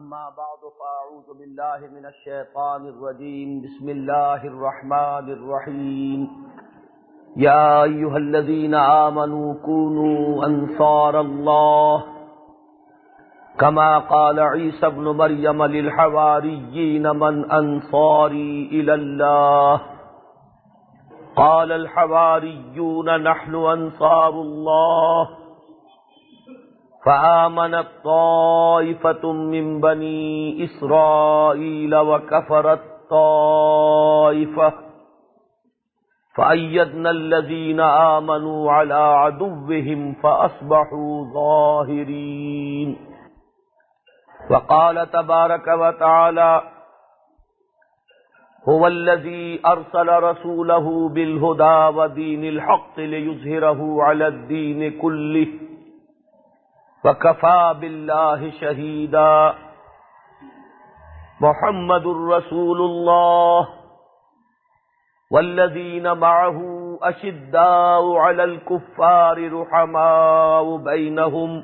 أما بعد فأعوذ بالله من الشيطان الرجيم بسم الله الرحمن الرحيم يا أيها الذين آمنوا كونوا أنصار الله كما قال عيسى ابن مريم للحواريين من أنصاري إلى الله قال الحواريون نحن أنصار الله فآمنت طائفة من بني إسرائيل وكفرت طائفة فأيدنا الذين آمنوا على عدوهم فأصبحوا ظاهرين وقال تبارك وتعالى هو الذي أرسل رسوله بالهدى ودين الحق ليظهره على الدين كله وكفى بالله شهيدا محمد رسول الله والذين معه أشداء على الكفار رحماء بينهم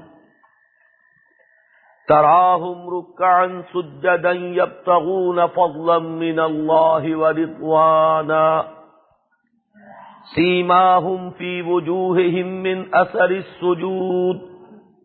تراهم ركعا سجدا يبتغون فضلا من الله ورضوانا سيماهم في وجوههم من أثر السجود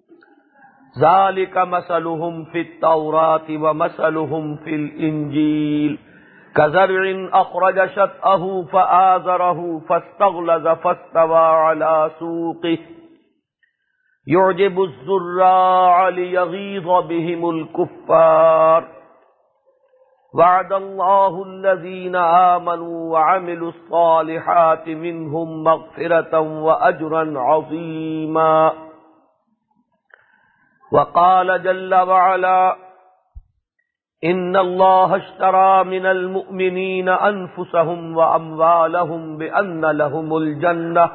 ذلك مثلهم في التوراة ومثلهم في الإنجيل كزرع أخرج شطأه فآزره فاستغلظ فاستوى على سوقه يعجب الزراع ليغيظ بهم الكفار وعد الله الذين آمنوا وعملوا الصالحات منهم مغفرة وأجرا عظيما وقال جل وعلا إن الله اشترى من المؤمنين أنفسهم وأموالهم بأن لهم الجنة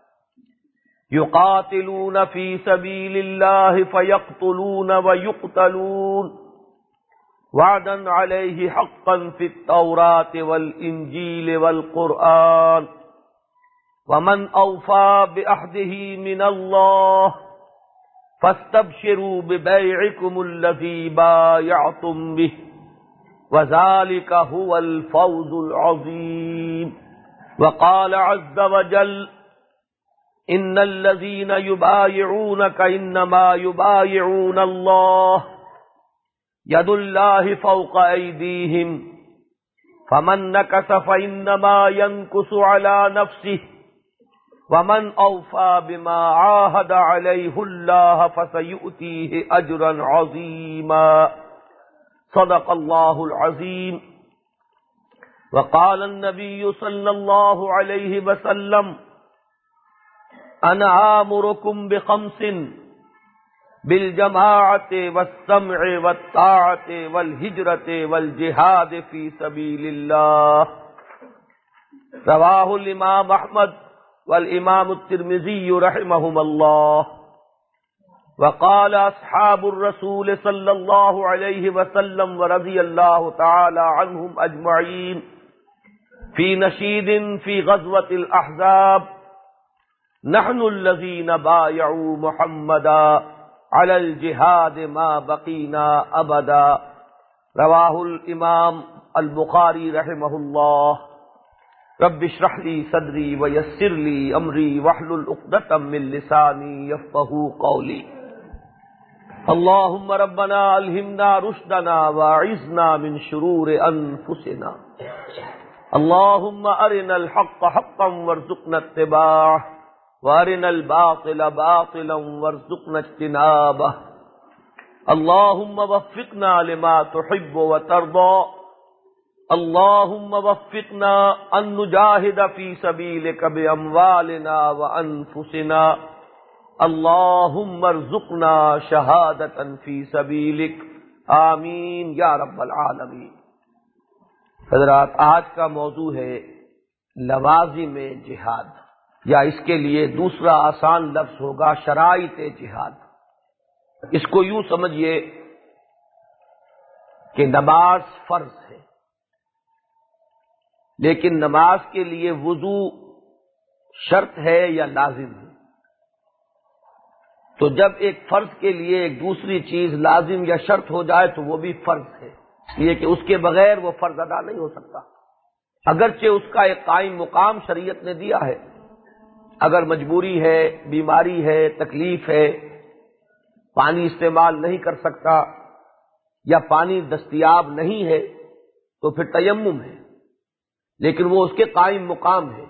يقاتلون في سبيل الله فيقتلون ويقتلون وعدا عليه حقا في التوراة والإنجيل والقرآن ومن أوفى بعهده من الله فاستبشروا ببيعكم الذي بايعتم به وذلك هو الفوز العظيم وقال عز وجل إن الذين يبايعونك إنما يبايعون الله يد الله فوق أيديهم فمن نكث فإنما ينكث على نفسه ومن أوفى بما عاهد عليه الله فسيؤتيه أجرا عظيما صدق الله العظيم وقال النبي صلى الله عليه وسلم أنا آمركم بخمس بالجماعة والسمع والطاعة والهجرة والجهاد في سبيل الله رواه الإمام أحمد والإمام الترمذي رحمهم الله وقال أصحاب الرسول صلى الله عليه وسلم ورضي الله تعالى عنهم أجمعين في نشيد في غزوة الأحزاب نحن الذين بايعوا محمدا على الجهاد ما بقينا أبدا رواه الإمام البخاري رحمه الله رب اشرح لي صدري ويسر لي أمري واحلل عقدة من لساني يفقهوا قولي اللهم ربنا ألهمنا رشدنا وأعذنا من شرور أنفسنا اللهم أرنا الحق حقا وارزقنا اتباعه وارنا الباطل باطلا وارزقنا اجتنابه اللهم وفقنا لما تحب وترضى اللهم وفقنا أن نجاهد في سبيلك بأموالنا وأنفسنا اللهم ارزقنا شهادة في سبيلك آمین یا رب العالمین۔ حضرات، آج کا موضوع ہے لوازم جہاد، یا اس کے لیے دوسرا آسان لفظ ہوگا شرائط جہاد۔ اس کو یوں سمجھیے کہ نماز فرض ہے، لیکن نماز کے لیے وضو شرط ہے یا لازم ہے؟ تو جب ایک فرض کے لیے ایک دوسری چیز لازم یا شرط ہو جائے تو وہ بھی فرض ہے، اس لیے کہ اس کے بغیر وہ فرض ادا نہیں ہو سکتا، اگرچہ اس کا ایک قائم مقام شریعت نے دیا ہے۔ اگر مجبوری ہے، بیماری ہے، تکلیف ہے، پانی استعمال نہیں کر سکتا یا پانی دستیاب نہیں ہے تو پھر تیمم ہے، لیکن وہ اس کے قائم مقام ہے۔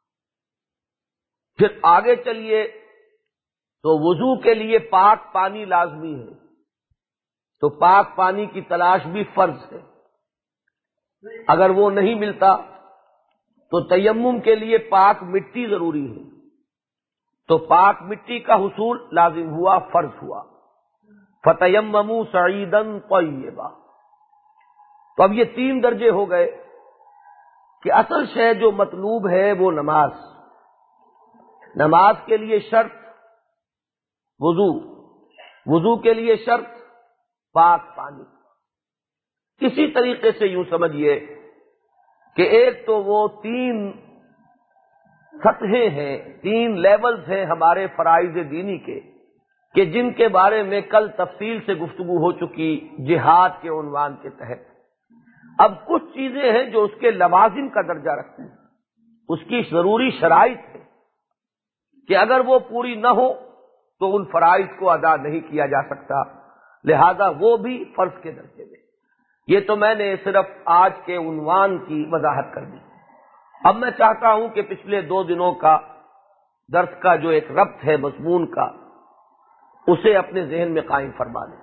پھر آگے چلیے تو وضو کے لیے پاک پانی لازمی ہے، تو پاک پانی کی تلاش بھی فرض ہے۔ اگر وہ نہیں ملتا تو تیمم کے لیے پاک مٹی ضروری ہے، تو پاک مٹی کا حصول لازم ہوا، فرض ہوا۔ فَتَيَمَّمُوا صَعِيدًا طَيِّبًا۔ تو اب یہ 3 درجے ہو گئے کہ اصل شے جو مطلوب ہے وہ نماز، نماز کے لیے شرط وضو، وضو کے لیے شرط پاک پانی۔ اسی طریقے سے یوں سمجھیے کہ ایک تو وہ 3 سطحیں ہیں، 3 لیولز ہیں ہمارے فرائض دینی کے، کہ جن کے بارے میں کل تفصیل سے گفتگو ہو چکی جہاد کے عنوان کے تحت۔ اب کچھ چیزیں ہیں جو اس کے لوازم کا درجہ رکھتے ہیں، اس کی ضروری شرائط ہے کہ اگر وہ پوری نہ ہو تو ان فرائض کو ادا نہیں کیا جا سکتا، لہذا وہ بھی فرض کے درجے میں۔ یہ تو میں نے صرف آج کے عنوان کی وضاحت کر دی۔ اب میں چاہتا ہوں کہ پچھلے 2 دنوں کا درس کا جو ایک ربط ہے مضمون کا، اسے اپنے ذہن میں قائم فرما لیں۔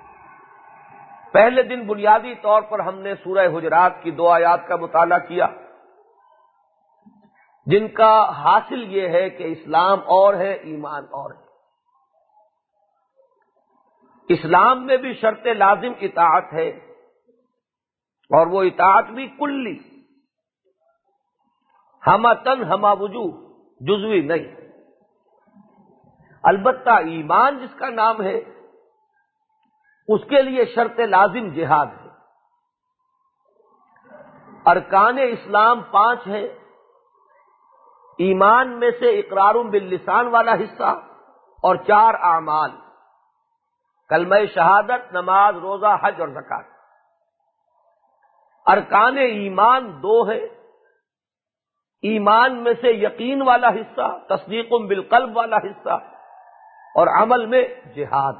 پہلے دن بنیادی طور پر ہم نے سورہ حجرات کی 2 آیات کا مطالعہ کیا، جن کا حاصل یہ ہے کہ اسلام اور ہے، ایمان اور ہے۔ اسلام میں بھی شرط لازم اطاعت ہے، اور وہ اطاعت بھی کلی، ہمہ تن ہمہ وجوہ، جزوی نہیں۔ البتہ ایمان جس کا نام ہے اس کے لیے شرط لازم جہاد ہے۔ ارکان اسلام 5 ہیں، ایمان میں سے اقرار باللسان والا حصہ اور 4 اعمال، کلمہ شہادت، نماز، روزہ، حج اور زکوٰۃ۔ ارکان ایمان 2 ہیں، ایمان میں سے یقین والا حصہ، تصدیق بالقلب والا حصہ، اور عمل میں جہاد۔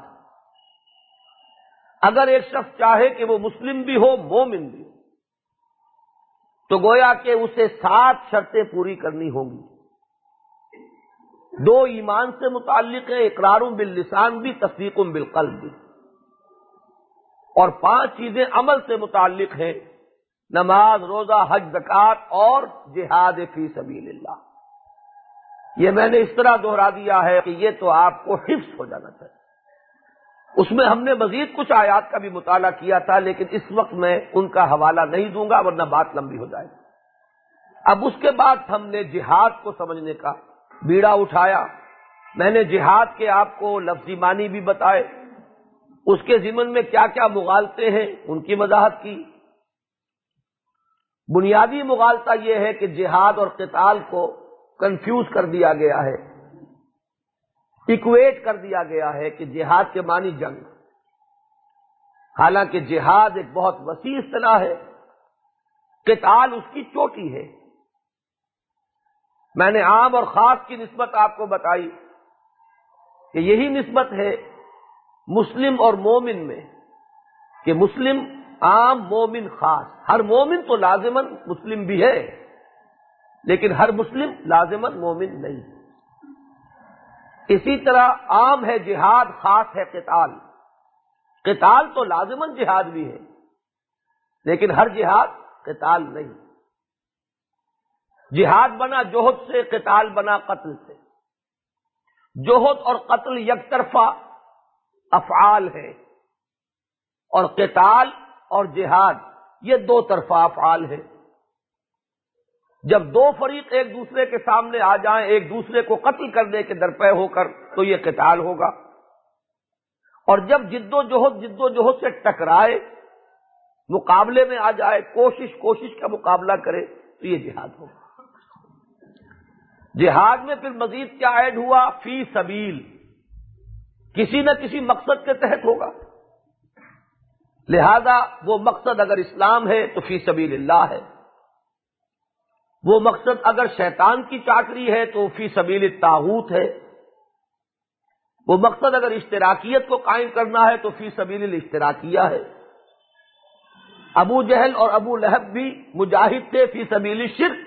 اگر ایک شخص چاہے کہ وہ مسلم بھی ہو، مومن بھی ہو، تو گویا کہ اسے 7 شرطیں پوری کرنی ہوں گی۔ 2 ایمان سے متعلق ہیں، اقرار باللسان بھی، تصدیق بالقلب بھی، اور 5 چیزیں عمل سے متعلق ہیں، نماز، روزہ، حج، زکوٰۃ اور جہاد فی سبیل اللہ۔ یہ میں نے اس طرح دہرا دیا ہے کہ یہ تو آپ کو حفظ ہو جانا چاہیے۔ اس میں ہم نے مزید کچھ آیات کا بھی مطالعہ کیا تھا، لیکن اس وقت میں ان کا حوالہ نہیں دوں گا ورنہ بات لمبی ہو جائے گی۔ اب اس کے بعد ہم نے جہاد کو سمجھنے کا بیڑا اٹھایا۔ میں نے جہاد کے آپ کو لفظی معنی بھی بتائے، اس کے ضمن میں کیا کیا مغالطے ہیں ان کی وضاحت کی۔ بنیادی مغالطہ یہ ہے کہ جہاد اور قتال کو کنفیوز کر دیا گیا ہے، ایکویٹ کر دیا گیا ہے کہ جہاد کے معنی جنگ، حالانکہ جہاد ایک بہت وسیع اصطلاح ہے، قتال اس کی چوٹی ہے۔ میں نے عام اور خاص کی نسبت آپ کو بتائی کہ یہی نسبت ہے مسلم اور مومن میں، کہ مسلم عام، مومن خاص۔ ہر مومن تو لازماً مسلم بھی ہے، لیکن ہر مسلم لازماً مومن نہیں۔ اسی طرح عام ہے جہاد، خاص ہے قتال۔ قتال تو لازماً جہاد بھی ہے، لیکن ہر جہاد قتال نہیں۔ جہاد بنا جوہد سے، قتال بنا قتل سے۔ جوہد اور قتل یک طرفہ افعال ہے، اور قتال اور جہاد یہ 2 طرفہ افعال ہے۔ جب 2 فریق ایک دوسرے کے سامنے آ جائیں، ایک دوسرے کو قتل کرنے کے درپے ہو کر، تو یہ قتال ہوگا، اور جب جد و جہد سے ٹکرائے، مقابلے میں آ جائے، کوشش کا مقابلہ کرے، تو یہ جہاد ہوگا۔ جہاد میں پھر مزید کیا ایڈ ہوا؟ فی سبیل، کسی نہ کسی مقصد کے تحت ہوگا. لہذا وہ مقصد اگر اسلام ہے تو فی سبیل اللہ ہے، وہ مقصد اگر شیطان کی چاکری ہے تو فی سبیل الطاغوت ہے، وہ مقصد اگر اشتراکیت کو قائم کرنا ہے تو فی سبیل الاشتراکیہ ہے. ابو جہل اور ابو لہب بھی مجاہد تھے فی سبیل الشرک،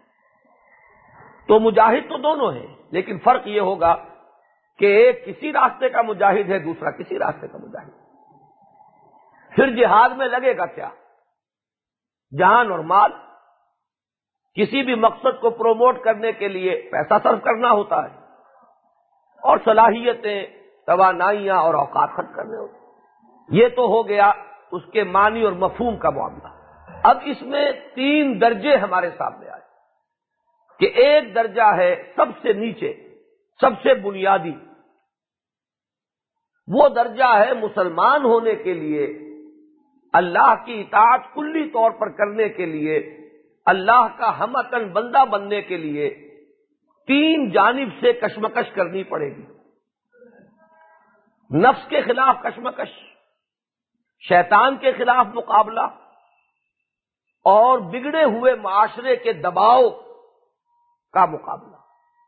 تو مجاہد تو دونوں ہیں، لیکن فرق یہ ہوگا کہ ایک کسی راستے کا مجاہد ہے، دوسرا کسی راستے کا مجاہد. پھر جہاد میں لگے گا کیا؟ جان اور مال. کسی بھی مقصد کو پروموٹ کرنے کے لیے پیسہ صرف کرنا ہوتا ہے، اور صلاحیتیں، توانائیاں اور اوقات خرچ کرنے ہوتے ہیں. یہ تو ہو گیا اس کے معنی اور مفہوم کا معاملہ. اب اس میں 3 درجے ہمارے سامنے آئے کہ ایک درجہ ہے سب سے نیچے، سب سے بنیادی، وہ درجہ ہے مسلمان ہونے کے لیے، اللہ کی اطاعت کلی طور پر کرنے کے لیے، اللہ کا ہم وطن بندہ بننے کے لیے 3 جانب سے کشمکش کرنی پڑے گی. نفس کے خلاف کشمکش، شیطان کے خلاف مقابلہ، اور بگڑے ہوئے معاشرے کے دباؤ کا مقابلہ.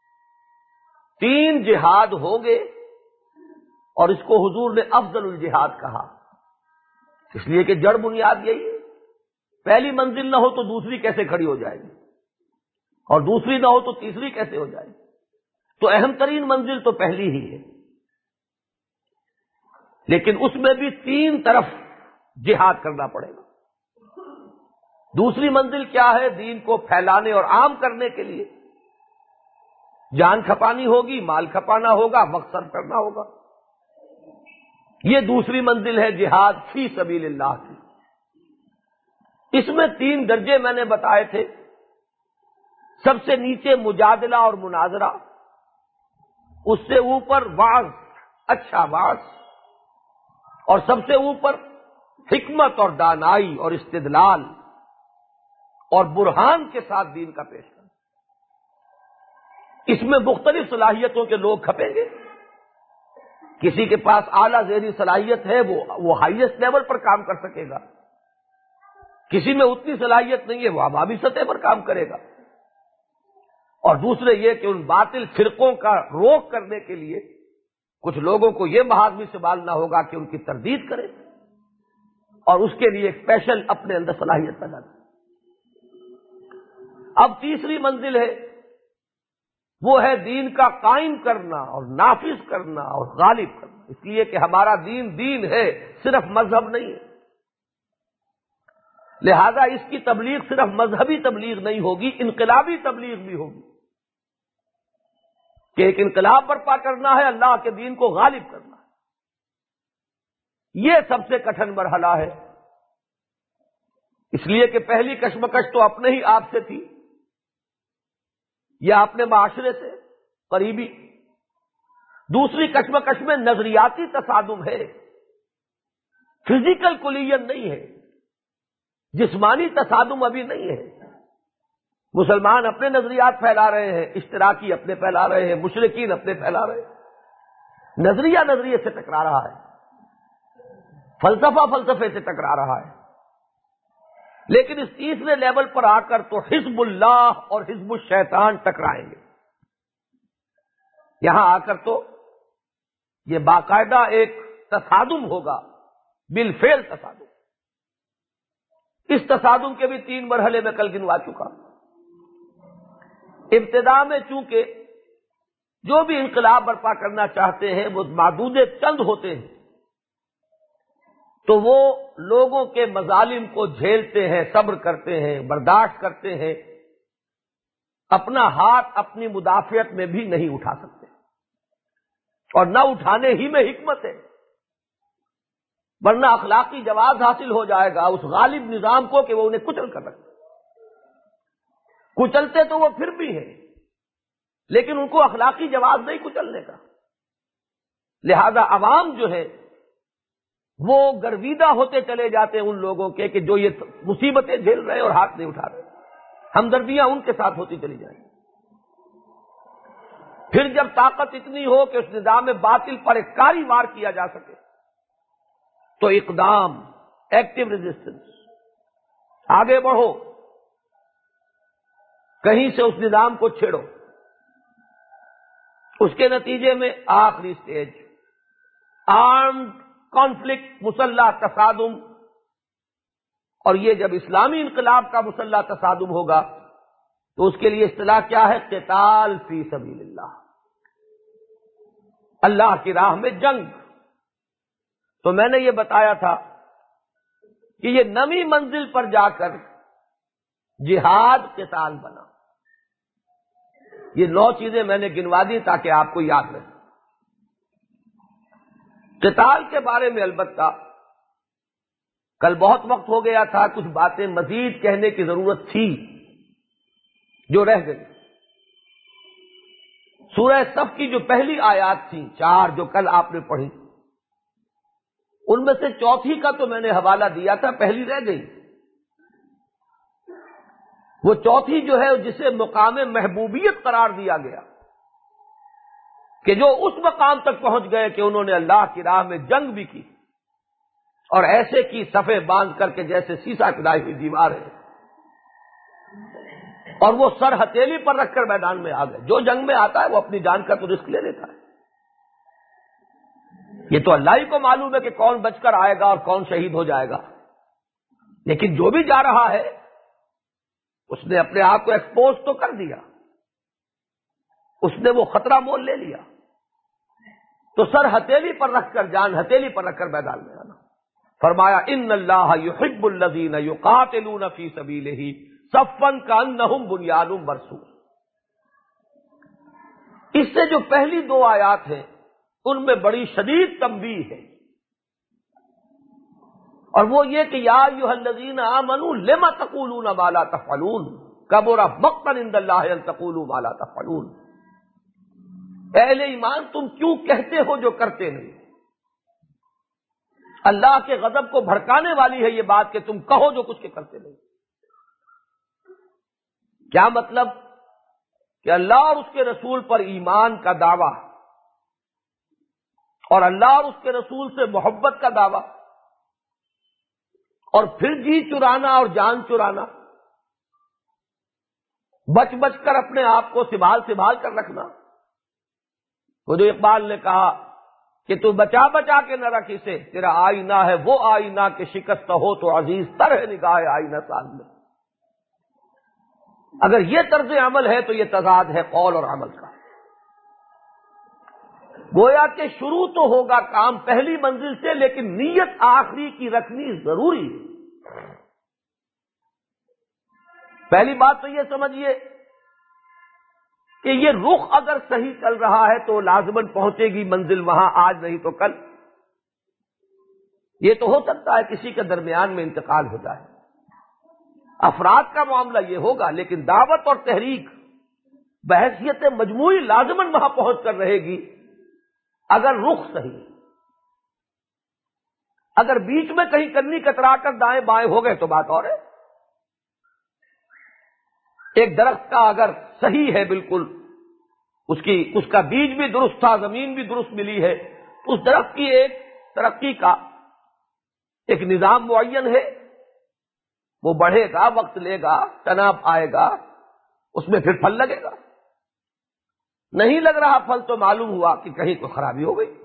3 جہاد ہوں گے، اور اس کو حضور نے افضل الجہاد کہا، اس لیے کہ جڑ بنیاد یہی ہے. پہلی منزل نہ ہو تو دوسری کیسے کھڑی ہو جائے گی، اور دوسری نہ ہو تو تیسری کیسے ہو جائے گی؟ تو اہم ترین منزل تو پہلی ہی ہے. لیکن اس میں بھی 3 طرف جہاد کرنا پڑے گا. دوسری منزل کیا ہے؟ دین کو پھیلانے اور عام کرنے کے لیے جان کھپانی ہوگی، مال کھپانا ہوگا، وقت صرف کرنا ہوگا. یہ دوسری منزل ہے جہاد فی سبیل اللہ کی. اس میں 3 درجے میں نے بتائے تھے. سب سے نیچے مجادلہ اور مناظرہ، اس سے اوپر وعظ، اچھا وعظ، اور سب سے اوپر حکمت اور دانائی اور استدلال اور برہان کے ساتھ دین کا پیش کرنا. اس میں مختلف صلاحیتوں کے لوگ کھپیں گے. کسی کے پاس اعلیٰ ذہنی صلاحیت ہے، وہ ہائیسٹ لیول پر کام کر سکے گا. کسی میں اتنی صلاحیت نہیں ہے، وہ عوامی سطح پر کام کرے گا. اور دوسرے یہ کہ ان باطل فرقوں کا روک کرنے کے لیے کچھ لوگوں کو یہ محاذ بھی سنبھالنا ہوگا کہ ان کی تردید کرے، اور اس کے لیے ایک اسپیشل اپنے اندر صلاحیت پیدا کرے. اب تیسری منزل ہے، وہ ہے دین کا قائم کرنا اور نافذ کرنا اور غالب کرنا. اس لیے کہ ہمارا دین ہے، صرف مذہب نہیں ہے. لہذا اس کی تبلیغ صرف مذہبی تبلیغ نہیں ہوگی، انقلابی تبلیغ بھی ہوگی، کہ ایک انقلاب برپا کرنا ہے، اللہ کے دین کو غالب کرنا ہے. یہ سب سے کٹھن مرحلہ ہے. اس لیے کہ پہلی کشمکش تو اپنے ہی آپ سے تھی، یا اپنے معاشرے سے قریبی. دوسری کشمکش میں نظریاتی تصادم ہے، فزیکل کولیشن نہیں ہے، جسمانی تصادم ابھی نہیں ہے. مسلمان اپنے نظریات پھیلا رہے ہیں، اشتراکی اپنے پھیلا رہے ہیں، مشرکین اپنے پھیلا رہے ہیں. نظریہ نظریے سے ٹکرا رہا ہے، فلسفہ فلسفے سے ٹکرا رہا ہے. لیکن اس تیسرے لیول پر آ کر تو حزب اللہ اور حزب الشیطان ٹکرائیں گے. یہاں آ کر تو یہ باقاعدہ ایک تصادم ہوگا، بالفعل تصادم. اس تصادم کے بھی 3 مرحلے میں کل گنوا چکا. ابتدا میں چونکہ جو بھی انقلاب برپا کرنا چاہتے ہیں وہ معدود چند ہوتے ہیں، تو وہ لوگوں کے مظالم کو جھیلتے ہیں، صبر کرتے ہیں، برداشت کرتے ہیں، اپنا ہاتھ اپنی مدافعت میں بھی نہیں اٹھا سکتے، اور نہ اٹھانے ہی میں حکمت ہے. ورنہ اخلاقی جواز حاصل ہو جائے گا اس غالب نظام کو کہ وہ انہیں کچل کر رکھے. کچلتے تو وہ پھر بھی ہیں، لیکن ان کو اخلاقی جواز نہیں کچلنے کا. لہذا عوام جو ہے وہ گرویدہ ہوتے چلے جاتے ہیں ان لوگوں کے کہ جو یہ مصیبتیں جھیل رہے اور ہاتھ نہیں اٹھا رہے. ہمدردیاں ان کے ساتھ ہوتی چلی جائیں. پھر جب طاقت اتنی ہو کہ اس نظام باطل پر ایک کاری وار کیا جا سکے تو اقدام، ایکٹیو ریزسٹنس، آگے بڑھو، کہیں سے اس نظام کو چھیڑو۔ اس کے نتیجے میں آخری سٹیج آرمڈ کانفلکٹ، مسلح تصادم، اور یہ جب اسلامی انقلاب کا مسلح تصادم ہوگا تو اس کے لیے اصطلاح کیا ہے؟ قتال فی سبیل اللہ، اللہ کی راہ میں جنگ۔ تو میں نے یہ بتایا تھا کہ یہ نویں منزل پر جا کر جہاد قتال بنا۔ یہ 9 چیزیں میں نے گنوا دی تاکہ آپ کو یاد رہے۔ قتال کے بارے میں البتہ کل بہت وقت ہو گیا تھا، کچھ باتیں مزید کہنے کی ضرورت تھی جو رہ گئی۔ سورہ صف کی جو پہلی آیات تھیں 4 جو کل آپ نے پڑھی، ان میں سے چوتھی کا تو میں نے حوالہ دیا تھا، پہلی رہ گئی۔ وہ چوتھی جو ہے جسے مقام محبوبیت قرار دیا گیا، کہ جو اس مقام تک پہنچ گئے کہ انہوں نے اللہ کی راہ میں جنگ بھی کی، اور ایسے کی صفیں باندھ کر کے جیسے سیسا کھدائی ہوئی دیوار ہے، اور وہ سر ہتھیلی پر رکھ کر میدان میں آ گئے۔ جو جنگ میں آتا ہے وہ اپنی جان کا تو رسک لے لیتا ہے۔ یہ تو اللہ ہی کو معلوم ہے کہ کون بچ کر آئے گا اور کون شہید ہو جائے گا، لیکن جو بھی جا رہا ہے اس نے اپنے آپ کو ایکسپوز تو کر دیا، اس نے وہ خطرہ مول لے لیا۔ تو سر ہتھیلی پر رکھ کر، جان ہتھیلی پر رکھ کر میدان میں آنا۔ فرمایا ان اللہ یحب الذین یقاتلون فی سبیلہ صفا کانہم بنیان مرصوص۔ اس سے جو پہلی 2 آیات ہیں ان میں بڑی شدید تنبیہ ہے، اور وہ یہ کہ یا ایھا الذین آمنوا لم تقولون ما لا تفعلون کبر مقتا عند اللہ ان تقولوا ما لا تفعلون۔ اہل ایمان تم کیوں کہتے ہو جو کرتے نہیں؟ اللہ کے غضب کو بھڑکانے والی ہے یہ بات کہ تم کہو جو کچھ کے کرتے نہیں۔ کیا مطلب؟ کہ اللہ اور اس کے رسول پر ایمان کا دعویٰ اور اللہ اور اس کے رسول سے محبت کا دعویٰ، اور پھر جی چرانا اور جان چرانا، بچ بچ کر اپنے آپ کو سنبھال کر رکھنا۔ وہ جو اقبال نے کہا کہ تو بچا بچا کے نہ رکھ اسے، تیرا آئینہ ہے وہ آئینہ کہ شکست ہو تو عزیز تر ہے نگاہ آئینہ سال میں۔ اگر یہ طرز عمل ہے تو یہ تضاد ہے قول اور عمل کا۔ گویا کہ شروع تو ہوگا کام پہلی منزل سے، لیکن نیت آخری کی رکھنی ضروری ہے۔ پہلی بات تو یہ سمجھیے کہ یہ رخ اگر صحیح چل رہا ہے تو لازماً پہنچے گی منزل وہاں، آج نہیں تو کل۔ یہ تو ہو سکتا ہے کسی کے درمیان میں انتقال ہو جائے، افراد کا معاملہ یہ ہوگا، لیکن دعوت اور تحریک بحیثیت مجموعی لازماً وہاں پہنچ کر رہے گی اگر رخ صحیح۔ اگر بیچ میں کہیں کنی کترا کر دائیں بائیں ہو گئے تو بات اور ہے۔ ایک درخت کا اگر صحیح ہے بالکل، اس کا بیج بھی درست تھا، زمین بھی درست ملی ہے، اس درخت کی ایک ترقی کا ایک نظام معین ہے، وہ بڑھے گا، وقت لے گا، تناب آئے گا، اس میں پھر پھل لگے گا۔ نہیں لگ رہا پھل تو معلوم ہوا کہ کہیں تو خرابی ہو گئی۔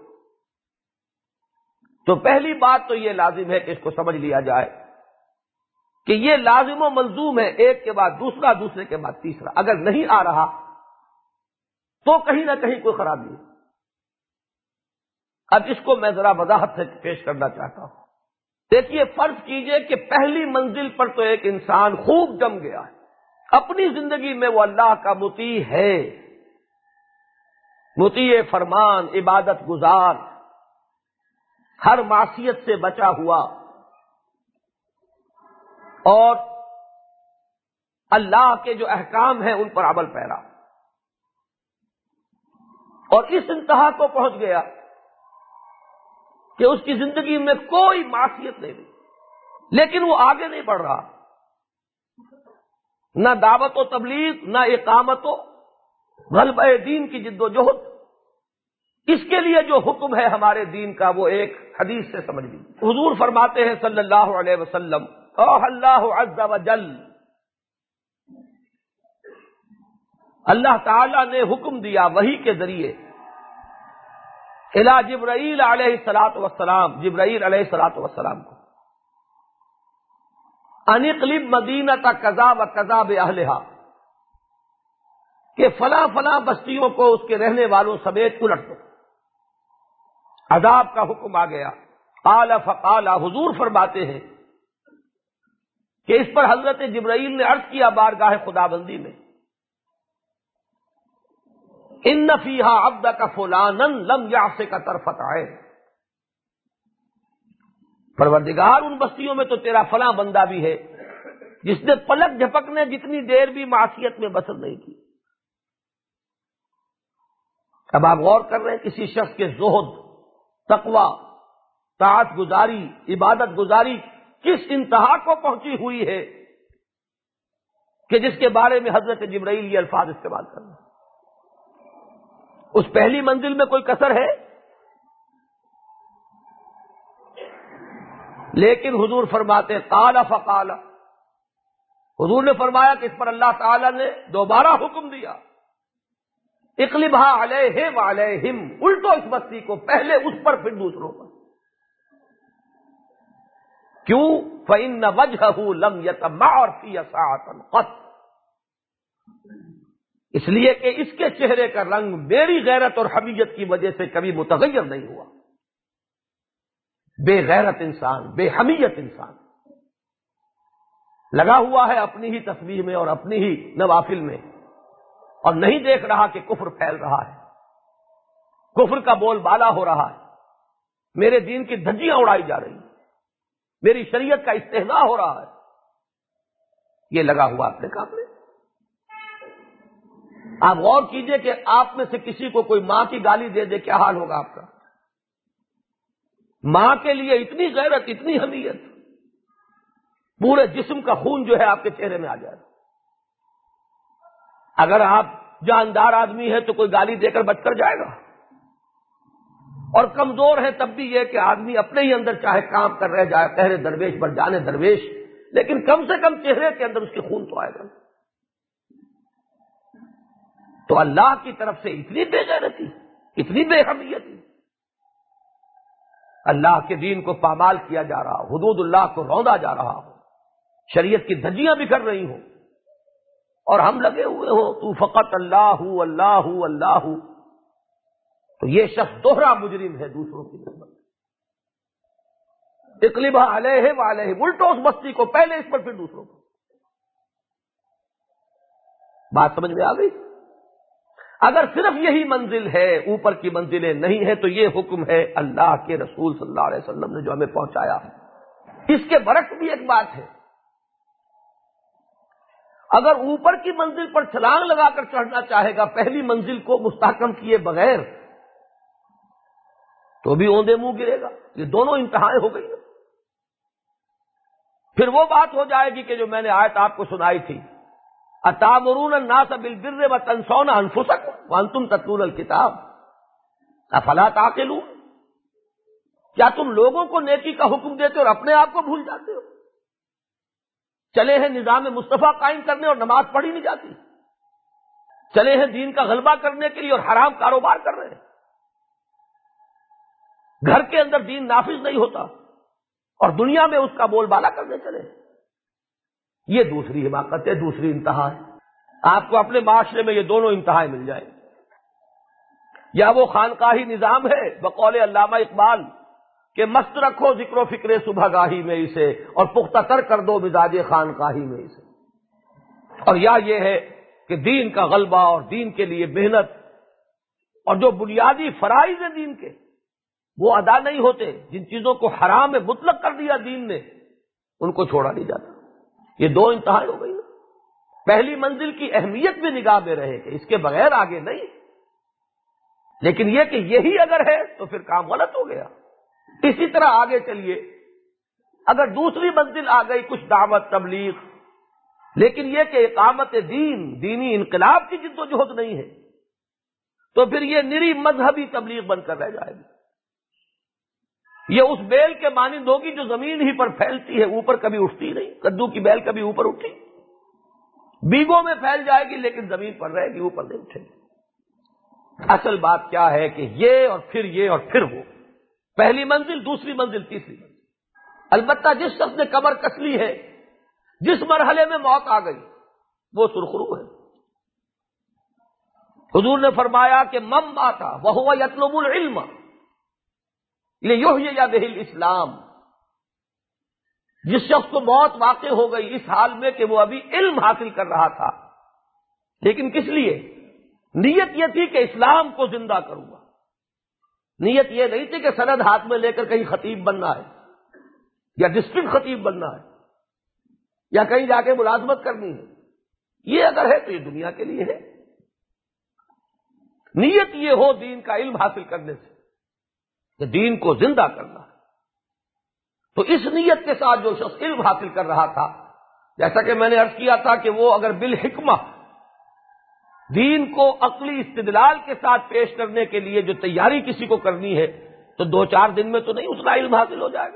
تو پہلی بات تو یہ لازم ہے کہ اس کو سمجھ لیا جائے کہ یہ لازم و ملزوم ہے، ایک کے بعد دوسرا، دوسرے کے بعد تیسرا۔ اگر نہیں آ رہا تو کہیں نہ کہیں کوئی خرابی ہے۔ اب اس کو میں ذرا وضاحت سے پیش کرنا چاہتا ہوں۔ دیکھیے، فرض کیجئے کہ پہلی منزل پر تو ایک انسان خوب جم گیا ہے، اپنی زندگی میں وہ اللہ کا مطیع ہے، مطیع فرمان، عبادت گزار، ہر معصیت سے بچا ہوا، اور اللہ کے جو احکام ہیں ان پر عمل پیرا، اور اس انتہا کو پہنچ گیا کہ اس کی زندگی میں کوئی معصیت نہیں ہوئی، لیکن وہ آگے نہیں بڑھ رہا، نہ دعوت و تبلیغ، نہ اقامت و غلبہ دین کی جد و جہد، اس کے لیے جو حکم ہے ہمارے دین کا وہ ایک حدیث سے سمجھ لیجیے۔ حضور فرماتے ہیں صلی اللہ علیہ وسلم، اوحى اللہ عز وجل، اللہ تعالی نے حکم دیا وحی کے ذریعے الی جبرائیل علیہ الصلوۃ والسلام، جبرائیل علیہ الصلوۃ والسلام کو، ان اقلب مدینۃ کذا و کذا باہلھا، کہ فلاں فلاں بستیوں کو اس کے رہنے والوں سمیت الٹ دو۔ عذاب کا حکم آ گیا۔ قال فقال، حضور فرماتے ہیں کہ اس پر حضرت جبرائیل نے عرض کیا بارگاہ خداوندی میں، ان فیہا عبدک فلانا لم یعصک طرفۃ عین، پروردگار ان بستیوں میں تو تیرا فلاں بندہ بھی ہے جس نے پلک جھپکنے جتنی دیر بھی معصیت میں بسر نہیں کی۔ اب آپ غور کر رہے ہیں کسی شخص کے زہد، تقوی، طاعت گزاری، عبادت گزاری کس انتہا کو پہنچی ہوئی ہے کہ جس کے بارے میں حضرت جبرائیل یہ الفاظ استعمال کر رہے ہیں۔ اس پہلی منزل میں کوئی کسر ہے؟ لیکن حضور فرماتے قال فقال، حضور نے فرمایا کہ اس پر اللہ تعالی نے دوبارہ حکم دیا، اقلبھا علیہ وعلیہم، الٹو اس بستی کو، پہلے اس پر پھر دوسروں پر۔ کیوں؟ فإن وجہہ لم یتمعر فی ساعۃ قط، اس لیے کہ اس کے چہرے کا رنگ میری غیرت اور حمیت کی وجہ سے کبھی متغیر نہیں ہوا۔ بے غیرت انسان، بے حمیت انسان لگا ہوا ہے اپنی ہی تسبیح میں اور اپنی ہی نوافل میں، اور نہیں دیکھ رہا کہ کفر پھیل رہا ہے، کفر کا بول بالا ہو رہا ہے، میرے دین کی دھجیاں اڑائی جا رہی ہیں، میری شریعت کا استہزاء ہو رہا ہے، یہ لگا ہوا اپنے کام میں۔ آپ غور کیجئے کہ آپ میں سے کسی کو کوئی ماں کی گالی دے دے، کیا حال ہوگا آپ کا؟ ماں کے لیے اتنی غیرت، اتنی حمیت، پورے جسم کا خون جو ہے آپ کے چہرے میں آ جائے۔ اگر آپ جاندار آدمی ہے تو کوئی گالی دے کر بچ کر جائے گا، اور کمزور ہے تب بھی یہ کہ آدمی اپنے ہی اندر چاہے کام کر رہ جائے، قہر درویش بن جانے درویش، لیکن کم سے کم چہرے کے اندر اس کے خون تو آئے گا۔ تو اللہ کی طرف سے اتنی بے غیرتی، اتنی بے حمیتی، اللہ کے دین کو پامال کیا جا رہا، حدود اللہ کو روندا جا رہا ہو، شریعت کی دھجیاں بکھر رہی ہوں، اور ہم لگے ہوئے ہوں تو فقط اللہ اللہ اللہ، تو یہ شخص دوہرا مجرم ہے دوسروں کی نسبت۔ اقلبھا علیہ وعلیہ، الٹو اس بستی کو، پہلے اس پر پھر دوسروں کو۔ بات سمجھ میں آ گئی؟ اگر صرف یہی منزل ہے، اوپر کی منزلیں نہیں ہیں، تو یہ حکم ہے اللہ کے رسول صلی اللہ علیہ وسلم نے جو ہمیں پہنچایا۔ اس کے برعکس بھی ایک بات ہے، اگر اوپر کی منزل پر چھلانگ لگا کر چڑھنا چاہے گا پہلی منزل کو مستحکم کیے بغیر، تو بھی اوندے منہ گرے گا۔ یہ دونوں انتہائیں ہو گئی۔ پھر وہ بات ہو جائے گی کہ جو میں نے آیت آپ کو سنائی تھی، اتامرون الناس بالبر وتنسون انفسکم وانتم تتلون الکتاب افلا تعقلون، کیا تم لوگوں کو نیکی کا حکم دیتے اور اپنے آپ کو بھول جاتے ہو؟ چلے ہیں نظام مصطفیٰ قائم کرنے اور نماز پڑھی نہیں جاتی، چلے ہیں دین کا غلبہ کرنے کے لیے اور حرام کاروبار کر رہے ہیں، گھر کے اندر دین نافذ نہیں ہوتا اور دنیا میں اس کا بول بالا کرنے چلے۔ یہ دوسری حماقت ہے، دوسری انتہا ہے۔ آپ کو اپنے معاشرے میں یہ دونوں انتہائیں مل جائیں، یا وہ خانقاہی نظام ہے بقول علامہ اقبال کہ مست رکھو ذکر و فکر صبح گاہی میں اسے، اور پختہ تر کر دو مزاج خانقاہی میں اسے، اور یا یہ ہے کہ دین کا غلبہ اور دین کے لیے محنت اور جو بنیادی فرائض ہیں دین کے وہ ادا نہیں ہوتے، جن چیزوں کو حرام مطلق کر دیا دین نے ان کو چھوڑا نہیں جاتا۔ یہ دو انتہائی ہو گئی نا۔ پہلی منزل کی اہمیت بھی نگاہ میں رہے کہ اس کے بغیر آگے نہیں، لیکن یہ کہ یہی اگر ہے تو پھر کام غلط ہو گیا۔ اسی طرح آگے چلیے، اگر دوسری منزل آ گئی کچھ دعوت تبلیغ، لیکن یہ کہ اقامت دین، دینی انقلاب کی جد و جہد نہیں ہے، تو پھر یہ نری مذہبی تبلیغ بن کر رہ جائے گی. یہ اس بیل کے مانند ہوگی جو زمین ہی پر پھیلتی ہے، اوپر کبھی اٹھتی نہیں. کدو کی بیل کبھی اوپر اٹھی، بیگوں میں پھیل جائے گی لیکن زمین پر رہے گی، اوپر نہیں اٹھے گی. اصل بات کیا ہے کہ یہ اور پھر وہ، پہلی منزل، دوسری منزل، تیسری منزل. البتہ جس شخص نے کمر کس لی ہے، جس مرحلے میں موت آ گئی، وہ سرخرو ہے. حضور نے فرمایا کہ من مات وہو یطلب العلم لیحیی بہ الاسلام، جس شخص کو موت واقع ہو گئی اس حال میں کہ وہ ابھی علم حاصل کر رہا تھا، لیکن کس لیے؟ نیت یہ تھی کہ اسلام کو زندہ کروں گا. نیت یہ نہیں تھی کہ سند ہاتھ میں لے کر کہیں خطیب بننا ہے یا ڈسٹرکٹ خطیب بننا ہے یا کہیں جا کے ملازمت کرنی ہے. یہ اگر ہے تو یہ دنیا کے لیے ہے. نیت یہ ہو دین کا علم حاصل کرنے سے کہ دین کو زندہ کرنا ہے. تو اس نیت کے ساتھ جو شخص علم حاصل کر رہا تھا، جیسا کہ میں نے عرض کیا تھا کہ وہ اگر بالحکمہ دین کو عقلی استدلال کے ساتھ پیش کرنے کے لیے جو تیاری کسی کو کرنی ہے تو 2-4 دن میں تو نہیں اتنا علم حاصل ہو جائے گا.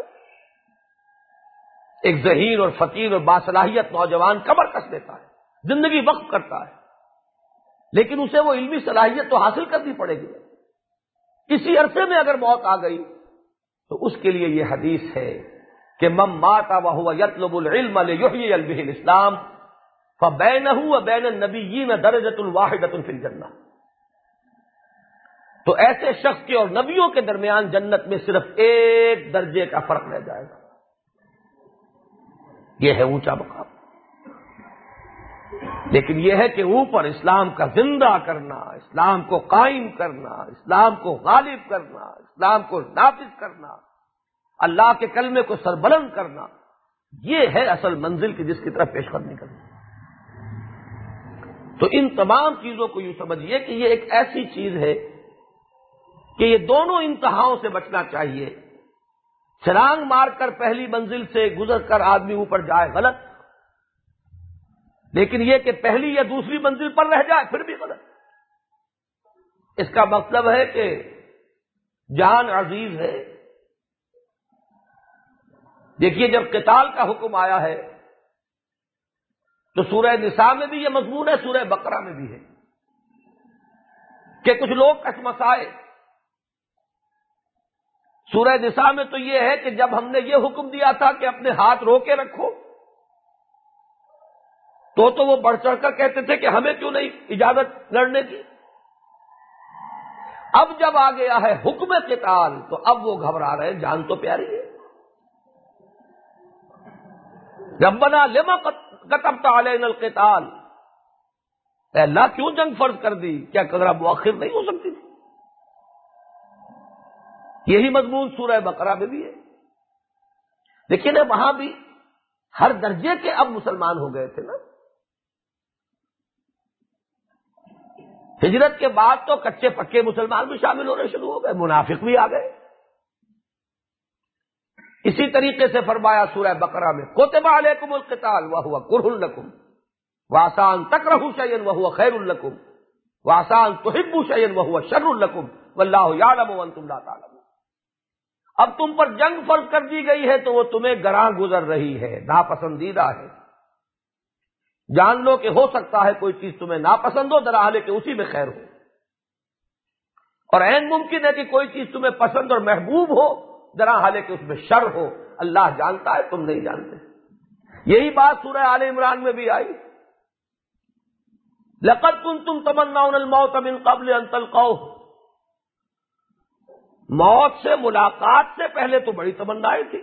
ایک ذہین اور فقیر اور باصلاحیت نوجوان کمر کس لیتا ہے، زندگی وقف کرتا ہے، لیکن اسے وہ علمی صلاحیت تو حاصل کرنی پڑے گی. اسی عرصے میں اگر موت آ گئی تو اس کے لیے یہ حدیث ہے کہ من مات وهو يطلب العلم ليحيي به الاسلام فبينه وبين النبيين درجة واحدة في الجنة. تو ایسے شخص کے اور نبیوں کے درمیان جنت میں صرف ایک درجے کا فرق رہ جائے گا. یہ ہے اونچا مقام. لیکن یہ ہے کہ اوپر اسلام کا زندہ کرنا، اسلام کو قائم کرنا، اسلام کو غالب کرنا، اسلام کو نافذ کرنا، اللہ کے کلمے کو سربلند کرنا، یہ ہے اصل منزل کی جس کی طرف پیش قدمی کرنا. تو ان تمام چیزوں کو یوں سمجھیے کہ یہ ایک ایسی چیز ہے کہ یہ دونوں انتہاؤں سے بچنا چاہیے. چھلانگ مار کر پہلی منزل سے گزر کر آدمی اوپر جائے، غلط. لیکن یہ کہ پہلی یا دوسری منزل پر رہ جائے، پھر بھی غلط. اس کا مطلب ہے کہ جان عزیز ہے. دیکھیے جب قتال کا حکم آیا ہے تو سورہ نساء میں بھی یہ مضمون ہے، سورہ بقرہ میں بھی ہے کہ کچھ لوگ کشمسائے. سورہ نساء میں تو یہ ہے کہ جب ہم نے یہ حکم دیا تھا کہ اپنے ہاتھ روکے رکھو تو وہ بڑھ چڑھ کر کہتے تھے کہ ہمیں کیوں نہیں اجازت لڑنے کی. اب جب آ گیا ہے حکم قتال تو اب وہ گھبرا رہے، جان تو پیاری ہے. ربنا لما كتبت علينا القتال، اے اللہ کیوں جنگ فرض کر دی؟ کیا قدرہ مؤخر نہیں ہو سکتی تھی؟ یہی مضمون سورہ بقرہ میں بھی ہے. دیکھیے نا وہاں بھی ہر درجے کے اب مسلمان ہو گئے تھے نا. ہجرت کے بعد تو کچے پکے مسلمان بھی شامل ہونے شروع ہو گئے، منافق بھی آ گئے. اسی طریقے سے فرمایا سورہ بقرہ میں کتب علیکم القتال وہو کرہ لکم وعسى ان تکرہوا شیئا وہو خیر لکم وعسى ان تحبوا شیئا وہو شر لکم واللہ یعلم وانتم لا تعلمون. اب تم پر جنگ فرض کر دی گئی ہے تو وہ تمہیں گراں گزر رہی ہے، ناپسندیدہ ہے. جان لو کہ ہو سکتا ہے کوئی چیز تمہیں ناپسند ہو درحالے کہ اسی میں خیر ہو، اور عین ممکن ہے کہ کوئی چیز تمہیں پسند اور محبوب ہو درحالے کہ اس میں شر ہو. اللہ جانتا ہے، تم نہیں جانتے. یہی بات سورہ آل عمران میں بھی آئی. لقد کنتم تمنون الموت من قبل ان تلقوه، موت سے ملاقات سے پہلے تو بڑی تمنائیں تھی.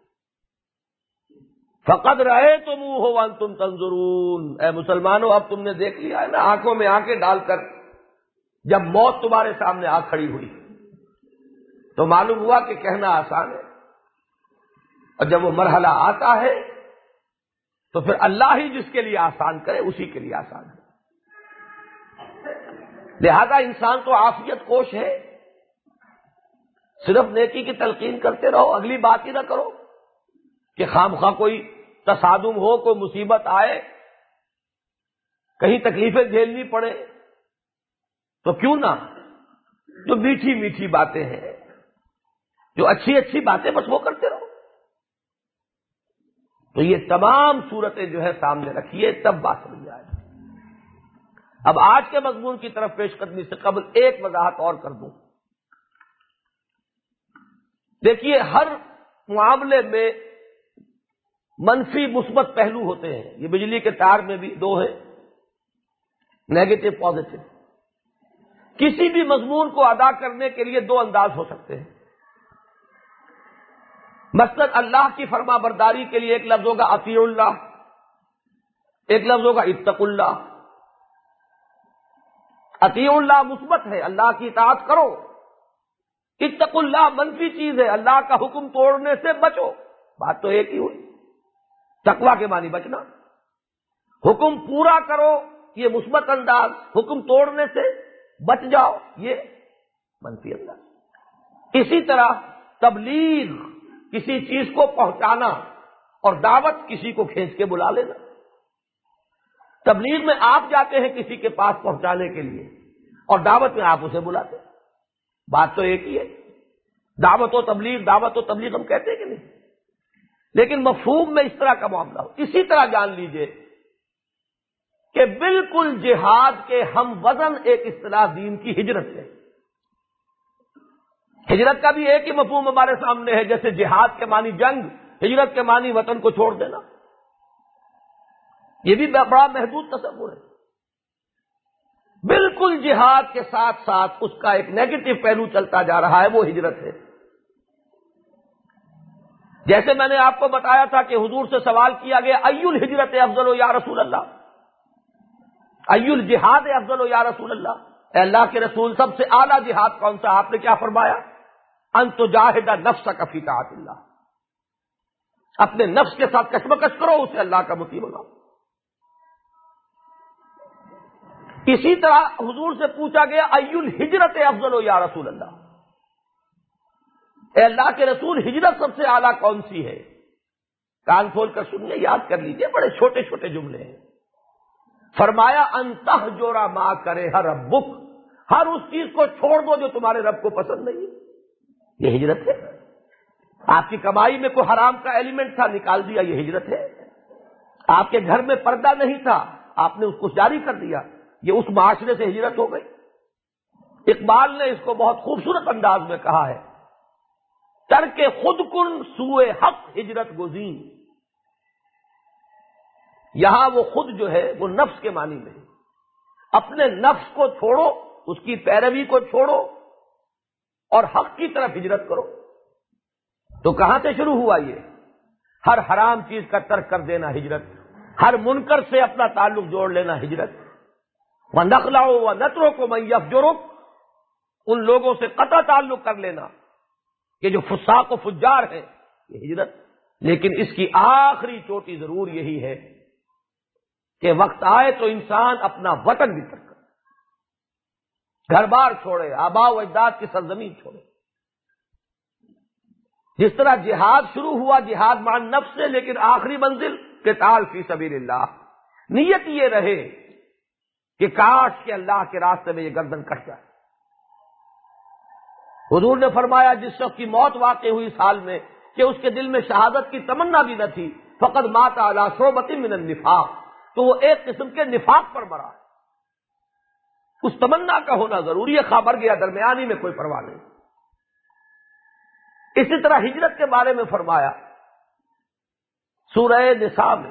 فقد رأیتموہ وانتم تنظرون، اے مسلمانوں اب تم نے دیکھ لیا ہے نا، آنکھوں میں آنکھیں ڈال کر جب موت تمہارے سامنے آ کھڑی ہوئی تو معلوم ہوا کہ کہنا آسان ہے، اور جب وہ مرحلہ آتا ہے تو پھر اللہ ہی جس کے لیے آسان کرے اسی کے لیے آسان ہے. لہذا انسان تو عافیت کوش ہے، صرف نیکی کی تلقین کرتے رہو، اگلی بات ہی نہ کرو کہ خامخواہ کوئی تصادم ہو، کوئی مصیبت آئے، کہیں تکلیفیں جھیلنی پڑے تو کیوں نہ جو میٹھی میٹھی باتیں ہیں، جو اچھی اچھی باتیں، بس وہ کرتے رہو۔ تو یہ تمام صورتیں جو ہے سامنے رکھیے، تب بات سمجھ آئے۔ اب آج کے مضمون کی طرف پیش قدمی سے قبل ایک وضاحت اور کر دوں۔ دیکھیے، ہر معاملے میں منفی مثبت پہلو ہوتے ہیں۔ یہ بجلی کے تار میں بھی دو ہیں، نیگیٹو پازیٹو۔ کسی بھی مضمون کو ادا کرنے کے لیے دو انداز ہو سکتے ہیں۔ مثلا اللہ کی فرما برداری کے لیے ایک لفظ ہوگا اطیعوا اللہ، ایک لفظ ہوگا اتقوا اللہ۔ اطیعوا اللہ مثبت ہے، اللہ کی اطاعت کرو۔ اتقوا اللہ منفی چیز ہے، اللہ کا حکم توڑنے سے بچو۔ بات تو ایک ہی ہوئی۔ تقویٰ کے معنی بچنا، حکم پورا کرو یہ مثبت انداز، حکم توڑنے سے بچ جاؤ یہ منفی انداز۔ اسی طرح تبلیغ، کسی چیز کو پہنچانا، اور دعوت کسی کو کھینچ کے بلا لینا۔ تبلیغ میں آپ جاتے ہیں کسی کے پاس پہنچانے کے لیے، اور دعوت میں آپ اسے بلاتے ہیں۔ بات تو ایک ہی ہے، دعوت و تبلیغ ہم کہتے ہیں کہ نہیں، لیکن مفہوم میں اس طرح کا معاملہ ہو۔ اسی طرح جان لیجئے کہ بالکل جہاد کے ہم وزن ایک اصطلاح دین کی ہجرت ہے۔ ہجرت کا بھی ایک ہی مفہوم ہمارے سامنے ہے، جیسے جہاد کے معنی جنگ، ہجرت کے معنی وطن کو چھوڑ دینا۔ یہ بھی بڑا محدود تصور ہے۔ بالکل جہاد کے ساتھ ساتھ اس کا ایک نیگیٹو پہلو چلتا جا رہا ہے، وہ ہجرت ہے۔ جیسے میں نے آپ کو بتایا تھا کہ حضور سے سوال کیا گیا ای الحجرت افضل یا رسول اللہ، ای الجہاد افضل یا رسول اللہ، اے اللہ کے رسول سب سے اعلیٰ جہاد کون سا؟ آپ نے کیا فرمایا؟ ان تجاہد نفسک فی طاعت اللہ، اپنے نفس کے ساتھ کشمکش کرو، اسے اللہ کا مطیع بناؤ۔ اسی طرح حضور سے پوچھا گیا ای الحجرت افضل یا رسول اللہ، اے اللہ کے رسول ہجرت سب سے اعلیٰ کون سی ہے؟ کان کھول کر سنیے، یاد کر لیجیے، بڑے چھوٹے چھوٹے جملے ہیں۔ فرمایا ان تہجر ما کرہ ربک، ہر اس چیز کو چھوڑ دو جو تمہارے رب کو پسند نہیں ہے، یہ ہجرت ہے۔ آپ کی کمائی میں کوئی حرام کا ایلیمنٹ تھا، نکال دیا، یہ ہجرت ہے۔ آپ کے گھر میں پردہ نہیں تھا، آپ نے اس کو جاری کر دیا، یہ اس معاشرے سے ہجرت ہو گئی۔ اقبال نے اس کو بہت خوبصورت انداز میں کہا ہے، ترک خود کن سوئے حق ہجرت گزین۔ یہاں وہ خود جو ہے وہ نفس کے معنی میں ہے، اپنے نفس کو چھوڑو، اس کی پیروی کو چھوڑو، اور حق کی طرف ہجرت کرو۔ تو کہاں سے شروع ہوا یہ؟ ہر حرام چیز کا ترک کر دینا ہجرت، ہر منکر سے اپنا تعلق جوڑ لینا ہجرت، وَنَخْلَعُ وَنَتْرُكُ مَن يَفْجُرُكَ، ان لوگوں سے قطع تعلق کر لینا کہ جو فساق و فجار ہیں، یہ ہجرت۔ لیکن اس کی آخری چوٹی ضرور یہی ہے کہ وقت آئے تو انسان اپنا وطن بھی ترک کرے، گھر بار چھوڑے، آباء و اجداد کی سرزمین چھوڑے۔ جس طرح جہاد شروع ہوا جہاد مع النفس سے، لیکن آخری منزل قتال فی سبیل اللہ۔ نیت یہ رہے کہ کاش کہ اللہ کے راستے میں یہ گردن کٹ جائے۔ حضور نے فرمایا جس شخص کی موت واقع ہوئی اس حال میں کہ اس کے دل میں شہادت کی تمنا بھی نہ تھی، فقد مات علی شعبۃ من النفاق، تو وہ ایک قسم کے نفاق پر مرا ہے۔ اس تمنا کا ہونا ضروری ہے، خواہ مر گیا درمیانی میں کوئی پرواہ نہیں۔ اسی طرح ہجرت کے بارے میں فرمایا سورہ نساء میں،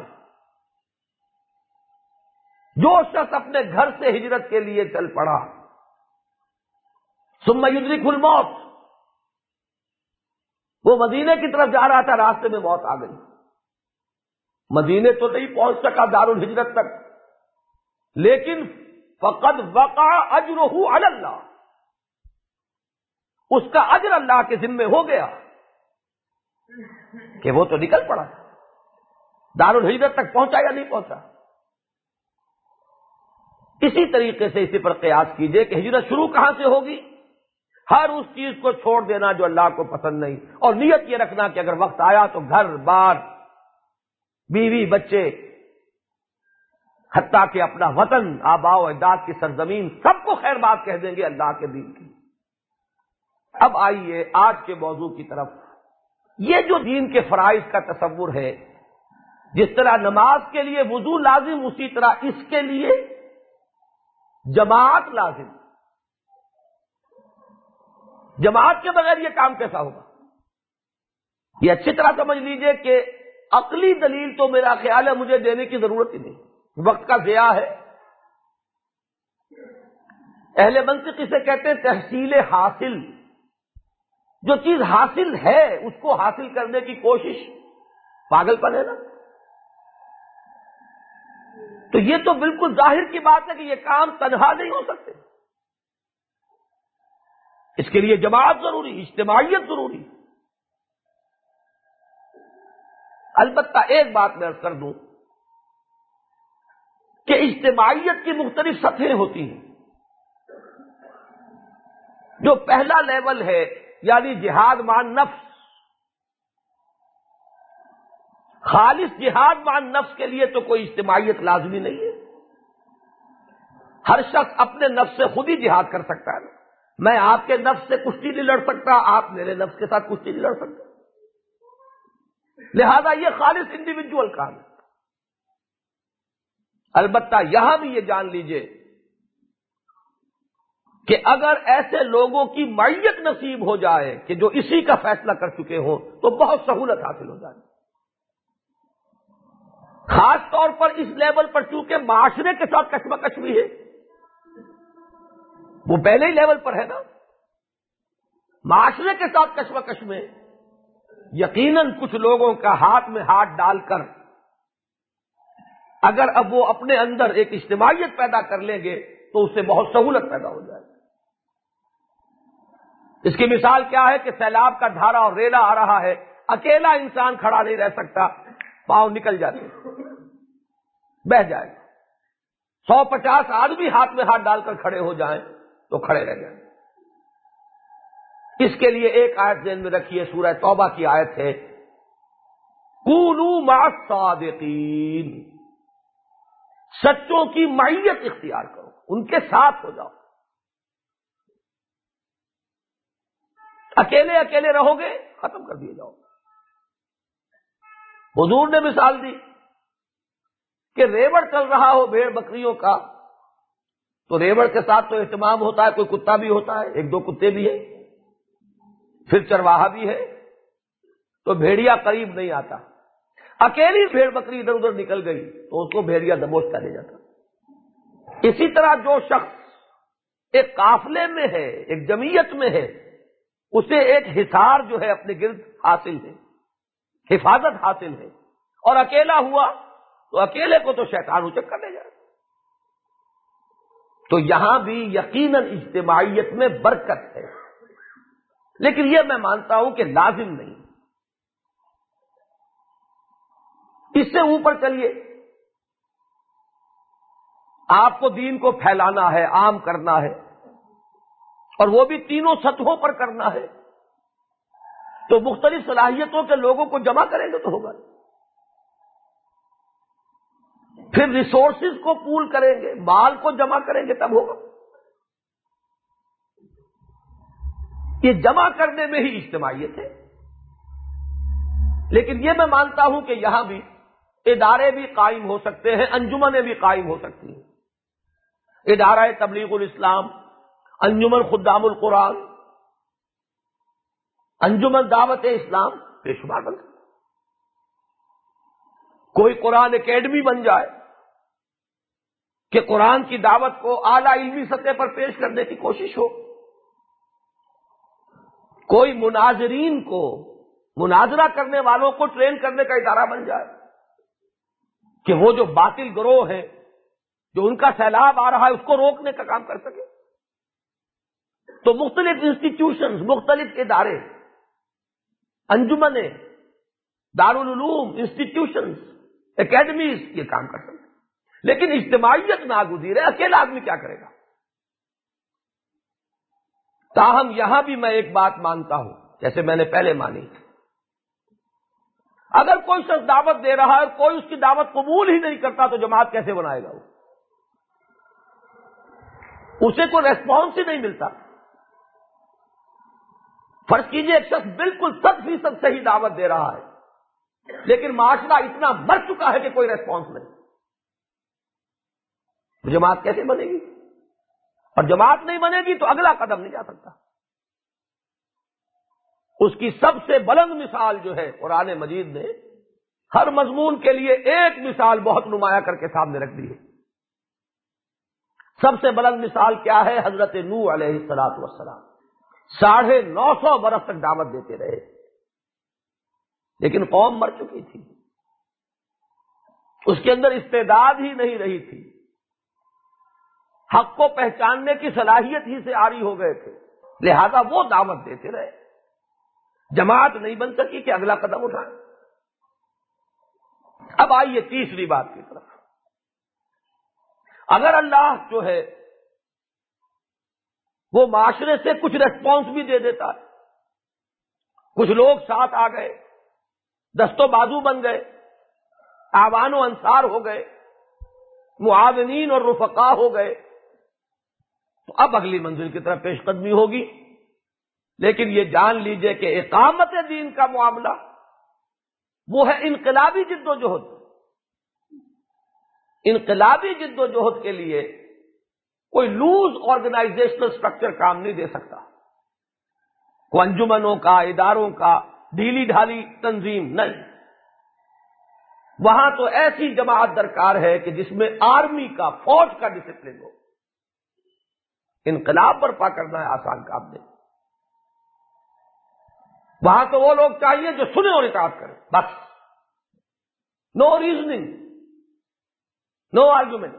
جو شخص اپنے گھر سے ہجرت کے لیے چل پڑا ثم یدرکہ الموت، وہ مدینے کی طرف جا رہا تھا، راستے میں موت آ گئی، مدینے تو نہیں پہنچ سکا دار الہجرت تک، لیکن فقد وقع اجرہ علی اللہ، اس کا اجر اللہ کے ذمے ہو گیا کہ وہ تو نکل پڑا، دار الہجرت تک پہنچا یا نہیں پہنچا۔ اسی طریقے سے اسی پر قیاس کیجئے کہ ہجرت شروع کہاں سے ہوگی؟ ہر اس چیز کو چھوڑ دینا جو اللہ کو پسند نہیں، اور نیت یہ رکھنا کہ اگر وقت آیا تو گھر بار، بیوی بچے، حتیٰ کہ اپنا وطن، آباء و اجداد کی سرزمین، سب کو خیر بات کہہ دیں گے اللہ کے دین کی۔ اب آئیے آج کے موضوع کی طرف. یہ جو دین کے فرائض کا تصور ہے، جس طرح نماز کے لیے وضو لازم، اسی طرح اس کے لیے جماعت لازم. جماعت کے بغیر یہ کام کیسا ہوگا؟ یہ اچھی طرح سمجھ لیجئے کہ عقلی دلیل تو میرا خیال ہے مجھے دینے کی ضرورت ہی نہیں، وقت کا ضیاع ہے. اہل منطق اسے کہتے ہیں تحصیل حاصل. جو چیز حاصل ہے اس کو حاصل کرنے کی کوشش پاگل پن ہے نا. تو یہ تو بالکل ظاہر کی بات ہے کہ یہ کام تنہا نہیں ہو سکتے، اس کے لیے جماعت ضروری، اجتماعیت ضروری. البتہ ایک بات میں عرض کر دوں کہ اجتماعیت کی مختلف سطحیں ہوتی ہیں. جو پہلا لیول ہے یعنی جہاد مع نفس، خالص جہاد مع نفس کے لیے تو کوئی اجتماعیت لازمی نہیں ہے. ہر شخص اپنے نفس سے خود ہی جہاد کر سکتا ہے. میں آپ کے نفس سے کشتی نہیں لڑ سکتا، آپ میرے نفس کے ساتھ کشتی نہیں لڑ سکتے. لہذا یہ خالص انڈیویجول کام ہے. البتہ یہاں بھی یہ جان لیجئے کہ اگر ایسے لوگوں کی معیت نصیب ہو جائے کہ جو اسی کا فیصلہ کر چکے ہوں تو بہت سہولت حاصل ہو جائے. خاص طور پر اس لیول پر چونکہ معاشرے کے ساتھ کشمکش بھی ہے، وہ پہلے ہی لیول پر ہے نا. معاشرے کے ساتھ کشمکش میں یقیناً کچھ لوگوں کا ہاتھ میں ہاتھ ڈال کر اگر اب وہ اپنے اندر ایک اجتماعیت پیدا کر لیں گے تو اس سے بہت سہولت پیدا ہو جائے گی. اس کی مثال کیا ہے کہ سیلاب کا دھارا اور ریلا آ رہا ہے، اکیلا انسان کھڑا نہیں رہ سکتا، پاؤں نکل جاتے، بہہ جائے گا. 150 آدمی ہاتھ میں ہاتھ ڈال کر کھڑے ہو جائیں تو کھڑے رہ جائیں. اس کے لیے ایک آیت ذہن میں رکھیے، سورہ توبہ کی آیت ہے، کونوا مع الصادقین. سچوں کی معیت اختیار کرو، ان کے ساتھ ہو جاؤ. اکیلے اکیلے رہو گے ختم کر دیے جاؤ. حضور نے مثال دی کہ ریوڑ چل رہا ہو بھیڑ بکریوں کا تو ریوڑ کے ساتھ تو اہتمام ہوتا ہے، کوئی کتا بھی ہوتا ہے، 1-2 کتے بھی ہیں، پھر چرواہا بھی ہے، تو بھیڑیا قریب نہیں آتا. اکیلی بھیڑ بکری ادھر ادھر نکل گئی تو اس کو بھیڑیا دبوچ کر لے جاتا. اسی طرح جو شخص ایک قافلے میں ہے، ایک جمعیت میں ہے، اسے ایک حصار جو ہے اپنے گرد حاصل ہے، حفاظت حاصل ہے، اور اکیلا ہوا تو اکیلے کو تو شیطان اچک کر لے جائے. تو یہاں بھی یقیناً اجتماعیت میں برکت ہے، لیکن یہ میں مانتا ہوں کہ لازم نہیں. اس سے اوپر چلیے، آپ کو دین کو پھیلانا ہے، عام کرنا ہے، اور وہ بھی تینوں سطحوں پر کرنا ہے، تو مختلف صلاحیتوں کے لوگوں کو جمع کریں گے تو ہوگا. پھر ریسورسز کو پول کریں گے، مال کو جمع کریں گے تب ہوگا. یہ جمع کرنے میں ہی اجتماعیت ہے. لیکن یہ میں مانتا ہوں کہ یہاں بھی ادارے بھی قائم ہو سکتے ہیں، انجمنیں بھی قائم ہو سکتی ہیں. ادارہ تبلیغ الاسلام، انجمن خدام القرآن، انجمن دعوت اسلام بے شمار بن سکتے. کوئی قرآن اکیڈمی بن جائے کہ قرآن کی دعوت کو اعلیٰ علمی سطح پر پیش کرنے کی کوشش ہو. کوئی مناظرین کو، مناظرہ کرنے والوں کو ٹرین کرنے کا ادارہ بن جائے کہ وہ جو باطل گروہ ہیں، جو ان کا سیلاب آ رہا ہے، اس کو روکنے کا کام کر سکے. تو مختلف انسٹیٹیوشنز، مختلف ادارے، انجمنیں، دارالعلوم، انسٹیٹیوشنز، اکیڈمیز یہ کام کر سکتے. لیکن اجتماعیت ناگزیر ہے، اکیلا آدمی کیا کرے گا. تاہم یہاں بھی میں ایک بات مانتا ہوں، جیسے میں نے پہلے مانی، اگر کوئی شخص دعوت دے رہا ہے اور کوئی اس کی دعوت قبول ہی نہیں کرتا تو جماعت کیسے بنائے گا؟ اسے کوئی ریسپانس ہی نہیں ملتا. فرض کیجئے ایک شخص بالکل 100% صحیح دعوت دے رہا ہے، لیکن معاشرہ اتنا مر چکا ہے کہ کوئی ریسپانس نہیں، جماعت کیسے بنے گی؟ اور جماعت نہیں بنے گی تو اگلا قدم نہیں جا سکتا۔ اس کی سب سے بلند مثال جو ہے قرآن مجید نے ہر مضمون کے لیے ایک مثال بہت نمایاں کر کے سامنے رکھ دی ہے۔ سب سے بلند مثال کیا ہے؟ حضرت نوح علیہ الصلوۃ والسلام 950 برس تک دعوت دیتے رہے، لیکن قوم مر چکی تھی، اس کے اندر استعداد ہی نہیں رہی تھی، حق کو پہچاننے کی صلاحیت ہی سے عاری ہو گئے تھے، لہذا وہ دعوت دیتے رہے، جماعت نہیں بن سکی کہ اگلا قدم اٹھائیں۔ اب آئیے تیسری بات کی طرف۔ اگر اللہ جو ہے وہ معاشرے سے کچھ ریسپانس بھی دے دیتا ہے، کچھ لوگ ساتھ آ گئے، دست و بازو بن گئے، اعوان و انصار ہو گئے، معاونین اور رفقا ہو گئے، تو اب اگلی منزل کی طرف پیش قدمی ہوگی۔ لیکن یہ جان لیجئے کہ اقامت دین کا معاملہ وہ ہے انقلابی جد و جہد۔ انقلابی جد و جہد کے لیے کوئی لوز آرگنائزیشنل سٹرکچر کام نہیں دے سکتا، کوئی انجمنوں کا، اداروں کا ڈھیلی ڈھالی تنظیم نہیں، وہاں تو ایسی جماعت درکار ہے کہ جس میں آرمی کا، فوج کا ڈسپلن ہو۔ انقلاب برپا کرنا ہے آسان کام نہیں، وہاں تو وہ لوگ چاہیے جو سنیں اور اطاعت کریں، بس، نو ریزننگ، نو آرگومنٹ،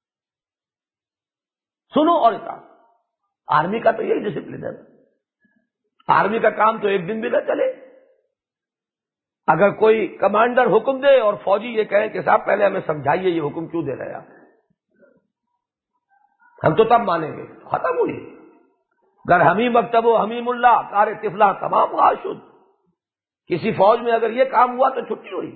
سنو اور اطاعت۔ آرمی کا تو یہی ڈسپلن ہے، آرمی کا کام تو ایک دن بھی نہ چلے۔ اگر کوئی کمانڈر حکم دے اور فوجی یہ کہیں کہ صاحب پہلے ہمیں سمجھائیے یہ حکم کیوں دے رہے ہیں آپ، ہم تو تب مانیں گے، ختم ہوئی۔ گر ہمیں مکتب و حمیم اللہ کار طفلہ تمام غاشد، کسی فوج میں اگر یہ کام ہوا تو چھٹی ہوئی۔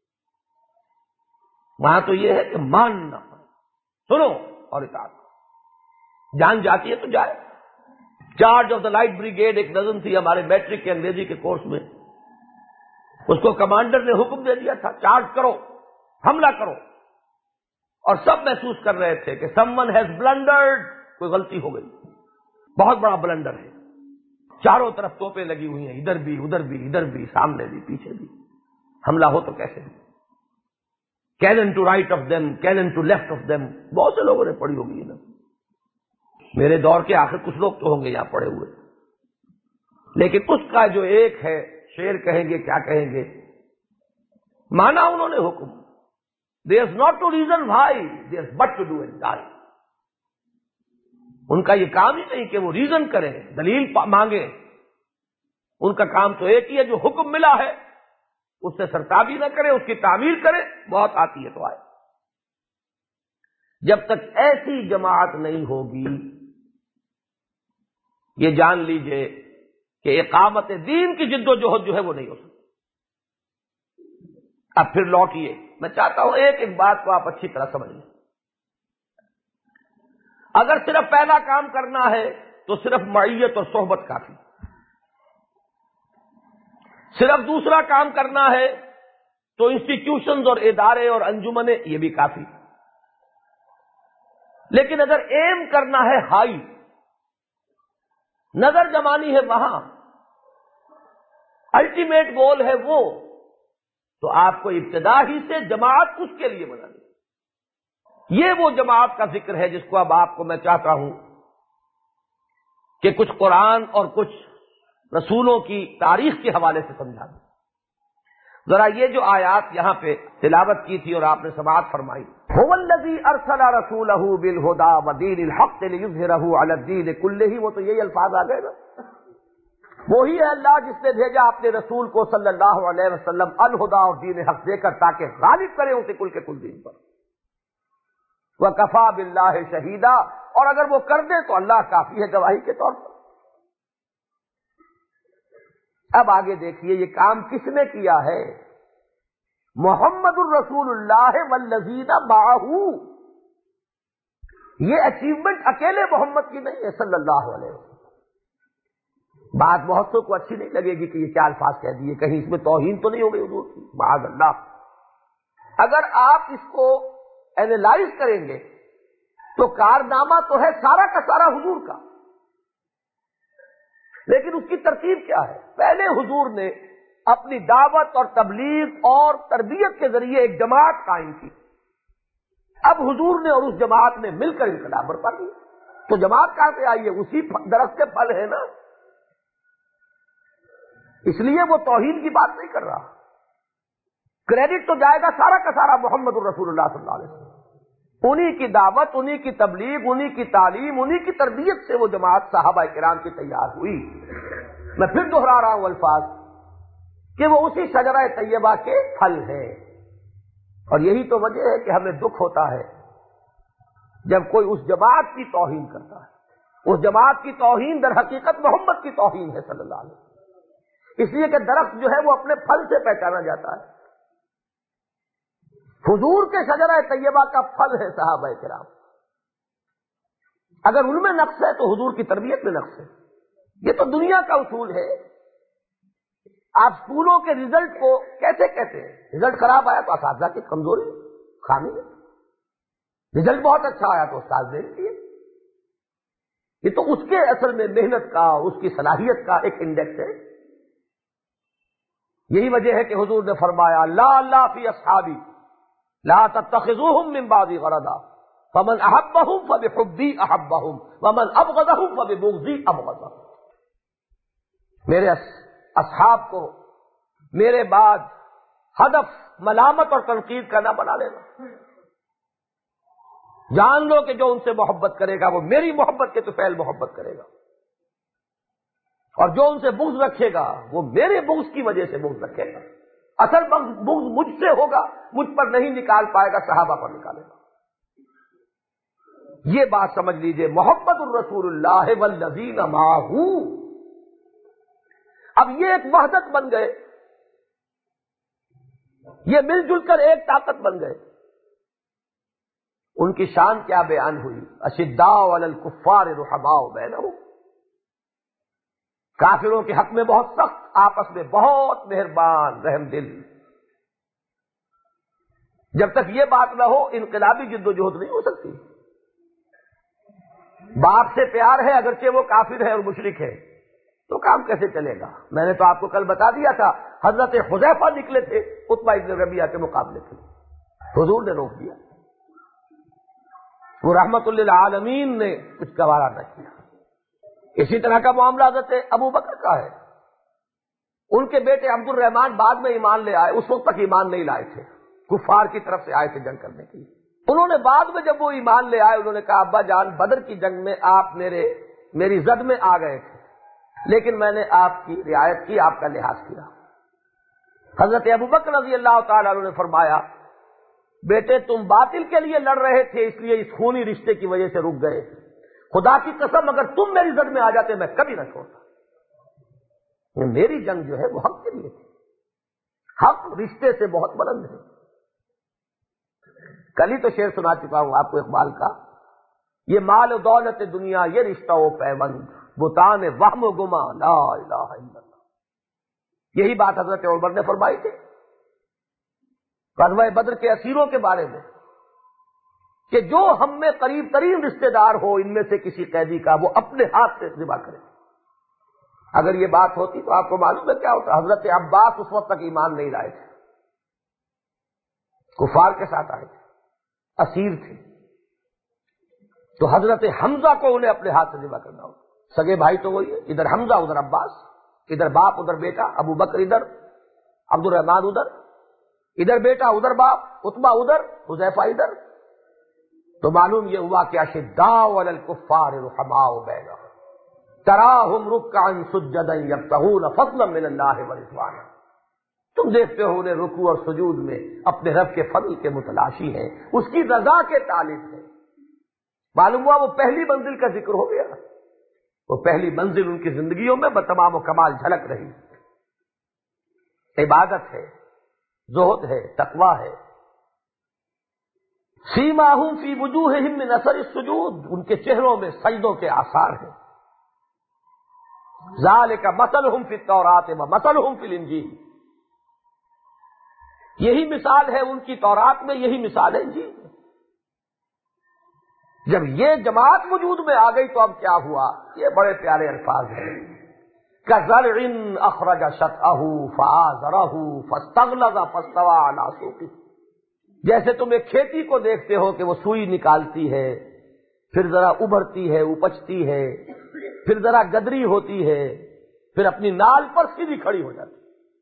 وہاں تو یہ ہے کہ ماننا، سنو اور اطاعت، جان جاتی ہے تو جائے۔ Charge of the light brigade ایک نظم تھی ہمارے میٹرک کے انگریزی کے کورس میں، اس کو کمانڈر نے حکم دے دیا تھا چارج کرو، حملہ کرو، اور سب محسوس کر رہے تھے کہ سم ون ہیز بلنڈرڈ، کوئی غلطی ہو گئی، بہت بڑا بلنڈر ہے، چاروں طرف توپیں لگی ہوئی ہیں، ادھر بھی ادھر بھی ادھر بھی، سامنے بھی پیچھے بھی، حملہ ہو تو کیسے بھی، cannon to right of them, cannon to left of them, بہت سے لوگوں نے پڑھی ہوگی یہ نا، میرے دور کے آخر کچھ لوگ تو ہوں گے یہاں پڑے ہوئے، لیکن اس کا جو ایک ہے شعر کہیں گے کیا کہیں گے، مانا انہوں نے حکم، there is not to reason why, there is but to do and die۔ ان کا یہ کام ہی نہیں کہ وہ ریزن کریں، دلیل مانگیں، ان کا کام تو ایک ہی ہے، جو حکم ملا ہے اس سے سرتابی نہ کرے، اس کی تعمیر کرے، بہت آتی ہے تو آئے۔ جب تک ایسی جماعت نہیں ہوگی، یہ جان لیجئے کہ اقامت دین کی جد و جہد جو ہے وہ نہیں ہو سکتی۔ اب پھر لوٹیے، میں چاہتا ہوں ایک ایک بات کو آپ اچھی طرح سمجھ لیں۔ اگر صرف پہلا کام کرنا ہے تو صرف معیت اور صحبت کافی، صرف دوسرا کام کرنا ہے تو انسٹیٹیوشنز اور ادارے اور انجمنیں، یہ بھی کافی، لیکن اگر ایم کرنا ہے ہائی، نظر جمانی ہے وہاں، الٹیمیٹ گول ہے وہ، تو آپ کو ابتدا ہی سے جماعت اس کے لیے بنانی۔ یہ وہ جماعت کا ذکر ہے جس کو اب آپ کو میں چاہتا ہوں کہ کچھ قرآن اور کچھ رسولوں کی تاریخ کے حوالے سے سمجھا دوں۔ ذرا یہ جو آیات یہاں پہ تلاوت کی تھی اور آپ نے سماعت فرمائی، هو الذی ارسل رسولہ بالہدی ودین الحق لیظہرہ علی الدین کلہ، وہ تو یہی الفاظ آ گئے نا، وہی ہے اللہ جس نے بھیجا اپنے رسول کو صلی اللہ علیہ وسلم الہدی اور دین حق دے کر تاکہ غالب کرے اسے کل کے کل دین پر، وکفی باللہ شہیدا، اور اگر وہ کر دیں تو اللہ کافی ہے گواہی کے طور پر۔ اب آگے دیکھیے یہ کام کس نے کیا ہے؟ محمد الرسول اللہ والذین معہ، یہ اچیومنٹ اکیلے محمد کی نہیں ہے صلی اللہ علیہ وسلم، بات بہت سو کو اچھی نہیں لگے گی کہ یہ کیا الفاظ کہہ دیے، کہیں اس میں توہین تو نہیں ہو گئی حضور کی، معاذ اللہ۔ اگر آپ اس کو اینالائز کریں گے تو کارنامہ تو ہے سارا کا سارا حضور کا، لیکن اس کی ترتیب کیا ہے؟ پہلے حضور نے اپنی دعوت اور تبلیغ اور تربیت کے ذریعے ایک جماعت قائم کی، اب حضور نے اور اس جماعت نے مل کر انقلاب برپا کیا، تو جماعت کہاں سے آئی ہے؟ اسی درخت کے پھل ہے نا، اس لیے وہ توہین کی بات نہیں کر رہا، کریڈٹ تو جائے گا سارا کا سارا محمد الرسول اللہ صلی اللہ علیہ وسلم، انہی کی دعوت، انہی کی تبلیغ، انہی کی تعلیم، انہی کی تربیت سے وہ جماعت صحابہ کرام کی تیار ہوئی۔ میں پھر دہرا رہا ہوں الفاظ کہ وہ اسی شجرہ طیبہ کے پھل ہیں، اور یہی تو وجہ ہے کہ ہمیں دکھ ہوتا ہے جب کوئی اس جماعت کی توہین کرتا ہے۔ اس جماعت کی توہین در حقیقت محمد کی توہین ہے صلی اللہ علیہ وسلم، اس لیے کہ درخت جو ہے وہ اپنے پھل سے پہچانا جاتا ہے۔ حضور کے شجرہ طیبہ کا پھل ہے صحابہ کرام، اگر ان میں نقص ہے تو حضور کی تربیت میں نقص ہے۔ یہ تو دنیا کا اصول ہے۔ آپ اسکولوں کے رزلٹ کو کیسے کہتے ہیں؟ رزلٹ خراب آیا تو اساتذہ کی کمزوری خامی ہے، رزلٹ بہت اچھا آیا تو استاد دے دیے۔ یہ تو اس کے اصل میں محنت کا، اس کی صلاحیت کا ایک انڈیکس ہے۔ یہی وجہ ہے کہ حضور نے فرمایا لا اللہ فی اصحابی لا تتخذوهم من بعدی غرضا فمن احبهم فبحبی احبهم ومن ابغضهم فببغضی ابغضهم۔ میرے اصحاب کو میرے بعد ہدف ملامت اور تنقید کا نہ بنا لینا، جان لو کہ جو ان سے محبت کرے گا وہ میری محبت کے تو فعل محبت کرے گا، اور جو ان سے بغض رکھے گا وہ میرے بغض کی وجہ سے بغض رکھے گا۔ اصل بغض مجھ سے ہوگا، مجھ پر نہیں نکال پائے گا، صحابہ پر نکالے گا۔ یہ بات سمجھ لیجئے، محمد الرسول اللہ والذین معہ، اب یہ ایک وحدت بن گئے، یہ مل جل کر ایک طاقت بن گئے۔ ان کی شان کیا بیان ہوئی؟ اشداء علی الکفار رحماء بینہم، کافروں کے حق میں بہت سخت، آپس میں بہت مہربان رحم دل۔ جب تک یہ بات نہ ہو انقلابی جد و جہد نہیں ہو سکتی۔ باپ سے پیار ہے اگرچہ وہ کافر ہے اور مشرک ہے تو کام کیسے چلے گا؟ میں نے تو آپ کو کل بتا دیا تھا، حضرت حذیفہ نکلے تھے عتبہ ابن ربیعہ کے مقابلے کے، حضور نے روک دیا، وہ رحمت للعالمین نے کچھ گوارا نہ کیا۔ اسی طرح کا معاملہ حضرت ابو بکر کا ہے، ان کے بیٹے عبد الرحمن بعد میں ایمان لے آئے، اس وقت تک ایمان نہیں لائے تھے، کفار کی طرف سے آئے تھے جنگ کرنے کے لیے۔ انہوں نے بعد میں جب وہ ایمان لے آئے، انہوں نے کہا ابا جان بدر کی جنگ میں آپ میری زد میں آ گئے تھے، لیکن میں نے آپ کی رعایت کی، آپ کا لحاظ کیا۔ حضرت ابو بکر رضی اللہ تعالیٰ عنہ نے فرمایا بیٹے تم باطل کے لیے لڑ رہے تھے، اس لیے اس خونی رشتے کی وجہ سے رک گئے، خدا کی قسم اگر تم میری زد میں آ جاتے میں کبھی نہ چھوڑتا۔ میری جنگ جو ہے وہ حق کے لیے تھی، حق رشتے سے بہت بلند ہے۔ کل ہی تو شعر سنا چکا ہوں آپ کو اقبال کا، یہ مال و دولت دنیا یہ رشتہ و پیوند، بتان وہم و گما لا الہ الا اللہ۔ یہی بات حضرت عمر نے فرمائی تھی غزوہ بدر کے اسیروں کے بارے میں کہ جو ہم میں قریب ترین رشتہ دار ہو ان میں سے کسی قیدی کا وہ اپنے ہاتھ سے ذبح کرے۔ اگر یہ بات ہوتی تو آپ کو معلوم ہے کیا ہوتا؟ حضرت عباس اس وقت تک ایمان نہیں لائے تھے، کفار کے ساتھ آئے تھے، اسیر تھے، تو حضرت حمزہ کو انہیں اپنے ہاتھ سے ذبح کرنا ہوگا۔ سگے بھائی تو وہی ہے، ادھر حمزہ ادھر عباس، ادھر باپ ادھر بیٹا، ابو بکر ادھر، عبد الرحمن ادھر بیٹا ادھر باپ، عتبہ ادھر، حذیفہ ادھر۔ تو معلوم یہ ہوا کہ اشداء علی الکفار رحماء بینہم تراہم رکعا سجدا یبتغون فضلا من اللہ ورضوانا۔ تم دیکھتے ہو انہیں رکوع اور سجود میں اپنے رب کے فضل کے متلاشی ہیں، اس کی رضا کے طالب ہیں۔ معلوم ہوا وہ پہلی منزل کا ذکر ہو گیا، وہ پہلی منزل ان کی زندگیوں میں بتمام و کمال جھلک رہی۔ عبادت ہے، زہد ہے، تقوی ہے۔ سیماہم فی وجوہہم من اثر السجود، ان کے چہروں میں سجدوں کے آثار ہیں۔ ذالک مثلہم فی التوراۃ ومثلہم فی الانجیل، یہی مثال ہے ان کی تورات میں، یہی مثال ہے انجیل میں۔ جب یہ جماعت وجود میں آ گئی تو اب کیا ہوا؟ یہ بڑے پیارے الفاظ ہیں، کزرع اخرج شطأہ فآزرہ فاستغلظ فاستوى علی سوقہ، جیسے تم ایک کھیتی کو دیکھتے ہو کہ وہ سوئی نکالتی ہے، پھر ذرا ابھرتی ہے، اپجتی ہے، پھر ذرا گدری ہوتی ہے، پھر اپنی نال پر سیدھی کھڑی ہو جاتی۔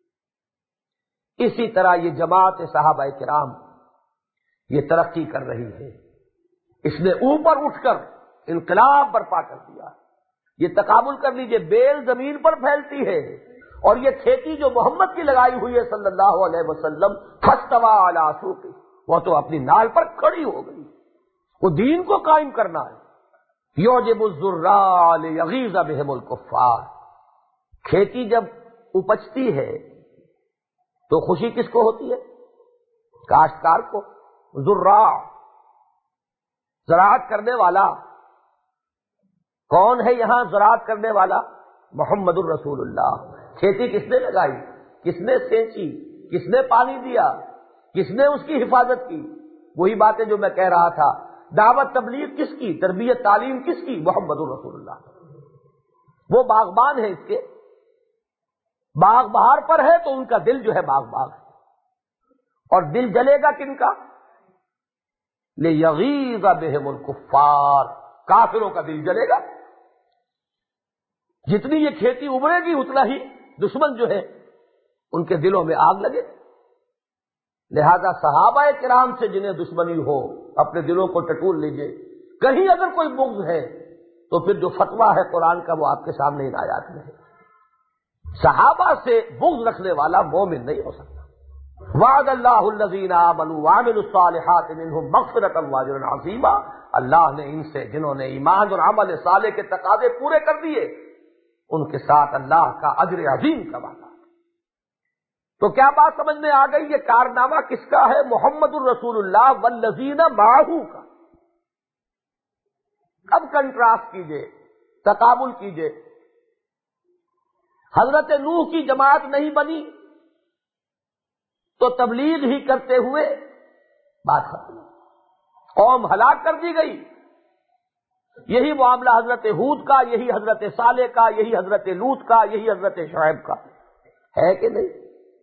اسی طرح یہ جماعت صحابہ کرام یہ ترقی کر رہی ہے، اس نے اوپر اٹھ کر انقلاب برپا کر دیا۔ یہ تقابل کر لیجئے، بیل زمین پر پھیلتی ہے، اور یہ کھیتی جو محمد کی لگائی ہوئی ہے صلی اللہ علیہ وسلم، فاستوى علی سوقہ، وہ تو اپنی نال پر کھڑی ہو گئی۔ وہ دین کو قائم کرنا ہے۔ یعجب الزراع لیغیظ بہم الکفار، کھیتی جب اپجتی ہے تو خوشی کس کو ہوتی ہے؟ کاشتکار کو۔ زراع، زراعت کرنے والا کون ہے یہاں؟ زراعت کرنے والا محمد الرسول اللہ۔ کھیتی کس نے لگائی؟ کس نے سینچی؟ کس نے پانی دیا؟ کس نے اس کی حفاظت کی؟ وہی باتیں جو میں کہہ رہا تھا، دعوت تبلیغ کس کی؟ تربیت تعلیم کس کی؟ محمد الرسول اللہ۔ وہ باغبان ہے، اس کے باغ بہار پر ہے تو ان کا دل جو ہے باغ باغ ہے، اور دل جلے گا کن کا؟ لیغیظ بہم الکفار، کافروں کا دل جلے گا۔ جتنی یہ کھیتی ابھرے گی اتنا ہی دشمن جو ہے ان کے دلوں میں آگ لگے۔ لہذا صحابہ کرام سے جنہیں دشمنی ہو اپنے دلوں کو ٹٹول لیجئے۔ کہیں اگر کوئی بغض ہے تو پھر جو فتویٰ ہے قرآن کا وہ آپ کے سامنے ان آیات میں ہے۔ صحابہ سے بغض رکھنے والا مومن نہیں ہو سکتا۔ وعد اللہ الذین آمنوا وعملوا الصالحات منہم مغفرۃ واجرا عظیما، اللہ نے ان سے جنہوں نے ایمان اور عمل صالح کے تقاضے پورے کر دیے ان کے ساتھ اللہ کا اجر عظیم کا وعدہ۔ تو کیا بات سمجھ میں آ گئی؟ یہ کارنامہ کس کا ہے؟ محمد الرسول اللہ والذین معہ کا۔ اب کنٹراسٹ کیجئے، تقابل کیجئے۔ حضرت نوح کی جماعت نہیں بنی تو تبلیغ ہی کرتے ہوئے بات ختم، قوم ہلاک کر دی گئی۔ یہی معاملہ حضرت ہود کا، یہی حضرت صالح کا، یہی حضرت لوط کا، یہی حضرت شعیب کا ہے کہ نہیں؟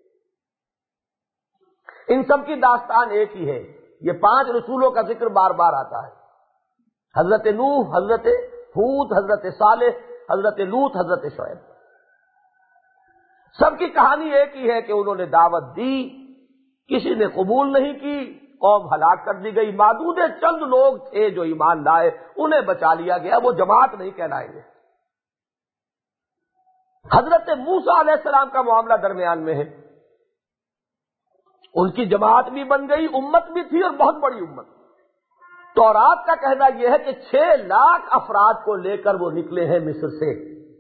ان سب کی داستان ایک ہی ہے۔ یہ 5 رسولوں کا ذکر بار بار آتا ہے، حضرت نوح، حضرت ہود، حضرت صالح، حضرت لوط، حضرت شعیب۔ سب کی کہانی ایک ہی ہے کہ انہوں نے دعوت دی، کسی نے قبول نہیں کی، قوم ہلاک کر دی گئی۔ معدود چند لوگ تھے جو ایمان لائے، انہیں بچا لیا گیا، وہ جماعت نہیں کہلائیں گے۔ حضرت موسیٰ علیہ السلام کا معاملہ درمیان میں ہے، ان کی جماعت بھی بن گئی، امت بھی تھی اور بہت بڑی امت۔ تورات کا کہنا یہ ہے کہ 6 لاکھ افراد کو لے کر وہ نکلے ہیں مصر سے۔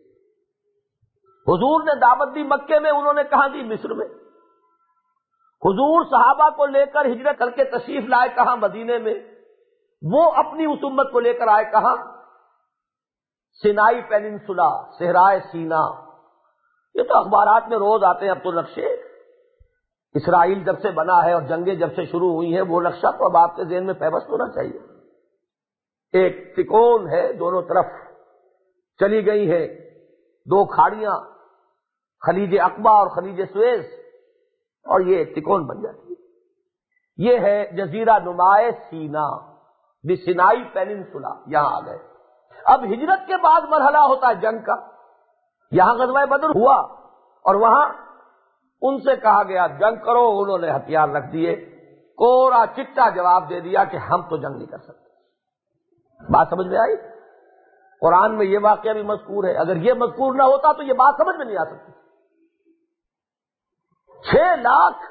حضور نے دعوت دی مکے میں، انہوں نے کہاں دی؟ مصر میں۔ حضور صحابہ کو لے کر ہجرت کر کے تشریف لائے کہاں؟ مدینے میں۔ وہ اپنی اس امت کو لے کر آئے کہاں؟ سینائی پیننسولا، صحرائے سینا۔ یہ تو اخبارات میں روز آتے ہیں اب تو نقشے۔ اسرائیل جب سے بنا ہے اور جنگیں جب سے شروع ہوئی ہیں وہ نقشہ تو اب آپ کے ذہن میں پیوست ہونا چاہیے۔ ایک تکون ہے، دونوں طرف چلی گئی ہے 2 کھاڑیاں، خلیج عقبہ اور خلیج سویس، اور یہ ایک تکون بن جاتی ہے۔ یہ ہے جزیرہ نمائے سینا، دی سینائی پیننسولا، یہاں آ گئے۔ اب ہجرت کے بعد مرحلہ ہوتا ہے جنگ کا۔ یہاں غزوہ بدر ہوا اور وہاں ان سے کہا گیا جنگ کرو، انہوں نے ہتھیار رکھ دیے، کوڑا چٹا جواب دے دیا کہ ہم تو جنگ نہیں کر سکتے۔ بات سمجھ میں آئی؟ قرآن میں یہ واقعہ بھی مذکور ہے، اگر یہ مذکور نہ ہوتا تو یہ بات سمجھ میں نہیں آ سکتی۔ 6 لاکھ،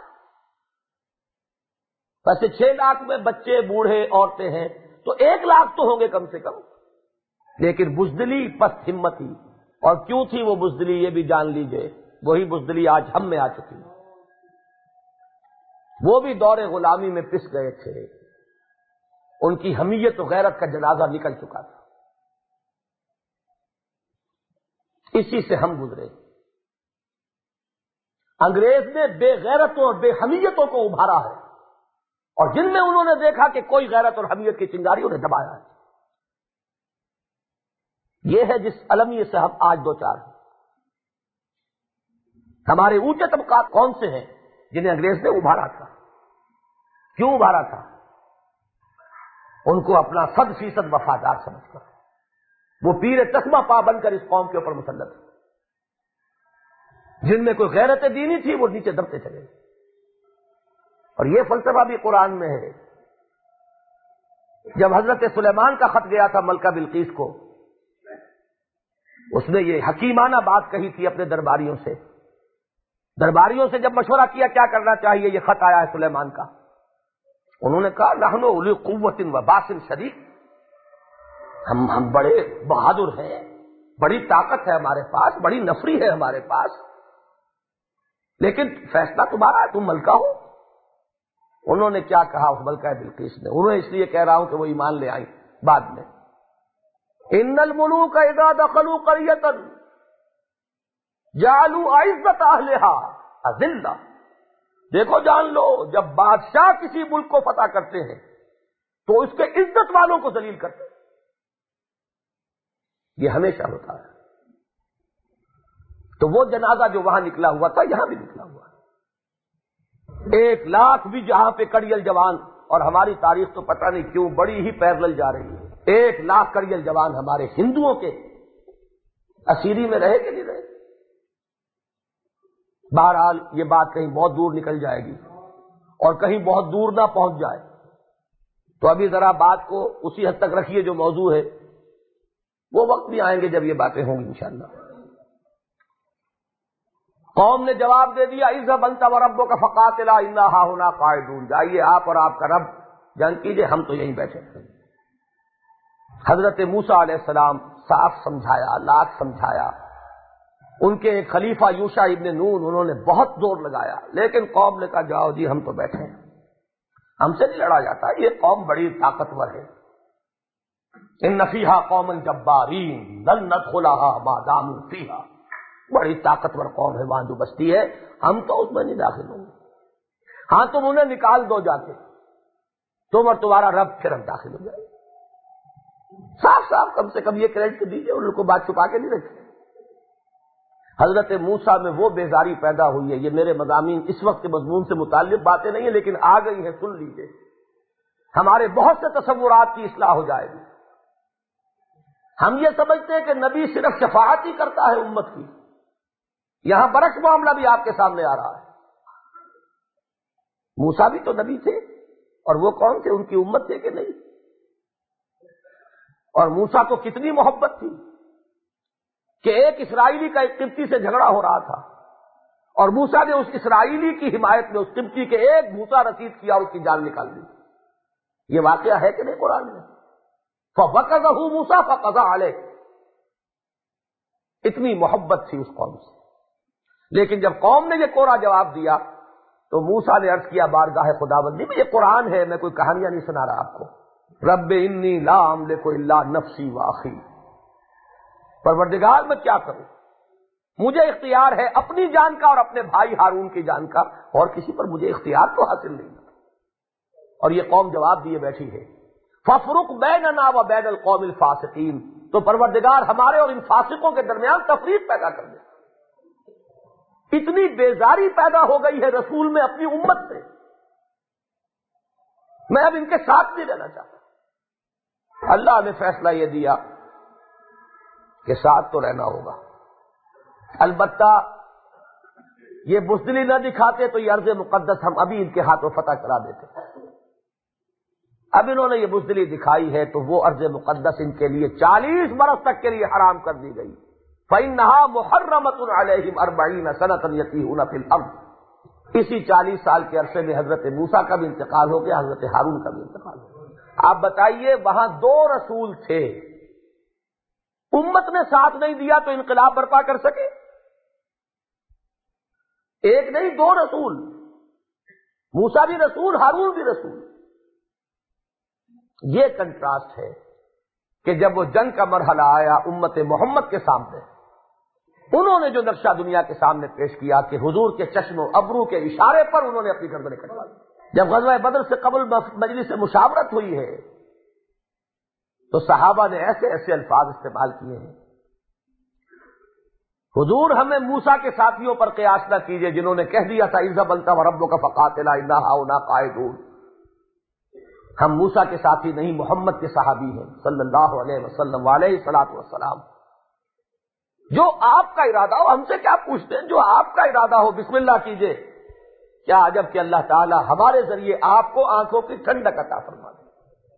ویسے 6 لاکھ میں بچے، بوڑھے، عورتیں ہیں تو 1 لاکھ تو ہوں گے کم سے کم، لیکن بزدلی، پست ہمتی۔ اور کیوں تھی وہ بزدلی یہ بھی جان لیجئے، وہی بزدلی آج ہم میں آ چکی ہے۔ وہ بھی دور غلامی میں پس گئے تھے، ان کی حمیت و غیرت کا جنازہ نکل چکا تھا۔ اسی سے ہم گزرے۔ انگریز نے بے غیرتوں اور بے حمیتوں کو ابھارا ہے، اور جن میں انہوں نے دیکھا کہ کوئی غیرت اور حمیت کی چنگاری انہیں دبایا ہے۔ یہ ہے جس المیے سے ہم آج دو چار ہیں۔ ہمارے اونچے طبقات کون سے ہیں جنہیں انگریز نے ابھارا تھا؟ کیوں ابھارا تھا؟ ان کو اپنا 100% وفادار سمجھ کر وہ پیر تسمہ پا بن کر اس قوم کے اوپر مسلط ہے۔ جن میں کوئی غیرت دینی تھی وہ نیچے دبتے چلے، اور یہ فلسفہ بھی قرآن میں ہے۔ جب حضرت سلیمان کا خط گیا تھا ملکہ بلقیس کو، اس نے یہ حکیمانہ بات کہی تھی اپنے درباریوں سے۔ درباریوں سے جب مشورہ کیا کیا کرنا چاہیے، یہ خط آیا ہے سلیمان کا، انہوں نے کہا نحن اولی قوت و باس شدید، ہم بڑے بہادر ہیں، بڑی طاقت ہے ہمارے پاس، بڑی نفری ہے ہمارے پاس، لیکن فیصلہ تمہارا ہے، تم ملکہ ہو۔ انہوں نے کیا کہا اس ملکہ بلقیس نے؟ انہوں نے اس لیے کہہ رہا ہوں کہ وہ ایمان لے آئیں بعد میں، ان الملوک اذا دخلوا قرية جعلوا عزت اہلها اذلہ۔ دیکھو جان لو، جب بادشاہ کسی ملک کو فتح کرتے ہیں تو اس کے عزت والوں کو ذلیل کرتے ہیں۔ یہ ہمیشہ ہوتا ہے۔ تو وہ جنازہ جو وہاں نکلا ہوا تھا یہاں بھی نکلا ہوا ہے۔ 1,00,000 بھی جہاں پہ کڑیل جوان، اور ہماری تاریخ تو پتہ نہیں کیوں بڑی ہی پیرلل جا رہی ہے، 1,00,000 کڑیل جوان ہمارے ہندوؤں کے اسیری میں رہے کہ نہیں رہے؟ بہرحال یہ بات کہیں بہت دور نکل جائے گی، اور کہیں بہت دور نہ پہنچ جائے، تو ابھی ذرا بات کو اسی حد تک رکھیے جو موضوع ہے۔ وہ وقت بھی آئیں گے جب یہ باتیں ہوں گی انشاءاللہ۔ قوم نے جواب دے دیا اذهب انت وربك فقاتلا انا هاهنا قاعدون، جائیے آپ اور آپ کا رب جنگ کیجئے، ہم تو یہیں بیٹھے ہیں۔ حضرت موسیٰ علیہ السلام صاف سمجھایا، لاکھ سمجھایا، ان کے ایک خلیفہ یوشع ابن نون انہوں نے بہت زور لگایا، لیکن قوم نے کہا جاؤ جی ہم تو بیٹھے ہیں، ہم سے نہیں لڑا جاتا، یہ قوم بڑی طاقتور ہے۔ ان فیہا قوما جبارین لن ندخلها ما داموا فیہا، بڑی طاقتور قوم ہے وہاں جو بستی ہے، ہم تو اس میں نہیں داخل ہوں گے، ہاں تم انہیں نکال دو جا کے، تم اور تمہارا رب، پھر ہم داخل ہو جائیں۔ صاف صاف کم سے کم یہ کریڈٹ دیجیے، ان کو بات چھپا کے نہیں رکھے۔ حضرت موسیٰ میں وہ بیزاری پیدا ہوئی ہے، یہ میرے مضامین اس وقت کے مضمون سے متعلق باتیں نہیں ہیں لیکن آ گئی ہیں، سن لیجیے، ہمارے بہت سے تصورات کی اصلاح ہو جائے گی۔ ہم یہ سمجھتے ہیں کہ نبی صرف شفاعت ہی کرتا ہے امت کی، یہاں برعکس معاملہ بھی آپ کے سامنے آ رہا ہے۔ موسیٰ بھی تو نبی تھے، اور وہ کون تھے؟ ان کی امت تھے کہ نہیں؟ اور موسیٰ کو کتنی محبت تھی کہ ایک اسرائیلی کا ایک قبطی سے جھگڑا ہو رہا تھا، اور موسیٰ نے اس اسرائیلی کی حمایت میں اس قبطی کے ایک بھوسا رسید کیا، اس کی جان نکال دی۔ یہ واقعہ ہے کہ نہیں قرآن میں؟ فَوَقَذَهُ مُوسَىٰ فَقَضَىٰ عَلَيْهِ، اتنی محبت تھی اس قوم سے۔ لیکن جب قوم نے یہ کوڑا جواب دیا تو موسیٰ نے عرض کیا بارگاہ خداوندی میں، یہ قرآن ہے، میں کوئی کہانیاں نہیں سنا رہا آپ کو، رب انی لا املک الا نفسی واخی، پروردگار میں کیا کروں، مجھے اختیار ہے اپنی جان کا اور اپنے بھائی ہارون کی جان کا، اور کسی پر مجھے اختیار تو حاصل نہیں۔ اور یہ قوم جواب دیے بیٹھی ہے، فَافْرُقْ بَيْنَنَا وَبَيْنَ الْقَوْمِ الْفَاسِقِينَ، تو پروردگار ہمارے اور ان فاسقوں کے درمیان تفریق پیدا کر دے۔ اتنی بیزاری پیدا ہو گئی ہے رسول میں اپنی امت سے، میں اب ان کے ساتھ نہیں رہنا چاہتا۔ اللہ نے فیصلہ یہ دیا کہ ساتھ تو رہنا ہوگا، البتہ یہ بزدلی نہ دکھاتے تو یہ ارض مقدس ہم ابھی ان کے ہاتھوں فتح کرا دیتے۔ اب انہوں نے یہ بزدلی دکھائی ہے تو وہ ارض مقدس ان کے لیے 40 برس تک کے لیے حرام کر دی گئی۔ فَإِنَّهَا مُحَرَّمَةٌ عَلَيْهِمْ 40 سَنَةً يَتِيهُونَ فِي الْأَرْضِ، اسی 40 سال کے عرصے میں حضرت موسیٰ کا بھی انتقال ہو گیا، حضرت ہارون کا بھی انتقال ہو گیا۔ آپ بتائیے وہاں 2 رسول تھے، امت نے ساتھ نہیں دیا تو انقلاب برپا کر سکے؟ ایک نہیں 2 رسول، موسیٰ بھی رسول، ہارون بھی رسول۔ یہ کنٹراسٹ ہے کہ جب وہ جنگ کا مرحلہ آیا امت محمد کے سامنے انہوں نے جو نقشہ دنیا کے سامنے پیش کیا کہ حضور کے چشم و ابرو کے اشارے پر انہوں نے اپنی گردنیں کٹوا دی۔ جب غزوہ بدر سے قبل مجلس مشاورت ہوئی ہے تو صحابہ نے ایسے ایسے الفاظ استعمال کیے ہیں، حضور ہمیں موسیٰ کے ساتھیوں پر قیاس نہ کیجئے جنہوں نے کہہ دیا تھا اذهب انت وربک فقاتلا انا ہاؤنا قاعدون۔ ہم موسیٰ کے ساتھی نہیں، محمد کے صحابی ہیں صلی اللہ علیہ وسلم علیہ الصلوۃ والسلام۔ جو آپ کا ارادہ ہو، ہم سے کیا پوچھتے ہیں، جو آپ کا ارادہ ہو بسم اللہ کیجئے۔ کیا عجب کہ اللہ تعالی ہمارے ذریعے آپ کو آنکھوں کی ٹھنڈک عطا فرما دے۔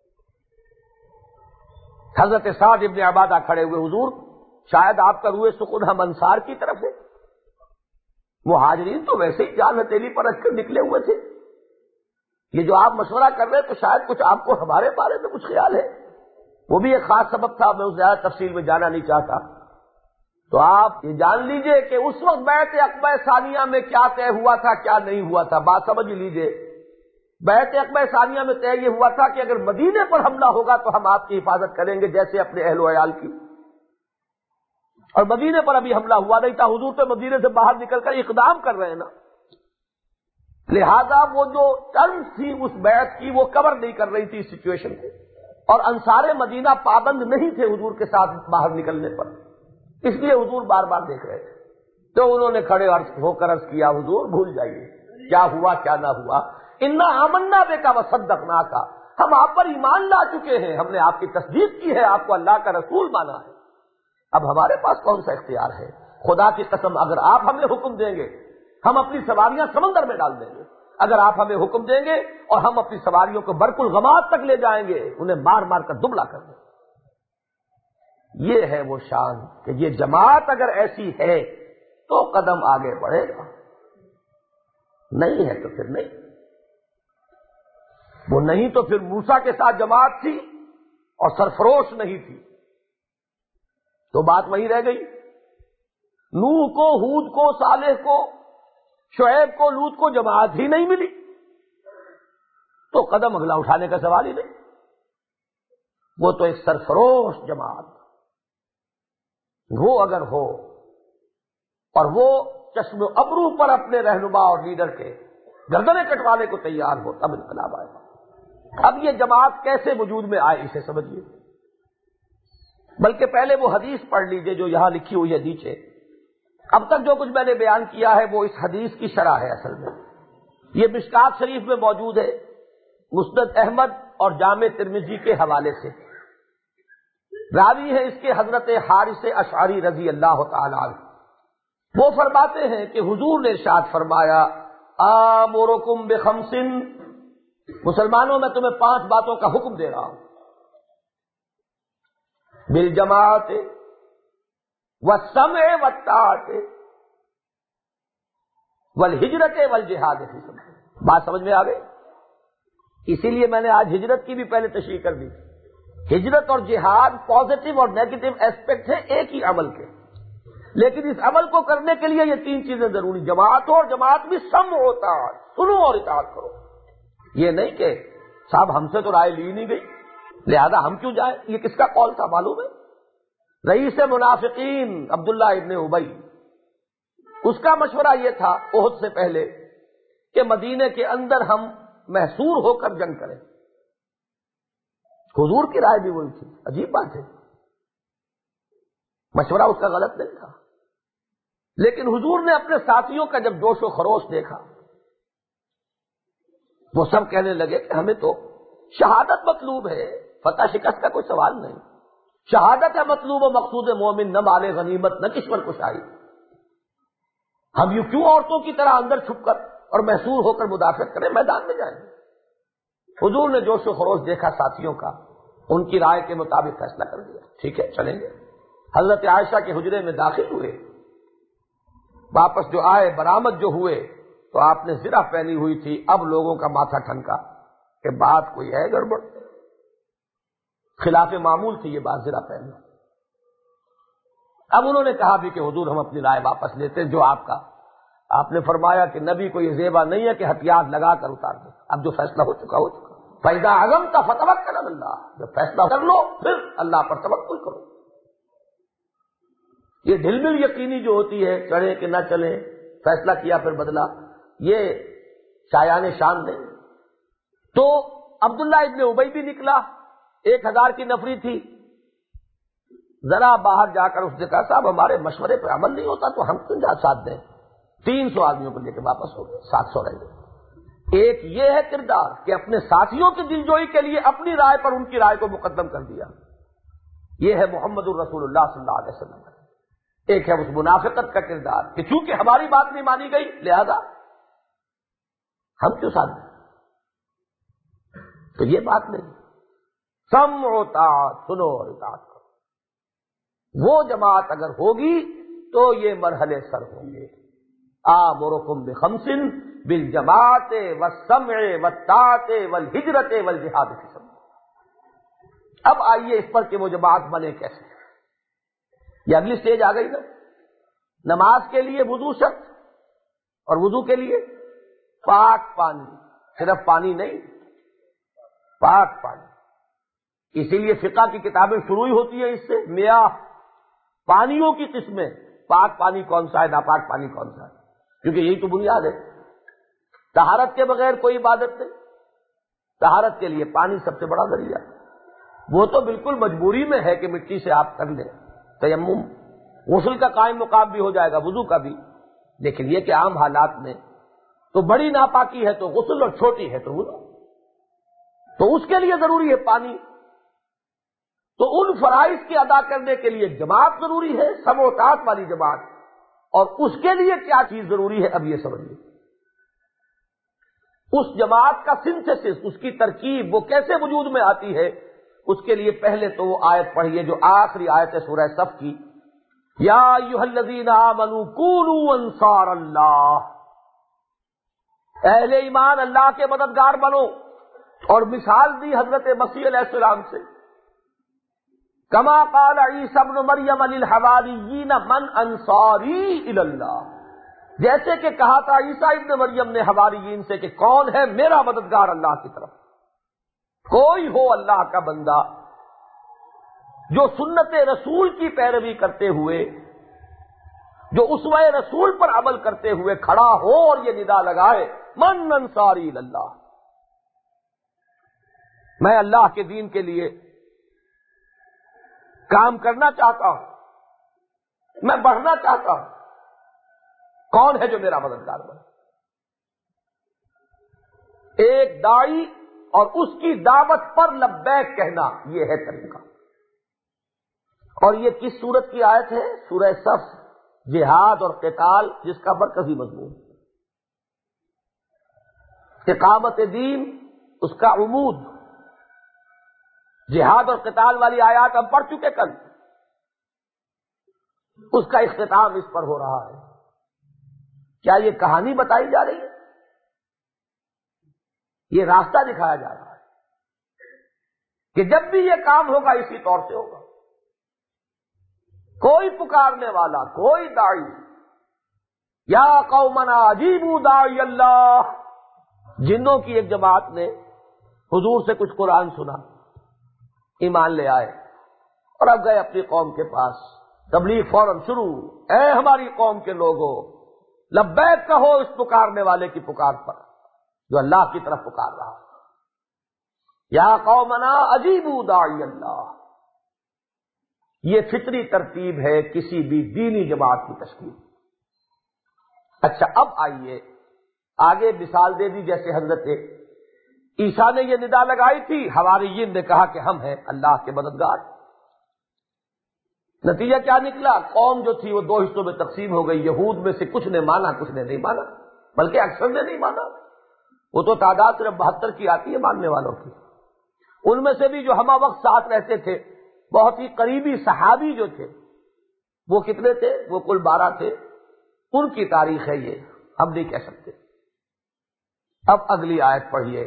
حضرت سعد ابن عبادہ کھڑے ہوئے، حضور شاید آپ کا روئے سکون ہم انصار کی طرف ہے، مہاجرین تو ویسے ہی جان ہتھیلی پر رکھ کر نکلے ہوئے تھے، یہ جو آپ مشورہ کر رہے ہیں تو شاید کچھ آپ کو ہمارے بارے میں کچھ خیال ہے۔ وہ بھی ایک خاص سبب تھا، میں اس زیادہ تفصیل میں جانا نہیں چاہتا۔ تو آپ یہ جان لیجئے کہ اس وقت بیعت عقبہ ثانیہ میں کیا طے ہوا تھا، کیا نہیں ہوا تھا، بات سمجھ لیجئے۔ بیعت عقبہ ثانیہ میں طے یہ ہوا تھا کہ اگر مدینے پر حملہ ہوگا تو ہم آپ کی حفاظت کریں گے جیسے اپنے اہل و عیال کی، اور مدینے پر ابھی حملہ ہوا نہیں تھا، حضور تو مدینے سے باہر نکل کر اقدام کر رہے ہیں نا، لہذا وہ جو ٹرم تھی اس بیعت کی وہ کور نہیں کر رہی تھی اس سچویشن کو، اور انصار مدینہ پابند نہیں تھے حضور کے ساتھ باہر نکلنے پر، اس لیے حضور بار بار دیکھ رہے تھے۔ تو انہوں نے کھڑے ہو کر عرض کیا حضور بھول جائیے کیا ہوا کیا نہ ہوا، انا آمنا بک وصدقناک، ہم آپ پر ایمان لا چکے ہیں، ہم نے آپ کی تصدیق کی ہے، آپ کو اللہ کا رسول مانا ہے، اب ہمارے پاس کون سا اختیار ہے؟ خدا کی قسم اگر آپ ہمیں حکم دیں گے ہم اپنی سواریاں سمندر میں ڈال دیں گے، اگر آپ ہمیں حکم دیں گے اور ہم اپنی سواریوں کو برق الغماد تک لے جائیں گے، انہیں مار مار کر دبلا کر دیں گے۔ یہ ہے وہ شان کہ یہ جماعت اگر ایسی ہے تو قدم آگے بڑھے گا، نہیں ہے تو پھر نہیں، وہ نہیں تو پھر موسیٰ کے ساتھ جماعت تھی اور سرفروش نہیں تھی، تو بات وہیں رہ گئی۔ نوح کو، ہود کو، صالح کو، شعیب کو، لوط کو جماعت ہی نہیں ملی تو قدم اگلا اٹھانے کا سوال ہی نہیں، وہ تو ایک سرفروش جماعت وہ اگر ہو اور وہ چشم ابرو پر اپنے رہنما اور لیڈر کے گردنیں کٹوانے کو تیار ہو تب انقلاب آئے گا۔ اب یہ جماعت کیسے وجود میں آئے اسے سمجھیے، بلکہ پہلے وہ حدیث پڑھ لیجئے جو یہاں لکھی ہوئی ہے نیچے۔ اب تک جو کچھ میں نے بیان کیا ہے وہ اس حدیث کی شرح ہے، اصل میں یہ مشکات شریف میں موجود ہے، مسند احمد اور جامع ترمذی کے حوالے سے۔ راوی ہے اس کے حضرت حارث اشعری رضی اللہ تعالی عنہ، وہ فرماتے ہیں کہ حضور نے ارشاد فرمایا آمرکم بخمس، مسلمانوں میں تمہیں 5 باتوں کا حکم دے رہا ہوں، بالجماعت والسمع والطاعت والہجرت والجہاد فی سبیل اللہ۔ بات سمجھ میں آ گئی؟ اسی لیے میں نے آج ہجرت کی بھی پہلے تشریح کر دی۔ ہجرت اور جہاد پازیٹو اور نیگیٹو ایسپیکٹ ہیں ایک ہی عمل کے، لیکن اس عمل کو کرنے کے لیے یہ 3 چیزیں ضروری، جماعت ہو، اور جماعت بھی سمع ہوتا، سنو اور اطاعت کرو۔ یہ نہیں کہ صاحب ہم سے تو رائے لی نہیں گئی لہذا ہم کیوں جائیں، یہ کس کا قول تھا معلوم ہے؟ رئیس منافقین عبداللہ ابن ابی، اس کا مشورہ یہ تھا احد سے پہلے کہ مدینے کے اندر ہم محصور ہو کر جنگ کریں، حضور کی رائے بھی وہی تھی، عجیب بات ہے، مشورہ اس کا غلط نہیں تھا، لیکن حضور نے اپنے ساتھیوں کا جب جوش و خروش دیکھا وہ سب کہنے لگے کہ ہمیں تو شہادت مطلوب ہے، فتح شکست کا کوئی سوال نہیں، شہادت ہے مطلوب و مقصود مومن، نہ مال غنیمت نہ کشور کشائی، ہم یوں کیوں عورتوں کی طرح اندر چھپ کر اور محصور ہو کر مدافعت کریں، میدان میں جائیں۔ حضور نے جوش و خروش دیکھا ساتھیوں کا، ان کی رائے کے مطابق فیصلہ کر دیا، ٹھیک ہے چلیں گے۔ حضرت عائشہ کے حجرے میں داخل ہوئے، واپس جو آئے برآمد جو ہوئے تو آپ نے زرہ پہنی ہوئی تھی، اب لوگوں کا ماتھا ٹھنکا کہ بات کوئی ہے گڑبڑ، خلاف معمول تھی یہ بات زرہ پہننا۔ اب انہوں نے کہا بھی کہ حضور ہم اپنی رائے واپس لیتے ہیں، جو آپ نے فرمایا کہ نبی کو یہ زیبا نہیں ہے کہ ہتھیار لگا کر اتار دیں، اب جو فیصلہ ہو چکا ہو چکا، فَإِذَا عَزَمْتَ فَتَوَكَّلْ عَلَى اللَّهِ، جب فیصلہ کر لو پھر اللہ پر توکل کرو۔ یہ ڈھل مل یقینی جو ہوتی ہے، چڑھیں کہ نہ چلیں، فیصلہ کیا پھر بدلا، یہ شایان شان نہیں۔ تو عبداللہ ابن ابی بھی نکلا، 1000 کی نفری تھی، ذرا باہر جا کر اس نے کہا صاحب ہمارے مشورے پہ عمل نہیں ہوتا تو ہم کیوں ساتھ دیں، 300 آدمیوں کو لے کے واپس ہو گئے، 700 رہ گئے۔ ایک یہ ہے کردار کہ اپنے ساتھیوں کی دلجوئی کے لیے اپنی رائے پر ان کی رائے کو مقدم کر دیا، یہ ہے محمد الرسول اللہ صلی اللہ علیہ وسلم۔ ایک ہے اس منافقت کا کردار کہ چونکہ ہماری بات نہیں مانی گئی لہذا ہم کیوں ساتھ دیں، تو یہ بات نہیں، سمع و طاعت، سنو اور اطاعت کرو۔ وہ جماعت اگر ہوگی تو یہ مرحلے سر ہوں گے۔ آمرکم بخمس بالجماعت والسمع والطاعت والہجرت والجہاد فی سبیل اللہ۔ اب آئیے اس پر کہ وہ جماعت بنے کیسے، یہ اگلی سٹیج آ گئی نا۔ نماز کے لیے وضو شرط، اور وضو کے لیے پاک پانی، صرف پانی نہیں، پاک پانی۔ اسی لیے فقہ کی کتابیں شروع ہی ہوتی ہیں اس سے، میاہ، پانیوں کی قسمیں، پاک پانی کون سا ہے، ناپاک پانی کون سا ہے، کیونکہ یہی تو بنیاد ہے۔ طہارت کے بغیر کوئی عبادت نہیں، طہارت کے لیے پانی سب سے بڑا ذریعہ، وہ تو بالکل مجبوری میں ہے کہ مٹی سے آپ کر لیں تیمم، غسل کا قائم مقام بھی ہو جائے گا، وضو کا بھی، لیکن یہ کہ عام حالات میں تو بڑی ناپاکی ہے تو غسل اور چھوٹی ہے تو وضو، تو اس کے لیے ضروری ہے پانی۔ تو ان فرائض کی ادا کرنے کے لیے جماعت ضروری ہے، سمع و طاعت والی جماعت، اور اس کے لیے کیا چیز ضروری ہے اب یہ سمجھیے۔ اس جماعت کا سنتھسس، اس کی ترکیب، وہ کیسے وجود میں آتی ہے، اس کے لیے پہلے تو وہ آیت پڑھیے جو آخری آیت ہے سورہ صف کی، یا ایھا الذین آمنوا کونوا انصار اللہ، اہل ایمان اللہ کے مددگار بنو، اور مثال دی حضرت مسیح علیہ السلام سے، کما قال عیسی ابن مریم للحواریین من انصاری الی اللہ، جیسے کہ کہا تھا عیسیٰ ابن مریم نے حواریین سے کہ کون ہے میرا مددگار اللہ کی طرف۔ کوئی ہو اللہ کا بندہ جو سنت رسول کی پیروی کرتے ہوئے، جو اسوہ رسول پر عمل کرتے ہوئے کھڑا ہو اور یہ ندا لگائے من انصاری الی اللہ، میں اللہ کے دین کے لیے کام کرنا چاہتا ہوں، میں بڑھنا چاہتا ہوں، کون ہے جو میرا مددگار بنے؟ ایک داعی اور اس کی دعوت پر لبیک کہنا، یہ ہے طریقہ۔ اور یہ کس سورت کی آیت ہے؟ سورہ صف، جہاد اور قتال، جس کا مرکزی مضمون، اقامت دین، اس کا عمود۔ جہاد اور قتال والی آیات ہم پڑھ چکے کل، اس کا اختتام اس پر ہو رہا ہے۔ کیا یہ کہانی بتائی جا رہی ہے؟ یہ راستہ دکھایا جا رہا ہے کہ جب بھی یہ کام ہوگا اسی طور سے ہوگا۔ کوئی پکارنے والا، کوئی داعی، یا قومنا اجیبوا داعی اللہ، جنوں کی ایک جماعت نے حضور سے کچھ قرآن سنا، ایمان لے آئے، اور اب گئے اپنی قوم کے پاس، تبلیغ فوراً شروع، اے ہماری قوم کے لوگوں، لبیک کہو اس پکارنے والے کی پکار پر جو اللہ کی طرف پکار رہا ہے، یا قومنا اجیبوا داعی اللہ۔ یہ فطری ترتیب ہے کسی بھی دینی جماعت کی تشکیل۔ اچھا اب آئیے آگے مثال دے دی، جیسے حضرت عیسیٰ نے یہ ندا لگائی تھی، حواریین نے کہا کہ ہم ہیں اللہ کے مددگار۔ نتیجہ کیا نکلا؟ قوم جو تھی وہ 2 حصوں میں تقسیم ہو گئی، یہود میں سے کچھ نے مانا، کچھ نے نہیں مانا، بلکہ اکثر نے نہیں مانا۔ وہ تو تعداد صرف 72 کی آتی ہے ماننے والوں کی۔ ان میں سے بھی جو ہمہ وقت ساتھ رہتے تھے، بہت ہی قریبی صحابی جو تھے، وہ کتنے تھے؟ وہ کل 12 تھے۔ ان کی تاریخ ہے یہ، ہم نہیں کہہ سکتے۔ اب اگلی آیت پڑھیے،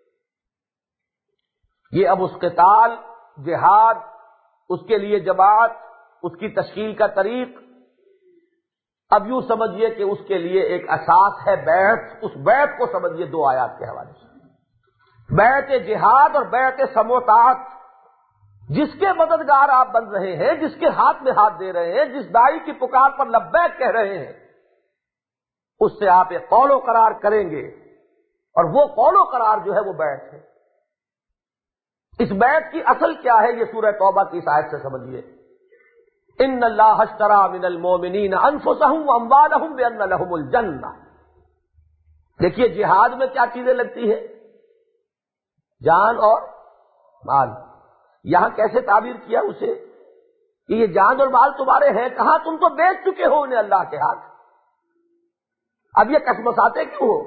یہ اب اس قتال، جہاد، اس کے لیے جماعت، اس کی تشکیل کا طریق، اب یوں سمجھیے کہ اس کے لیے ایک اساس ہے بیعت۔ اس بیعت کو سمجھیے 2 آیات کے حوالے سے، بیعت جہاد اور بیعت سمع و طاعت۔ جس کے مددگار آپ بن رہے ہیں، جس کے ہاتھ میں ہاتھ دے رہے ہیں، جس داعی کی پکار پر لبیک کہہ رہے ہیں، اس سے آپ ایک قول و قرار کریں گے، اور وہ قول و قرار جو ہے وہ بیعت ہے۔ اس بیعت کی اصل کیا ہے، یہ سورہ توبہ کی اس آیت سے سمجھیے۔ ان اللہ اشتری من المؤمنین انفسهم واموالهم بان لهم الجنہ۔ دیکھیے جہاد میں کیا چیزیں لگتی ہیں، جان اور مال۔ یہاں کیسے تعبیر کیا اسے کہ یہ جان اور مال تمہارے ہیں کہاں، تم تو بیچ چکے ہو انہیں اللہ کے ہاتھ، اب یہ کسمساتے کیوں ہو،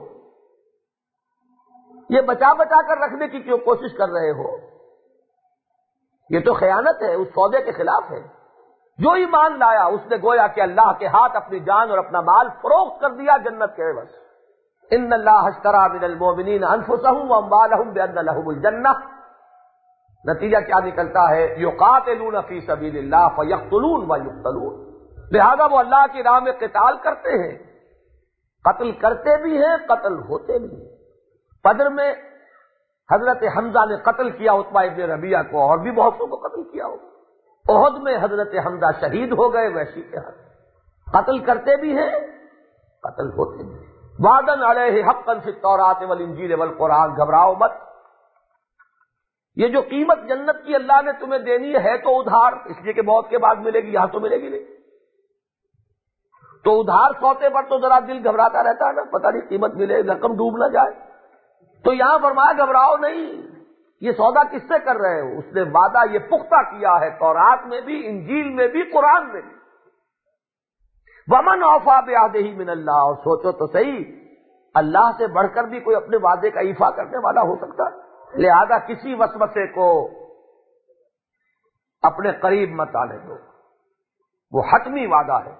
یہ بچا بچا کر رکھنے کی کیوں کوشش کر رہے ہو؟ یہ تو خیانت ہے، اس سودے کے خلاف ہے۔ جو ایمان لایا اس نے گویا کہ اللہ کے ہاتھ اپنی جان اور اپنا مال فروخت کر دیا جنت کے عوض۔ ان اللہ اشتری من المؤمنین انفسهم واموالهم بان لهم الجنہ۔ نتیجہ کیا نکلتا ہے، یقاتلون فی سبیل اللہ فیقتلون ویقتلون۔ لہذا وہ اللہ کی راہ میں قتال کرتے ہیں، قتل کرتے بھی ہیں، قتل ہوتے بھی ہیں۔ بدر میں حضرت حمزہ نے قتل کیا عتبہ ابن ربیعہ کو، اور بھی بہت سو کو قتل کیا ہو۔ احد میں حضرت حمزہ شہید ہو گئے وحشی کے ہاتھ۔ قتل کرتے بھی ہیں، قتل ہوتے بھی ہیں۔ وعدن علیہ حقا فی التوراۃ والانجیل والقرآن، گھبراؤ مت۔ یہ جو قیمت جنت کی اللہ نے تمہیں دینی ہے تو ادھار، اس لیے کہ موت کے بعد ملے گی، یہاں تو ملے گی نہیں، تو ادھار سوتے پر تو ذرا دل گھبراتا رہتا ہے نا، پتہ نہیں قیمت ملے، رقم ڈوب نہ جائے۔ تو یہاں فرمایا گھبراؤ نہیں، یہ سودا کس سے کر رہے ہو؟ اس نے وعدہ یہ پختہ کیا ہے تورات میں بھی، انجیل میں بھی، قرآن میں بھی۔ ومن اوفی بعہدہ من اللہ، اور سوچو تو صحیح، اللہ سے بڑھ کر بھی کوئی اپنے وعدے کا ایفا کرنے والا ہو سکتا ہے؟ لہذا کسی وسوسے کو اپنے قریب مت آنے دو، وہ حتمی وعدہ ہے۔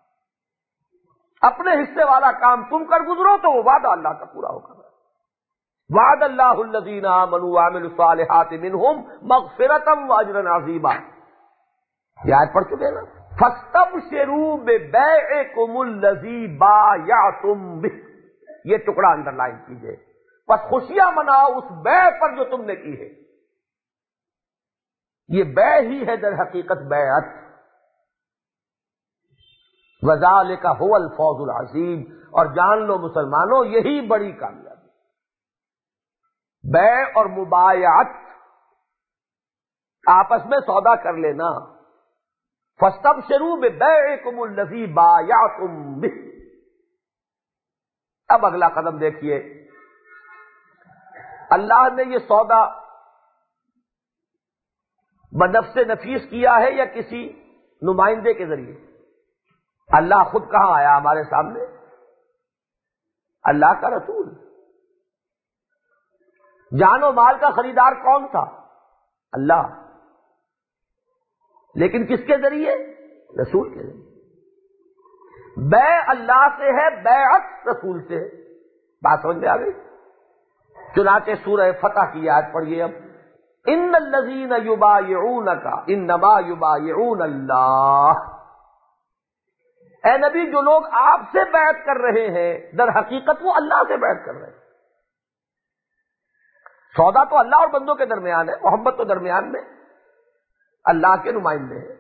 اپنے حصے والا کام تم کر گزرو تو وہ وعدہ اللہ کا پورا ہوگا۔ وعد اللہ الذین آمنوا وعملوا الصالحات منہم مغفرۃ واجرا عظیما، یہ آیت پڑھ چکے نا۔ فاستبشروا ببیعکم الذی بایعتم بہ، یہ ٹکڑا انڈر لائن کیجئے، بس خوشیاں مناؤ اس بیع پر جو تم نے کی ہے۔ یہ بیع ہی ہے در حقیقت بیعت۔ وذالک هو الفوز العظیم، اور جان لو مسلمانوں یہی بڑی کامیابی، بیع اور مبایعت، آپس میں سودا کر لینا۔ فاستبشروا ببیعکم الذی بایعتم بہ۔ اب اگلا قدم دیکھیے، اللہ نے یہ سودا بنفس نفیس کیا ہے یا کسی نمائندے کے ذریعے؟ اللہ خود کہاں آیا ہمارے سامنے؟ اللہ کا رسول۔ جان و مال کا خریدار کون تھا؟ اللہ، لیکن کس کے ذریعے؟ رسول کے ذریعے۔ بیع اللہ سے ہے، بیعت رسول سے ہے۔ بات سمجھ میں آ گئی؟ چنانچہ سورہ فتح کی آیت پڑھیے اب، ان الذین یبایعونک انما یبایعون اللہ۔ اے نبی، جو لوگ آپ سے بیعت کر رہے ہیں در حقیقت وہ اللہ سے بیعت کر رہے ہیں۔ سودا تو اللہ اور بندوں کے درمیان ہے، محمد تو درمیان میں اللہ کے نمائندے ہیں۔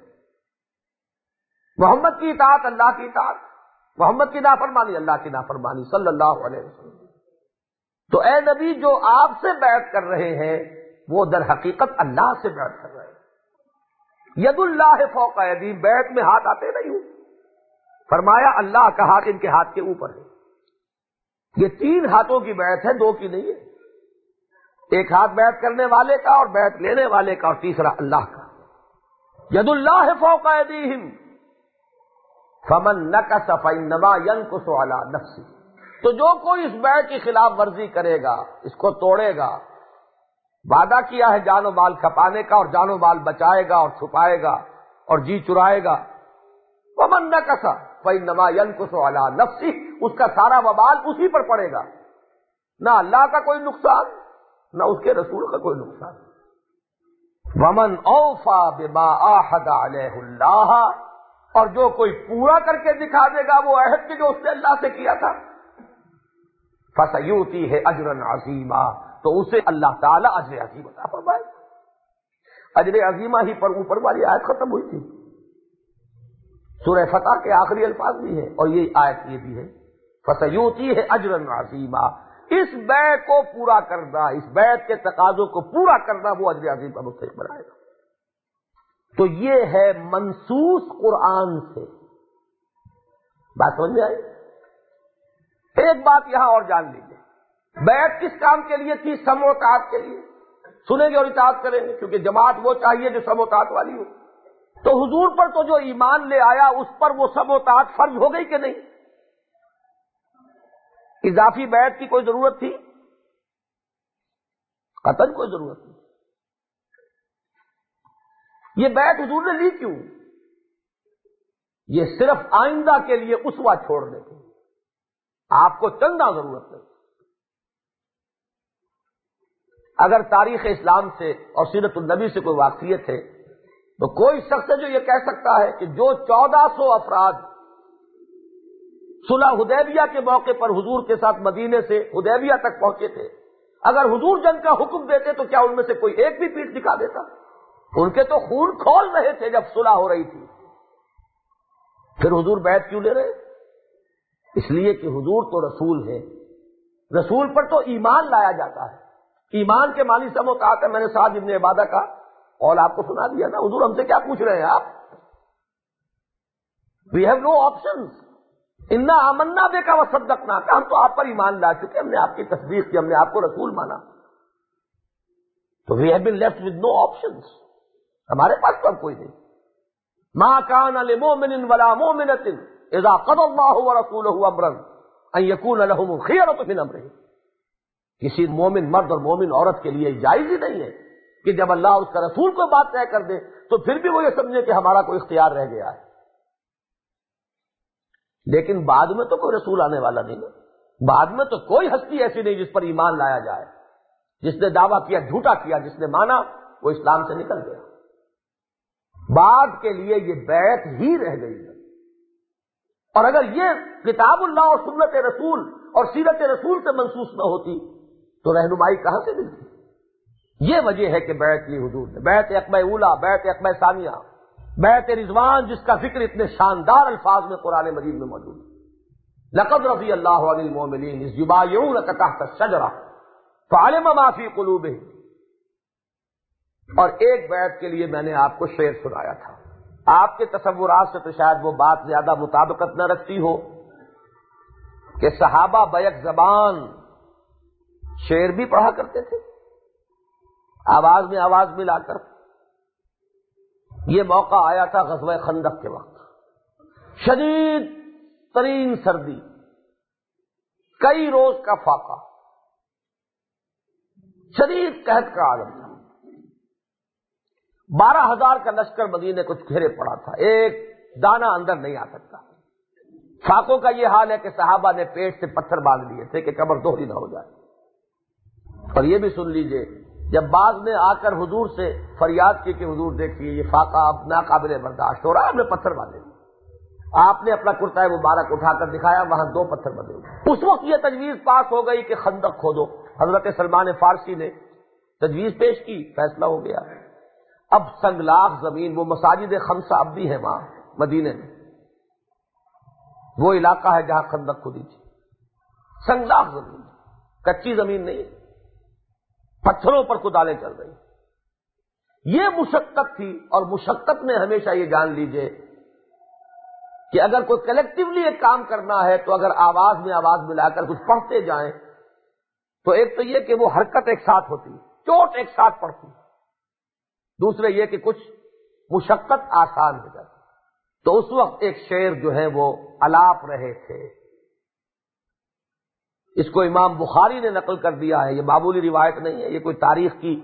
محمد کی اطاعت اللہ کی اطاعت، محمد کی نافرمانی اللہ کی نافرمانی، صلی اللہ علیہ وسلم۔ تو اے نبی، جو آپ سے بیعت کر رہے ہیں وہ در حقیقت اللہ سے بیعت کر رہے ہیں۔ ید اللہ فوق ایدیہم، بیعت میں ہاتھ آتے نہیں ہوں، فرمایا اللہ کا ہاتھ ان کے ہاتھ کے اوپر ہے۔ یہ 3 ہاتھوں کی بیعت ہے، 2 کی نہیں ہے۔ ایک ہاتھ بیعت کرنے والے کا اور بیعت لینے والے کا، اور تیسرا اللہ کا۔ ید اللہ فوق ایدیہم فمن نکث فانما ینکث علی نفسہ، تو جو کوئی اس بیعت کی خلاف ورزی کرے گا، اس کو توڑے گا، وعدہ کیا ہے جان و مال کھپانے کا، اور جان و مال بچائے گا اور چھپائے گا اور جی چرائے گا، فمن نکث فانما ینکث علی نفسہ، اس کا سارا وبال اسی پر پڑے گا، نہ اللہ کا کوئی نقصان نہ اس کے رسول کا کوئی نقصان۔ ومن اوفی بما عاہد علیہ اللہ، اور جو کوئی پورا کر کے دکھا دے گا وہ عہد کے جو اس نے اللہ سے کیا تھا، فسیؤتیہ اجرا عظیما، تو اسے اللہ تعالی اجر عظیم عطا فرمائے۔ اجر عظیمہ ہی پر اوپر والی آیت ختم ہوئی تھی. سورہ فتح کے آخری الفاظ بھی ہیں اور یہ آیت یہ بھی ہے فَسَيُؤْتِيهِ أَجْرًا عَظِيمًا. اس بیع کو پورا کرنا، اس بیعت کے تقاضوں کو پورا کرنا وہ اجر عظیم کا مستحق بنائے گا. تو یہ ہے منصوص قرآن سے. بات سمجھ میں آئی؟ ایک بات یہاں اور جان لیجیے، بیعت کس کام کے لیے تھی؟ سمع و اطاعت کے لیے. سنیں گے اور اطاعت کریں گے، کیونکہ جماعت وہ چاہیے جو سمع و اطاعت والی ہو. تو حضور پر تو جو ایمان لے آیا اس پر وہ سمع و اطاعت فرض ہو گئی کہ نہیں؟ اضافی بیعت کی کوئی ضرورت تھی؟ قطعاً کوئی ضرورت نہیں. یہ بیعت حضور نے لی کیوں؟ یہ صرف آئندہ کے لیے اسوہ چھوڑنے کی. آپ کو چلنا ضرورت نہیں. اگر تاریخ اسلام سے اور سیرت النبی سے کوئی واقفیت ہے تو کوئی شخص ہے جو یہ کہہ سکتا ہے کہ جو 1400 افراد صلح حدیبیہ کے موقع پر حضور کے ساتھ مدینے سے حدیبیہ تک پہنچے تھے، اگر حضور جنگ کا حکم دیتے تو کیا ان میں سے کوئی ایک بھی پیٹھ دکھا دیتا؟ ان کے تو خون کھول رہے تھے جب صلح ہو رہی تھی. پھر حضور بیعت کیوں لے رہے؟ اس لیے کہ حضور تو رسول ہے، رسول پر تو ایمان لایا جاتا ہے. ایمان کے معنی سمع و اطاعت ہے. میں نے سعد ابن عبادہ کا قول آپ کو سنا دیا نا. حضور ہم سے کیا پوچھ رہے ہیں آپ؟ We have no options. انا آمنا بک وصدقنا، کہ ہم تو آپ پر ایمان لا چکے، ہم نے آپ کی تصدیق کی، ہم نے آپ کو رسول مانا. تو we have been left with no options. ہمارے پاس تو اب کوئی نہیں. ما کان لمؤمن ولا مؤمنۃ اذا قضى الله ورسوله امرا ان يكون لهم الخيرة من امرهم. کسی مومن مرد اور مومن عورت کے لیے جائز ہی نہیں ہے کہ جب اللہ اس کا رسول کو بات طے کر دے تو پھر بھی وہ یہ سمجھے کہ ہمارا کوئی اختیار رہ گیا ہے. لیکن بعد میں تو کوئی رسول آنے والا نہیں ہے. بعد میں تو کوئی ہستی ایسی نہیں جس پر ایمان لایا جائے. جس نے دعویٰ کیا جھوٹا کیا، جس نے مانا وہ اسلام سے نکل گیا. بعد کے لیے یہ بیعت ہی رہ گئی ہے. اور اگر یہ کتاب اللہ اور سنت رسول اور سیرت رسول سے منسوخ نہ ہوتی تو رہنمائی کہاں سے ملتی؟ یہ وجہ ہے کہ بیعت لی حضور نے. بیعت عقبہ اولا، بیعت عقبہ ثانیہ، بیعت رضوان، جس کا ذکر اتنے شاندار الفاظ میں قرآن مجید میں موجود ہے. لقد رضی اللہ عن المؤمنین اذ یبایعونک تحت الشجرہ فعلم ما فی قلوبہم. اور ایک بیعت کے لیے میں نے آپ کو شعر سنایا تھا. آپ کے تصورات سے تو شاید وہ بات زیادہ مطابقت نہ رکھتی ہو کہ صحابہ بیک زبان شعر بھی پڑھا کرتے تھے، آواز میں آواز ملا کر. یہ موقع آیا تھا غزوہ خندق کے وقت. شدید ترین سردی، کئی روز کا فاقہ، شدید قحط کا عالم تھا. 12,000 کا لشکر مدینے کو گھیرے پڑا تھا، ایک دانہ اندر نہیں آ سکتا. فاقوں کا یہ حال ہے کہ صحابہ نے پیٹ سے پتھر باندھ لیے تھے کہ قبر دوہری نہ ہو جائے. اور یہ بھی سن لیجئے، جب بعض نے آ کر حضور سے فریاد کی کہ حضور دیکھیے یہ فاقہ اب ناقابل برداشت ہو رہا ہے، ہم نے پتھر باندھے. آپ نے اپنا کرتا مبارک اٹھا کر دکھایا، وہاں 2 پتھر بندے ہوئے. اس وقت یہ تجویز پاس ہو گئی کہ خندق کھودو. حضرت سلمان فارسی نے تجویز پیش کی، فیصلہ ہو گیا. اب سنگلاخ زمین، وہ مساجد خمسہ اب بھی ہے وہاں مدینے میں، وہ علاقہ ہے جہاں خندق کھودی تھی. سنگلاخ زمین، کچی زمین نہیں، پتھروں پر کدالیں چل رہی. یہ مشقت تھی. اور مشقت میں ہمیشہ یہ جان لیجئے کہ اگر کوئی کلیکٹیولی ایک کام کرنا ہے تو اگر آواز میں آواز ملا کر کچھ پڑھتے جائیں تو ایک تو یہ کہ وہ حرکت ایک ساتھ ہوتی، چوٹ ایک ساتھ پڑتی. دوسرے یہ کہ کچھ مشقت آسان ہو جاتی. تو اس وقت ایک شعر جو ہے وہ الاپ رہے تھے. اس کو امام بخاری نے نقل کر دیا ہے، یہ معمولی روایت نہیں ہے، یہ کوئی تاریخ کی،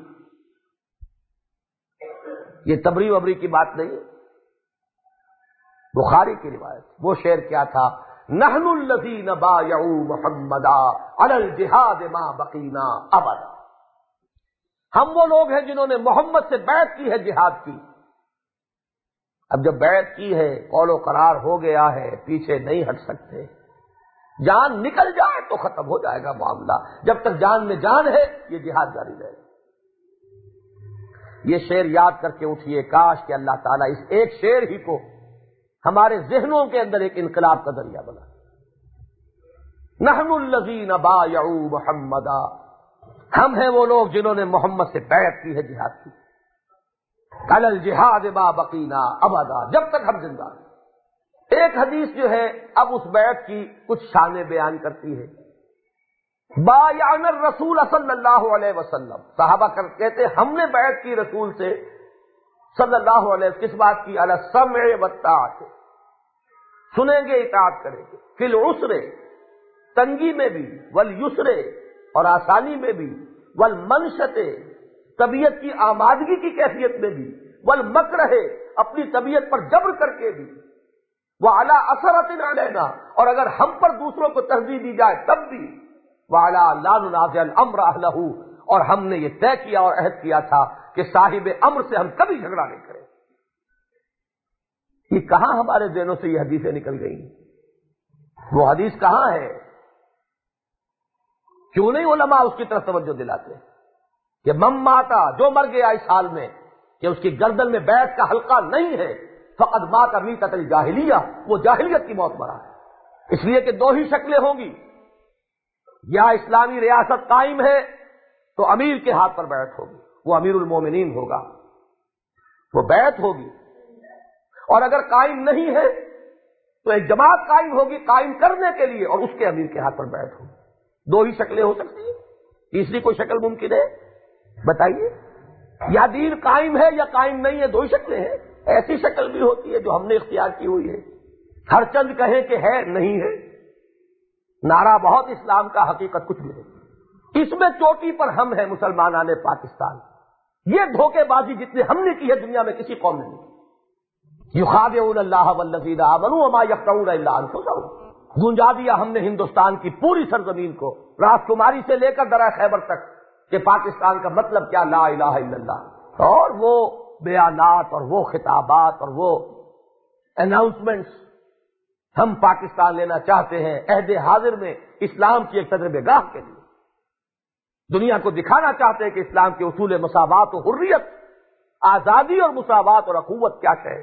یہ تبری وبری کی بات نہیں ہے، بخاری کی روایت. وہ شعر کیا تھا؟ نحن الذین بایعوا محمدا علی الجہاد ما بقینا ابدا. ہم وہ لوگ ہیں جنہوں نے محمد سے بیعت کی ہے جہاد کی. اب جب بیعت کی ہے، قول و قرار ہو گیا ہے، پیچھے نہیں ہٹ سکتے. جان نکل جائے تو ختم ہو جائے گا معاملہ. جب تک جان میں جان ہے یہ جہاد جاری رہے گا. یہ شعر یاد کر کے اٹھیے، کاش کہ اللہ تعالیٰ اس ایک شعر ہی کو ہمارے ذہنوں کے اندر ایک انقلاب کا ذریعہ بنا۔ نحن الذین بایعوا محمدا، ہم ہیں وہ لوگ جنہوں نے محمد سے بیعت کی ہے جہاد کی، علی الجہاد ما بقینا ابدا، جب تک ہم زندہ ہیں۔ ایک حدیث جو ہے اب اس بیعت کی کچھ شانیں بیان کرتی ہے۔ بایعنا الرسول صلی اللہ علیہ وسلم، صحابہ کہتے ہم نے بیعت کی رسول سے صلی اللہ علیہ وسلم، کس بات کی؟ علی السمع والطاعۃ، سنیں گے اطاعت کریں گے، فی العسر، تنگی میں بھی، والیسر، اور آسانی میں بھی، والمنشط، طبیعت کی آمادگی کی کیفیت میں بھی، والمکرہ، اپنی طبیعت پر جبر کر کے بھی، وعلی اثرۃ علینا، اور اگر ہم پر دوسروں کو ترجیح دی جائے تب بھی، وعلی لا ننازع الامر اہلہ، اور ہم نے یہ طے کیا اور عہد کیا تھا کہ صاحب امر سے ہم کبھی جھگڑا نہیں کریں۔ یہ کہاں ہمارے ذہنوں سے یہ حدیثیں نکل گئی؟ وہ حدیث کہاں ہے؟ کیوں نہیں علماء اس کی طرف توجہ دلاتے کہ من ماتا، جو مر گیا اس حال میں کہ اس کی گردن میں بیعت کا حلقہ نہیں ہے، فقد مات میتۃ الجاہلیہ، وہ جاہلیت کی موت مرا ہے۔ اس لیے کہ دو ہی شکلیں ہوں گی، یا اسلامی ریاست قائم ہے تو امیر کے ہاتھ پر بیعت ہوگی، وہ امیر المومنین ہوگا، وہ بیعت ہوگی، اور اگر قائم نہیں ہے تو ایک جماعت قائم ہوگی قائم کرنے کے لیے، اور اس کے امیر کے ہاتھ پر بیعت ہوگی۔ دو ہی شکلیں ہو سکتی ہیں، تیسری کوئی شکل ممکن ہے؟ بتائیے۔ یا دین قائم ہے یا قائم نہیں ہے، دو ہی شکلیں ہیں۔ ایسی شکل بھی ہوتی ہے جو ہم نے اختیار کی ہوئی ہے، ہر چند کہیں کہ ہے نہیں ہے، نعرہ بہت اسلام کا، حقیقت کچھ بھی نہیں۔ اس میں چوٹی پر ہم ہیں مسلمانان پاکستان۔ یہ دھوکے بازی جتنے ہم نے کی ہے دنیا میں کسی قوم نے نہیں کی۔ یخادعون اللہ والذین آمنوا وما یخدعون الا انفسهم، گنجا دیا ہم نے ہندوستان کی پوری سرزمین کو، راجکماری سے لے کر درہ خیبر تک، کہ پاکستان کا مطلب کیا؟ لا الہ الا اللہ۔ اور وہ بیانات اور وہ خطابات اور وہ اناؤنسمنٹس، ہم پاکستان لینا چاہتے ہیں عہد حاضر میں اسلام کی ایک تجربہ گاہ کے لیے، دنیا کو دکھانا چاہتے ہیں کہ اسلام کے اصول مساوات و حریت، آزادی اور مساوات اور اخوت کیا ہے۔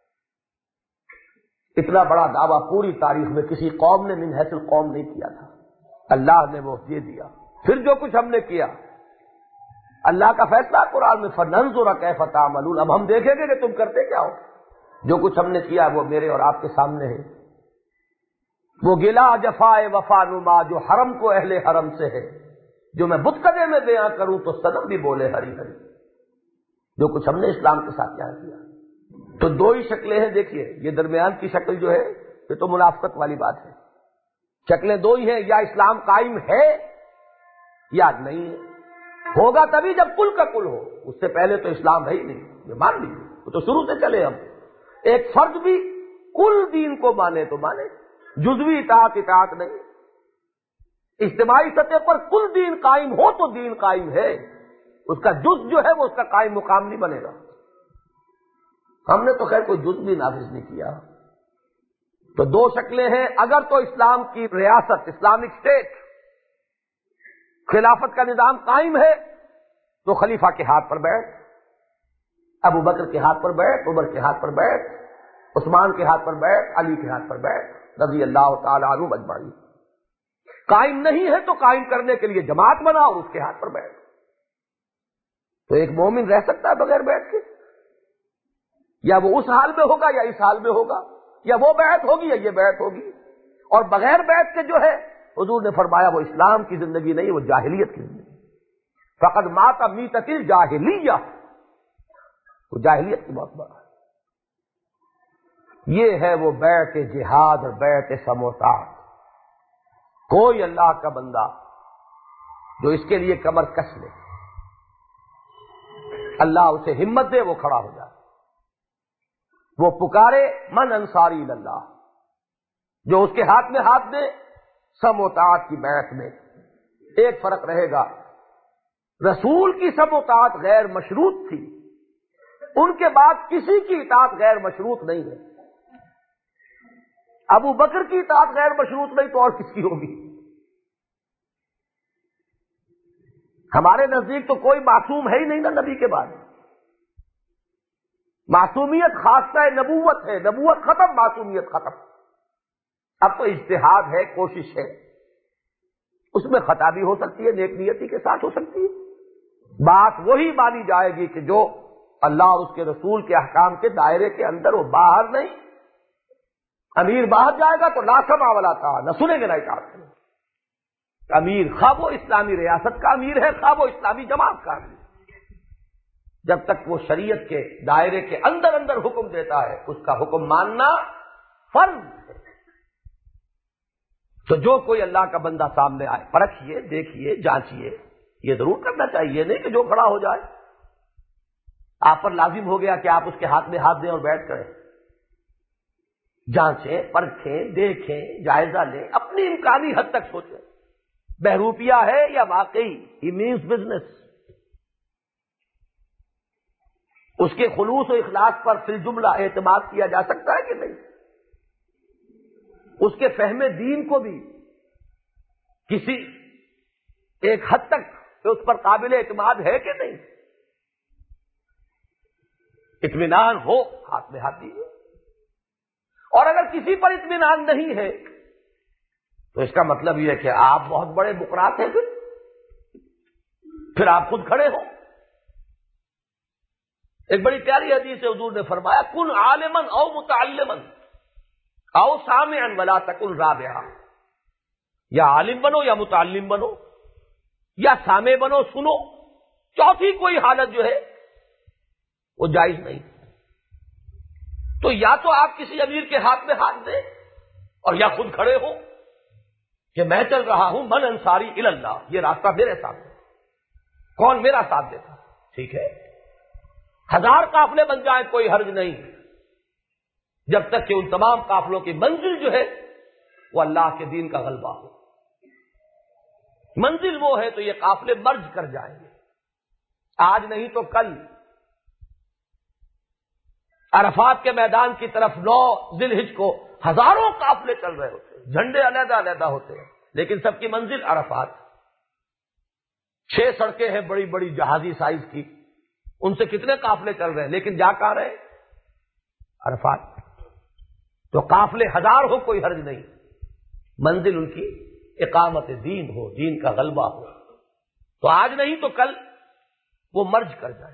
اتنا بڑا دعویٰ پوری تاریخ میں کسی قوم نے من حیث القوم نہیں کیا تھا، اللہ نے وہ دے دیا۔ پھر جو کچھ ہم نے کیا، اللہ کا فیصلہ قرآن میں، فَنَنظُرَ كَيْفَ تَعْمَلُونَ، اب ہم دیکھیں گے کہ تم کرتے کیا ہو۔ جو کچھ ہم نے کیا وہ میرے اور آپ کے سامنے ہے۔ وہ گلا جفائے وفا نما جو حرم کو اہل حرم سے ہے، جو میں بتکدے میں بیان کروں تو صنم بھی بولے ہری ہری۔ جو کچھ ہم نے اسلام کے ساتھ کیا تو دو ہی شکلیں ہیں۔ دیکھیے یہ درمیان کی شکل جو ہے یہ تو منافقت والی بات ہے۔ شکلیں دو ہی ہیں، یا اسلام قائم ہے یا نہیں ہے۔ ہوگا تبھی جب کل کا کل ہو، اس سے پہلے تو اسلام ہے ہی نہیں، یہ مان لیجیے، وہ تو شروع سے چلے۔ ہم ایک فرد بھی کل دین کو مانے تو مانے، جزوی اطاعت نہیں، اجتماعی سطح پر کل دین قائم ہو تو دین قائم ہے، اس کا جز جو ہے وہ اس کا قائم مقام نہیں بنے گا۔ ہم نے تو خیر کوئی جز بھی نافذ نہیں کیا۔ تو دو شکلیں ہیں، اگر تو اسلام کی ریاست، اسلامک اسٹیٹ، خلافت کا نظام قائم ہے تو خلیفہ کے ہاتھ پر بیعت، ابو بکر کے ہاتھ پر بیعت، عمر کے ہاتھ پر بیعت، عثمان کے ہاتھ پر بیعت، علی کے ہاتھ پر بیعت رضی اللہ تعالی عنہ اجمعین۔ قائم نہیں ہے تو قائم کرنے کے لیے جماعت بنا اور اس کے ہاتھ پر بیعت۔ تو ایک مومن رہ سکتا ہے بغیر بیعت کے؟ یا وہ اس حال میں ہوگا یا اس حال میں ہوگا، یا وہ بیعت ہوگی یا یہ بیعت ہوگی۔ اور بغیر بیعت کے جو ہے حضور نے فرمایا وہ اسلام کی زندگی نہیں، وہ جاہلیت کی زندگی۔ فقد مات میتۃ الجاہلیہ، وہ جاہلیت کی موت مرا۔ یہ ہے وہ بیعت جہاد اور بیعت سموطاعت۔ کوئی اللہ کا بندہ جو اس کے لیے کمر کس لے، اللہ اسے ہمت دے، وہ کھڑا ہو جائے، وہ پکارے من انصاری اللہ، جو اس کے ہاتھ میں ہاتھ دے۔ سموطاعت کی بیعت میں ایک فرق رہے گا، رسول کی سموطاعت غیر مشروط تھی، ان کے بعد کسی کی اطاعت غیر مشروط نہیں ہے۔ ابو بکر کی اطاعت غیر مشروط نہیں تو اور کس کی ہوگی؟ ہمارے نزدیک تو کوئی معصوم ہے ہی نہیں نا نبی کے بعد، معصومیت خاصہ نبوت ہے، نبوت ختم، معصومیت ختم۔ اب تو اجتہاد ہے، کوشش ہے، اس میں خطا بھی ہو سکتی ہے، نیک نیتی کے ساتھ ہو سکتی ہے۔ بات وہی مانی جائے گی کہ جو اللہ اور اس کے رسول کے احکام کے دائرے کے اندر ہو، باہر نہیں۔ امیر باہر جائے گا تو لا سمع ولا طاعہ، نہ سنیں گے نہ اطاعت کریں گے۔ امیر خواہ وہ اسلامی ریاست کا امیر ہے، خواہ وہ اسلامی جماعت کا امیر، جب تک وہ شریعت کے دائرے کے اندر اندر حکم دیتا ہے، اس کا حکم ماننا فرض ہے۔ تو جو کوئی اللہ کا بندہ سامنے آئے، پرکھیے، دیکھیے، جانچیے، یہ ضرور کرنا چاہیے، نہیں کہ جو کھڑا ہو جائے آپ پر لازم ہو گیا کہ آپ اس کے ہاتھ میں ہاتھ دیں اور بیٹھ کریں۔ جانچیں، پرکھیں، دیکھیں، جائزہ لیں، اپنی امکانی حد تک سوچیں بہروپیہ ہے یا واقعی ہی مینز بزنس۔ اس کے خلوص و اخلاص پر فی الجملہ اعتماد کیا جا سکتا ہے کہ نہیں؟ اس کے فہم دین کو بھی کسی ایک حد تک اس پر قابل اعتماد ہے کہ نہیں؟ اطمینان ہو، ہاتھ میں ہاتھ دیجیے۔ اور اگر کسی پر اطمینان نہیں ہے تو اس کا مطلب یہ ہے کہ آپ بہت بڑے بکرات ہیں، پھر آپ خود کھڑے ہو۔ ایک بڑی پیاری حدیث ہے، حضور نے فرمایا کن عالما او متعلما او سامعا ولا تکن رابعا، یا عالم بنو یا متعلم بنو یا سامع بنو، سنو، چوتھی کوئی حالت جو ہے وہ جائز نہیں۔ تو یا تو آپ کسی امیر کے ہاتھ میں ہاتھ دیں اور یا خود کھڑے ہو کہ میں چل رہا ہوں، من انصاری الی اللہ، یہ راستہ میرے سامنے، کون میرا ساتھ دیتا؟ ٹھیک ہے، 1000 قافلے بن جائیں کوئی حرج نہیں، جب تک کہ ان تمام قافلوں کی منزل جو ہے وہ اللہ کے دین کا غلبہ ہو۔ منزل وہ ہے تو یہ قافلے مرج کر جائیں گے، آج نہیں تو کل۔ عرفات کے میدان کی طرف 9 ذی الحجہ کو ہزاروں قافلے چل رہے ہوتے ہیں، جھنڈے علیحدہ علیحدہ ہوتے ہیں، لیکن سب کی منزل عرفات۔ 6 سڑکیں ہیں بڑی بڑی جہازی سائز کی، ان سے کتنے قافلے چل رہے ہیں، لیکن جا کہاں رہے؟ عرفات۔ تو قافلے 1000 ہو کوئی حرج نہیں، منزل ان کی اقامت دین ہو، دین کا غلبہ ہو، تو آج نہیں تو کل وہ مرج کر جائے۔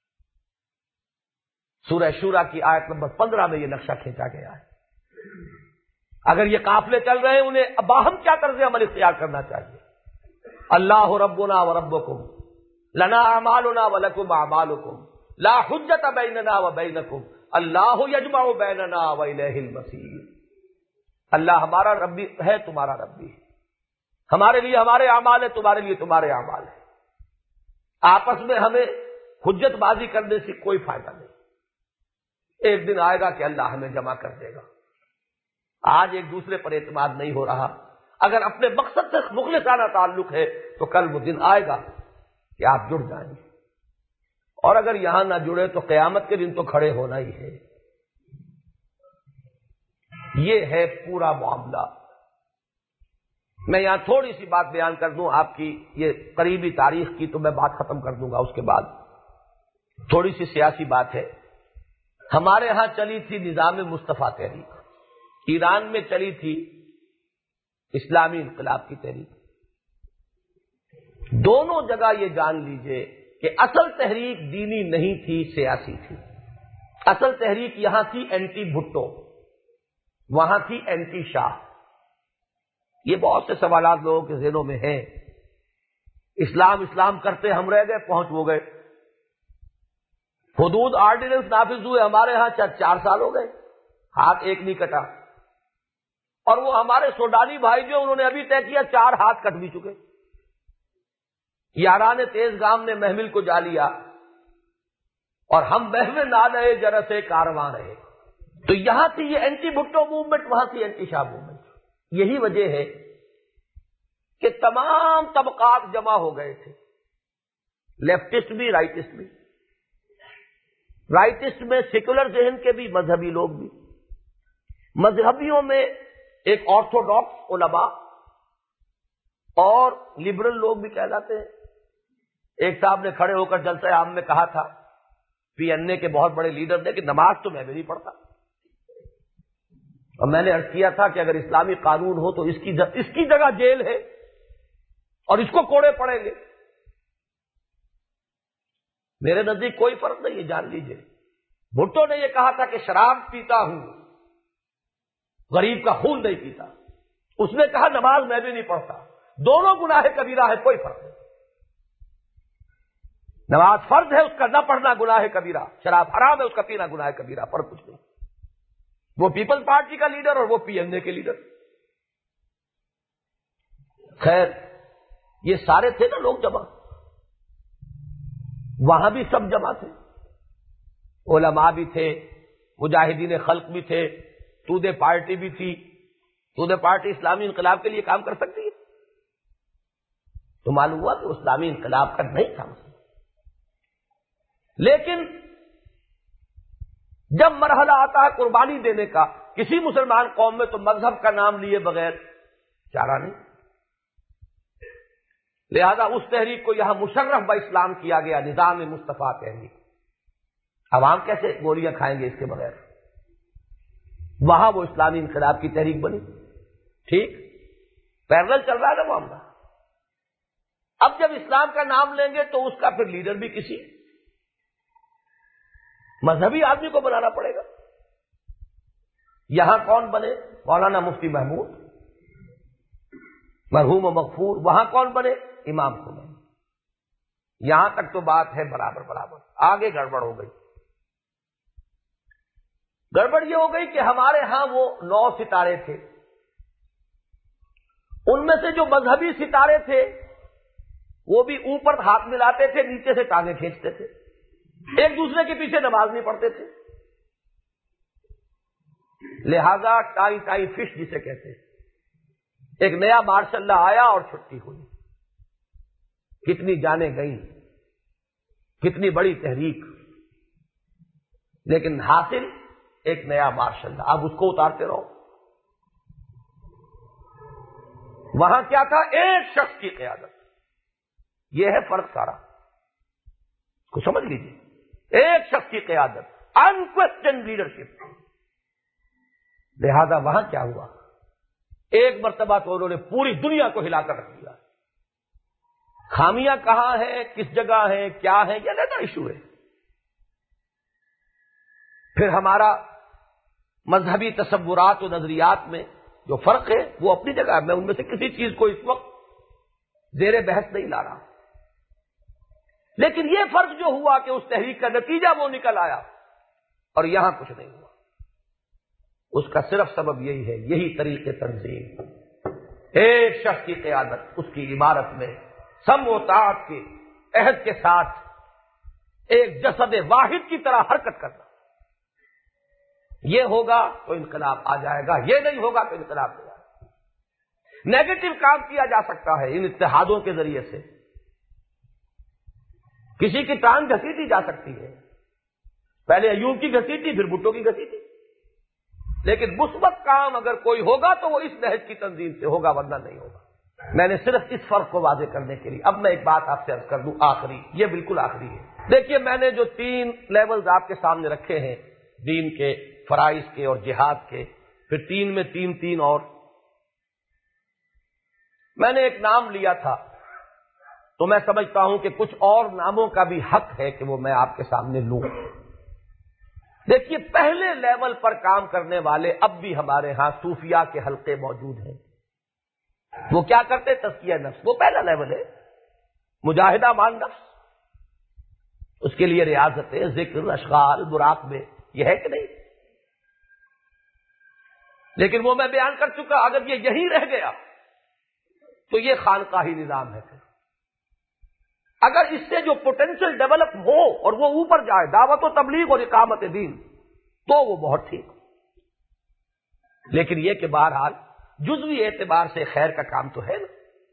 سورہ شورا کی آیت نمبر 15 میں یہ نقشہ کھینچا گیا ہے۔ اگر یہ قافلے چل رہے ہیں، انہیں باہم کیا طرز عمل اختیار کرنا چاہیے؟ اللہ ربنا وربکم لنا اعمالنا ولکم اعمالکم لا حجت بیننا وبینکم اللہ یجمع بیننا والیہ المصیر۔ اللہ ہمارا ربی ہے، تمہارا ربی ہے، ہمارے لیے ہمارے اعمال ہے، تمہارے لیے تمہارے اعمال ہے، آپس میں ہمیں حجت بازی کرنے سے کوئی فائدہ نہیں۔ ایک دن آئے گا کہ اللہ ہمیں جمع کر دے گا۔ آج ایک دوسرے پر اعتماد نہیں ہو رہا، اگر اپنے مقصد سے مخلصانہ تعلق ہے تو کل وہ دن آئے گا کہ آپ جڑ جائیں گے، اور اگر یہاں نہ جڑے تو قیامت کے دن تو کھڑے ہونا ہی ہے۔ یہ ہے پورا معاملہ۔ میں یہاں تھوڑی سی بات بیان کر دوں آپ کی، یہ قریبی تاریخ کی، تو میں بات ختم کر دوں گا۔ اس کے بعد تھوڑی سی سیاسی بات ہے۔ ہمارے ہاں چلی تھی نظام مصطفیٰ تحریک، ایران میں چلی تھی اسلامی انقلاب کی تحریک۔ دونوں جگہ یہ جان لیجئے کہ اصل تحریک دینی نہیں تھی، سیاسی تھی۔ اصل تحریک یہاں تھی اینٹی بھٹو، وہاں تھی اینٹی شاہ۔ یہ بہت سے سوالات لوگوں کے ذہنوں میں ہیں۔ اسلام اسلام کرتے ہم رہ گئے، پہنچ وہ گئے۔ حدود آرڈیننس نافذ ہوئے ہمارے ہاں 4 سال ہو گئے، ہاتھ ایک نہیں کٹا، اور وہ ہمارے سوڈانی بھائی جو انہوں نے ابھی طے کیا 4 ہاتھ کٹ بھی چکے۔ یاران تیز گام نے محمل کو جا لیا، اور ہم محو نہ رہے جرس کارواں رہے۔ تو یہاں تھی یہ اینٹی بھٹو موومنٹ، وہاں تھی اینٹی شاہ موومنٹ۔ یہی وجہ ہے کہ تمام طبقات جمع ہو گئے تھے، لیفٹسٹ بھی، رائٹسٹ بھی۔ رائٹسٹ میں سیکولر ذہن کے بھی، مذہبی لوگ بھی۔ مذہبیوں میں ایک آرتھوڈاکس علماء اور لبرل لوگ بھی کہلاتے ہیں۔ ایک صاحب نے کھڑے ہو کر جلسہ عام میں کہا تھا پی این اے کے بہت بڑے لیڈر نے کہ نماز تو میں بھی نہیں پڑھتا. اور میں نے عرض کیا تھا کہ اگر اسلامی قانون ہو تو اس کی جگہ جیل ہے اور اس کو کوڑے پڑیں گے. میرے نزدیک کوئی فرق نہیں ہے، جان لیجیے. بھٹو نے یہ کہا تھا کہ شراب پیتا ہوں، غریب کا خون نہیں پیتا. اس نے کہا نماز میں بھی نہیں پڑھتا. دونوں گناہ کبیرہ ہے، کوئی فرق نہیں. نماز فرض ہے، اس کا نہ پڑھنا گناہ کبیرہ. شراب حرام ہے، اس کا پینا گناہ کبیرہ. فرق کچھ نہیں. وہ پیپلز پارٹی کا لیڈر اور وہ پی این اے کے لیڈر. خیر، یہ سارے تھے نا لوگ جمع. وہاں بھی سب جمع تھے، علماء بھی تھے، مجاہدین خلق بھی تھے، تودے پارٹی بھی تھی. تودے پارٹی اسلامی انقلاب کے لیے کام کر سکتی ہے؟ تو معلوم ہوا کہ اسلامی انقلاب کا نہیں تھا. لیکن جب مرحلہ آتا ہے قربانی دینے کا کسی مسلمان قوم میں، تو مذہب کا نام لیے بغیر چارہ نہیں. لہذا اس تحریک کو یہاں مشرف اسلام کیا گیا، نظام مصطفیٰ تحریک. عوام کیسے گولیاں کھائیں گے اس کے بغیر؟ وہاں وہ اسلامی انقلاب کی تحریک بنی. ٹھیک، پیرلل چل رہا ہے نا معاملہ. اب جب اسلام کا نام لیں گے تو اس کا پھر لیڈر بھی کسی مذہبی آدمی کو بنانا پڑے گا. یہاں کون بنے؟ مولانا مفتی محمود مرحوم و مغفور. وہاں کون بنے؟ امام خمینی. یہاں تک تو بات ہے برابر برابر. آگے گڑبڑ ہو گئی. گڑبڑ یہ ہو گئی کہ ہمارے ہاں وہ 9 ستارے تھے. ان میں سے جو مذہبی ستارے تھے وہ بھی اوپر ہاتھ ملاتے تھے، نیچے سے ٹانگیں کھینچتے تھے، ایک دوسرے کے پیچھے نماز نہیں پڑھتے تھے. لہذا ٹائی ٹائی فش جسے کہتے ہیں، ایک نیا مارشاء اللہ آیا اور چھٹی ہوئی. کتنی جانیں گئیں، کتنی بڑی تحریک، لیکن حاصل ایک نیا مارشاء اللہ. اب اس کو اتارتے رہو. وہاں کیا تھا؟ ایک شخص کی قیادت. یہ ہے فرق سارا کو سمجھ لیجیے. ایک شخص کی قیادت، انکویسچن لیڈرشپ. لہذا وہاں کیا ہوا؟ ایک مرتبہ تو انہوں نے پوری دنیا کو ہلا کر رکھ دیا. خامیاں کہاں ہیں، کس جگہ ہیں، کیا ہیں، یہ علیحدہ ایشو ہے. پھر ہمارا مذہبی تصورات و نظریات میں جو فرق ہے وہ اپنی جگہ ہے. میں ان میں سے کسی چیز کو اس وقت زیر بحث نہیں لا رہا. لیکن یہ فرق جو ہوا کہ اس تحریک کا نتیجہ وہ نکل آیا اور یہاں کچھ نہیں ہوا، اس کا صرف سبب یہی ہے، یہی طریقے تنظیم. ایک شخص کی قیادت، اس کی عمارت میں سم و طاعت کے عہد کے ساتھ ایک جسد واحد کی طرح حرکت کرنا. یہ ہوگا تو انقلاب آ جائے گا، یہ نہیں ہوگا تو انقلاب نہیں آئے گا. نیگیٹو کام کیا جا سکتا ہے ان اتحادوں کے ذریعے سے. کسی کی ٹانگ گھسیٹی جا سکتی ہے، پہلے ایوب کی گھسیٹی، پھر بھٹو کی گھسیٹی. لیکن مثبت کام اگر کوئی ہوگا تو وہ اس نہج کی تنظیم سے ہوگا، ورنہ نہیں ہوگا. میں نے صرف اس فرق کو واضح کرنے کے لیے اب میں ایک بات آپ سے عرض کر دوں، آخری، یہ بالکل آخری ہے. دیکھیے، میں نے جو 3 لیولز آپ کے سامنے رکھے ہیں، دین کے، فرائض کے اور جہاد کے، پھر 3 میں 3 اور میں نے ایک نام لیا تھا، تو میں سمجھتا ہوں کہ کچھ اور ناموں کا بھی حق ہے کہ وہ میں آپ کے سامنے لوں. دیکھیے، پہلے لیول پر کام کرنے والے اب بھی ہمارے ہاں صوفیاء کے حلقے موجود ہیں. وہ کیا کرتے؟ تزکیہ نفس. وہ پہلا لیول ہے، مجاہدہ مان نفس. اس کے لیے ریاضتیں، ذکر، اشغال، مراقبے، یہ ہے کہ نہیں؟ لیکن وہ میں بیان کر چکا، اگر یہ یہی رہ گیا تو یہ خانقاہی نظام ہے. پھر اگر اس سے جو پوٹینشل ڈیولپ ہو اور وہ اوپر جائے، دعوت و تبلیغ اور اقامت دین، تو وہ بہت ٹھیک. لیکن یہ کہ بہرحال جزوی اعتبار سے خیر کا کام تو ہے نا.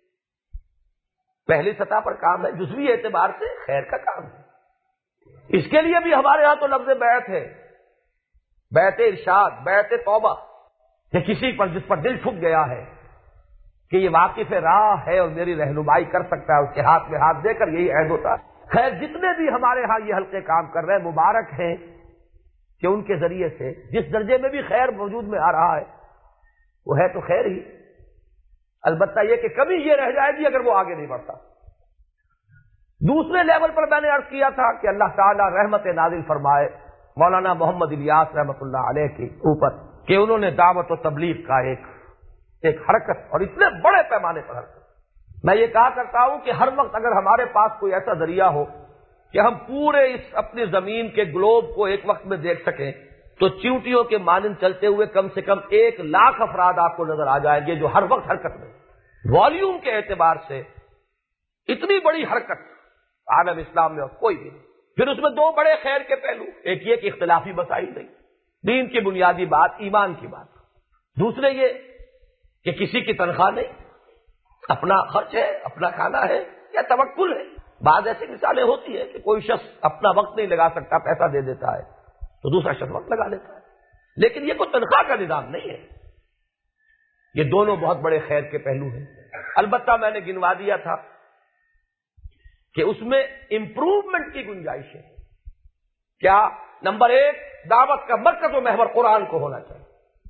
پہلی سطح پر کام ہے، جزوی اعتبار سے خیر کا کام ہے. اس کے لیے بھی ہمارے ہاں تو لفظ بیعت ہے، بیعت ارشاد، بیعت توبہ. کہ کسی پر جس پر دل ٹھک گیا ہے کہ یہ واقف راہ ہے اور میری رہنمائی کر سکتا ہے، اس کے ہاتھ میں ہاتھ دے کر یہی عہد ہوتا ہے. خیر جتنے بھی ہمارے ہاں یہ حلقے کام کر رہے ہیں مبارک ہیں کہ ان کے ذریعے سے جس درجے میں بھی خیر موجود میں آ رہا ہے وہ ہے تو خیر ہی، البتہ یہ کہ کمی یہ رہ جائے گی اگر وہ آگے نہیں بڑھتا۔ دوسرے لیول پر میں نے عرض کیا تھا کہ اللہ تعالیٰ رحمت نازل فرمائے مولانا محمد الیاس رحمۃ اللہ علیہ کے اوپر کہ انہوں نے دعوت و تبلیغ کا ایک حرکت اور اتنے بڑے پیمانے پر حرکت۔ میں یہ کہا کرتا ہوں کہ ہر وقت اگر ہمارے پاس کوئی ایسا ذریعہ ہو کہ ہم پورے اس اپنی زمین کے گلوب کو ایک وقت میں دیکھ سکیں تو چیونٹیوں کے مانند چلتے ہوئے کم سے کم 1,00,000 افراد آپ کو نظر آ جائیں گے جو ہر وقت حرکت میں، والیوم کے اعتبار سے اتنی بڑی حرکت عالم اسلام میں اور کوئی بھی نہیں۔ پھر اس میں دو بڑے خیر کے پہلو، ایک یہ کہ اختلافی مسائل نہیں، دین کی بنیادی بات، ایمان کی بات، دوسرے یہ کہ کسی کی تنخواہ نہیں، اپنا خرچ ہے، اپنا کھانا ہے یا توکل ہے۔ بعض ایسی مثالیں ہوتی ہیں کہ کوئی شخص اپنا وقت نہیں لگا سکتا، پیسہ دے دیتا ہے تو دوسرا شخص وقت لگا لیتا ہے، لیکن یہ کوئی تنخواہ کا نظام نہیں ہے۔ یہ دونوں بہت بڑے خیر کے پہلو ہیں۔ البتہ میں نے گنوا دیا تھا کہ اس میں امپروومنٹ کی گنجائش ہے۔ کیا؟ نمبر 1 دعوت کا مرکز و محور قرآن کو ہونا چاہیے۔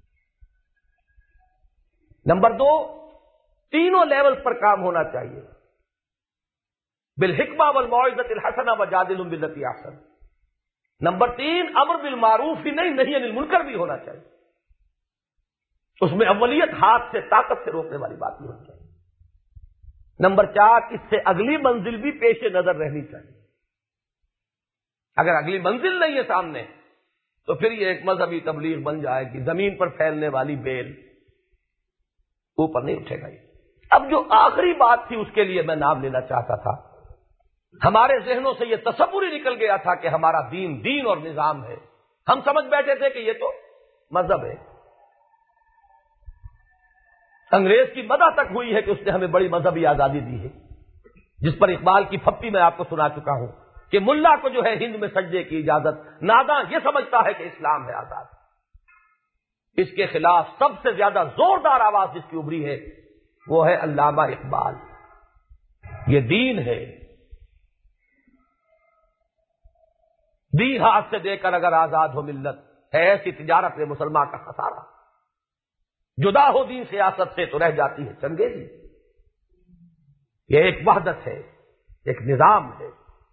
نمبر 2 تینوں لیول پر کام ہونا چاہیے، بالحکمہ والموعظۃ الحسنہ وجادلہم باللتی احسن۔ نمبر 3 امر بالمعروف ہی نہیں، نہی عن المنکر بھی ہونا چاہیے۔ اس میں اولیت ہاتھ سے طاقت سے روکنے والی بات بھی ہونی چاہیے۔ نمبر 4 اس سے اگلی منزل بھی پیش نظر رہنی چاہیے۔ اگر اگلی منزل نہیں ہے سامنے تو پھر یہ ایک مذہبی تبلیغ بن جائے گی، زمین پر پھیلنے والی بیل، اوپر نہیں اٹھے گا۔ اب جو آخری بات تھی اس کے لیے میں نام لینا چاہتا تھا۔ ہمارے ذہنوں سے یہ تصور ہی نکل گیا تھا کہ ہمارا دین اور نظام ہے، ہم سمجھ بیٹھے تھے کہ یہ تو مذہب ہے۔ انگریز کی مدح تک ہوئی ہے کہ اس نے ہمیں بڑی مذہبی آزادی دی ہے، جس پر اقبال کی پھپی میں آپ کو سنا چکا ہوں کہ ملا کو جو ہے ہند میں سجدے کی اجازت، ناداں یہ سمجھتا ہے کہ اسلام ہے آزاد۔ اس کے خلاف سب سے زیادہ زوردار آواز جس کی ابھری ہے وہ ہے علامہ اقبال۔ یہ دین ہے، دی ہاتھ سے دے کر اگر آزاد ہو ملت، ہے ایسی تجارت میں مسلمان کا خسارہ، جدا ہو دین سیاست سے تو رہ جاتی ہے چنگیزی۔ یہ ایک وحدت ہے، ایک نظام ہے۔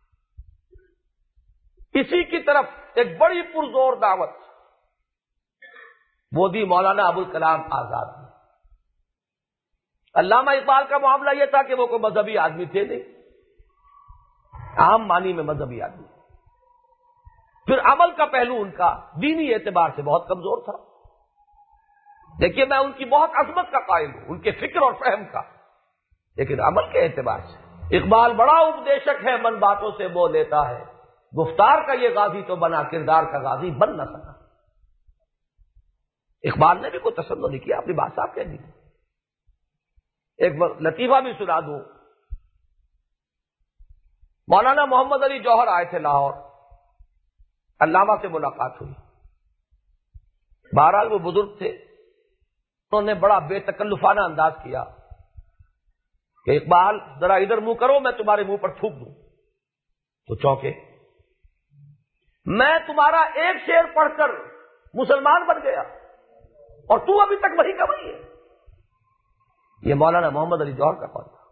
اسی کی طرف ایک بڑی پرزور دعوت وہ دی مولانا ابوالکلام آزاد نے۔ علامہ اقبال کا معاملہ یہ تھا کہ وہ کوئی مذہبی آدمی تھے نہیں، عام معنی میں مذہبی آدمی۔ پھر عمل کا پہلو ان کا دینی اعتبار سے بہت کمزور تھا۔ دیکھیے میں ان کی بہت عظمت کا قائل ہوں، ان کے فکر اور فہم کا، لیکن عمل کے اعتبار سے اقبال بڑا اپدیشک ہے، من باتوں سے وہ لیتا ہے، گفتار کا یہ غازی تو بنا، کردار کا غازی بن نہ سکا۔ اقبال نے بھی کوئی تسلط نہیں کیا، اپنی بات صاحب کہہ دی۔ ایک لطیفہ بھی سنا دوں، مولانا محمد علی جوہر آئے تھے لاہور، علامہ سے ملاقات ہوئی۔ بہرحال وہ بزرگ تھے، انہوں نے بڑا بے تکلفانہ انداز کیا کہ اقبال ذرا ادھر منہ کرو، میں تمہارے منہ پر تھوک دوں۔ تو چونکے، میں تمہارا ایک شعر پڑھ کر مسلمان بن گیا اور تو ابھی تک وہی کا وہی ہے۔ یہ مولانا محمد علی جوہر کا قول تھا۔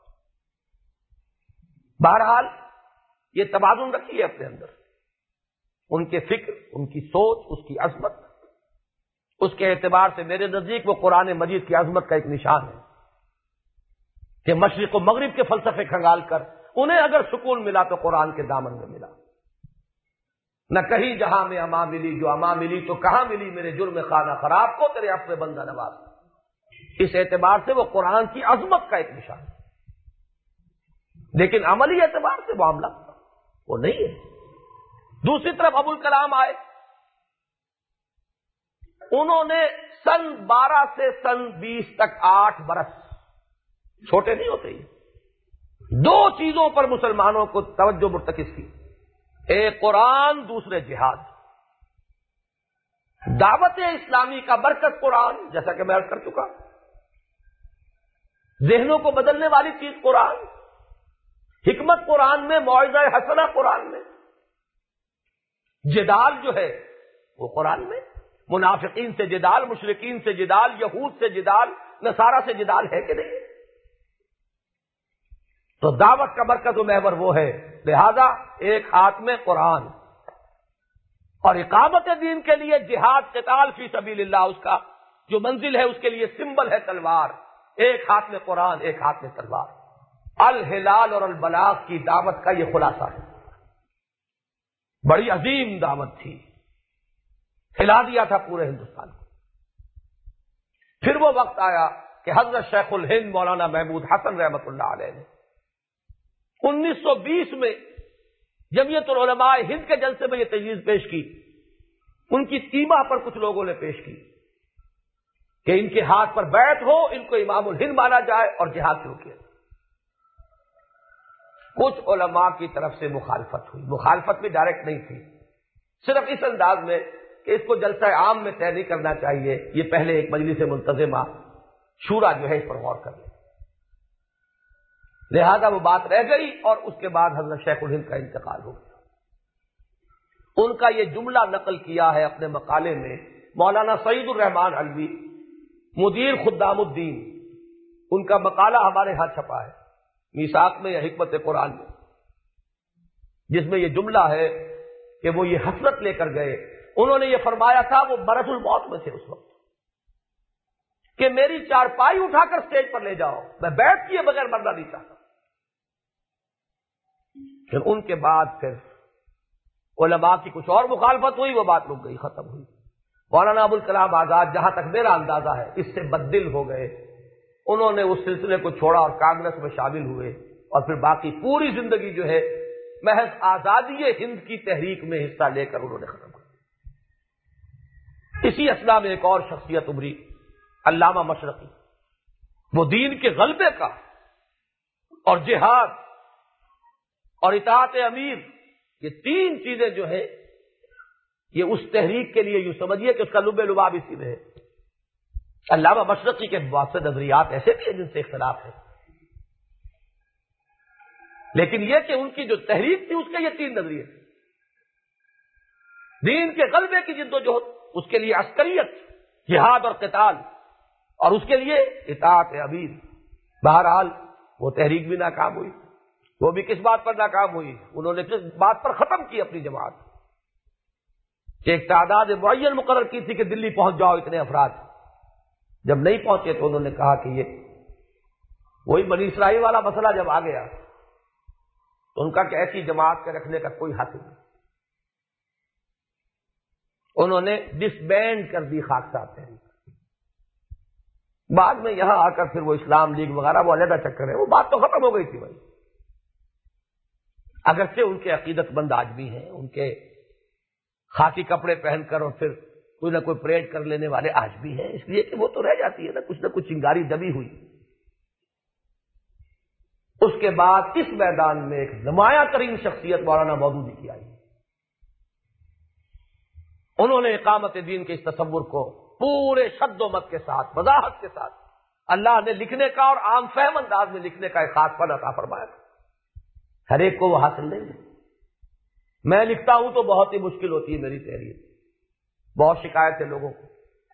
بہرحال یہ توازن رکھیے اپنے اندر، ان کے فکر، ان کی سوچ، اس کی عظمت، اس کے اعتبار سے میرے نزدیک وہ قرآن مجید کی عظمت کا ایک نشان ہے کہ مشرق و مغرب کے فلسفے کھنگال کر انہیں اگر سکون ملا تو قرآن کے دامن میں ملا۔ نہ کہیں جہاں میں اما ملی، جو اما ملی تو کہاں ملی، میرے جرم خانہ خراب کو تیرے عفو بندہ نواز۔ اس اعتبار سے وہ قرآن کی عظمت کا ایک نشان ہے، لیکن عملی اعتبار سے معاملہ وہ نہیں ہے۔ دوسری طرف ابوالکلام آئے، انہوں نے سن 12 سے سن 20 تک 8 برس، چھوٹے نہیں ہوتے یہ، 2 چیزوں پر مسلمانوں کو توجہ مرتکز کی، ایک قرآن، دوسرے جہاد۔ دعوت اسلامی کا برکت قرآن، جیسا کہ میں عرض کر چکا، ذہنوں کو بدلنے والی چیز قرآن، حکمت قرآن میں، موعظہ حسنہ قرآن میں، جدال جو ہے وہ قرآن میں، منافقین سے جدال، مشرکین سے جدال، یہود سے جدال، نصارہ سے جدال ہے کہ نہیں؟ تو دعوت کا مرکز و محور وہ ہے، لہذا ایک ہاتھ میں قرآن، اور اقامت دین کے لیے جہاد، قتال فی سبیل اللہ، اس کا جو منزل ہے اس کے لیے سمبل ہے تلوار، ایک ہاتھ میں قرآن، ایک ہاتھ میں تلوار۔ الہلال اور البلاغ کی دعوت کا یہ خلاصہ ہے، بڑی عظیم دعوت تھی، ہلا دیا تھا پورے ہندوستان کو۔ پھر وہ وقت آیا کہ حضرت شیخ الہند مولانا محمود حسن رحمۃ اللہ علیہ نے 1920 میں جمعیت العلماء ہند کے جلسے میں یہ تجویز پیش کی، ان کی تیمہ پر کچھ لوگوں نے پیش کی کہ ان کے ہاتھ پر بیعت ہو، ان کو امام الہند مانا جائے اور جہاد شروع کیا۔ کچھ علماء کی طرف سے مخالفت ہوئی، مخالفت بھی ڈائریکٹ نہیں تھی، صرف اس انداز میں کہ اس کو جلسہ عام میں طے نہیں کرنا چاہیے، یہ پہلے ایک مجلس منتظمہ شورا جو ہے اس پر غور کر لے۔ لہذا وہ بات رہ گئی اور اس کے بعد حضرت شیخ الہند کا انتقال ہو گیا۔ ان کا یہ جملہ نقل کیا ہے اپنے مقالے میں مولانا سعید الرحمان علوی، مدیر خدام الدین، ان کا مقالہ ہمارے ہاں چھپا ہے میثاق میں یا حکمت قرآن میں، جس میں یہ جملہ ہے کہ وہ یہ حسرت لے کر گئے۔ انہوں نے یہ فرمایا تھا، وہ مرض الموت میں تھے اس وقت، کہ میری چارپائی اٹھا کر اسٹیج پر لے جاؤ، میں بیٹھ کیے بغیر مرنا نہیں چاہتا۔ پھر ان کے بعد پھر علماء کی کچھ اور مخالفت ہوئی، وہ بات رک گئی، ختم ہوئی۔ مولانا ابوالکلام آزاد جہاں تک میرا اندازہ ہے اس سے بددل ہو گئے، انہوں نے اس سلسلے کو چھوڑا اور کانگریس میں شامل ہوئے، اور پھر باقی پوری زندگی جو ہے محض آزادی ہند کی تحریک میں حصہ لے کر انہوں نے ختم کر۔ اسی اثنا میں ایک اور شخصیت ابھری، علامہ مشرقی، وہ دین کے غلبے کا اور جہاد اور اطاعت امیر، یہ تین چیزیں جو ہیں یہ اس تحریک کے لیے یوں سمجھیے کہ اس کا لب لباب اسی میں ہے۔ علامہ مشرقی کے بہت سے نظریات ایسے بھی ہیں جن سے اختلاف ہے، لیکن یہ کہ ان کی جو تحریک تھی اس کے یہ تین نظریے تھے۔ دین کے غلبے کی جدوجہد، اس کے لیے عسکریت، جہاد اور قتال، اور اس کے لیے اطاعت امیر۔ بہرحال وہ تحریک بھی ناکام ہوئی، وہ بھی کس بات پر ناکام ہوئی؟ انہوں نے کس بات پر ختم کی اپنی جماعت کہ ایک تعداد معین مقرر کی تھی کہ دلی پہنچ جاؤ اتنے افراد، جب نہیں پہنچے تو انہوں نے کہا کہ یہ وہی بنی اسرائیل والا مسئلہ جب آ گیا تو ان کا کہ ایسی جماعت کے رکھنے کا کوئی حق نہیں، انہوں نے ڈسبینڈ کر دی خاکسار تحریک۔ بعد میں یہاں آ کر پھر وہ اسلام لیگ وغیرہ وہ علیحدہ چکر ہے، وہ بات تو ختم ہو گئی تھی بھائی، اگرچہ ان کے عقیدت مند آج بھی ہیں، ان کے خاکی کپڑے پہن کر اور پھر کوئی نہ کوئی پریڈ کر لینے والے آج بھی ہیں، اس لیے کہ وہ تو رہ جاتی ہے نہ کچھ چنگاری دبی ہوئی۔ اس کے بعد اس میدان میں ایک نمایاں ترین شخصیت مولانا مودودی کی آئی، انہوں نے اقامت دین کے اس تصور کو پورے شد و مت کے ساتھ، وضاحت کے ساتھ، اللہ نے لکھنے کا اور عام فہم انداز میں لکھنے کا ایک خاص فن عطا فرمایا تھا، ہر ایک کو وہ حاصل نہیں ہے۔ میں لکھتا ہوں تو بہت ہی مشکل ہوتی ہے میری تحریر، بہت شکایت ہے لوگوں کو،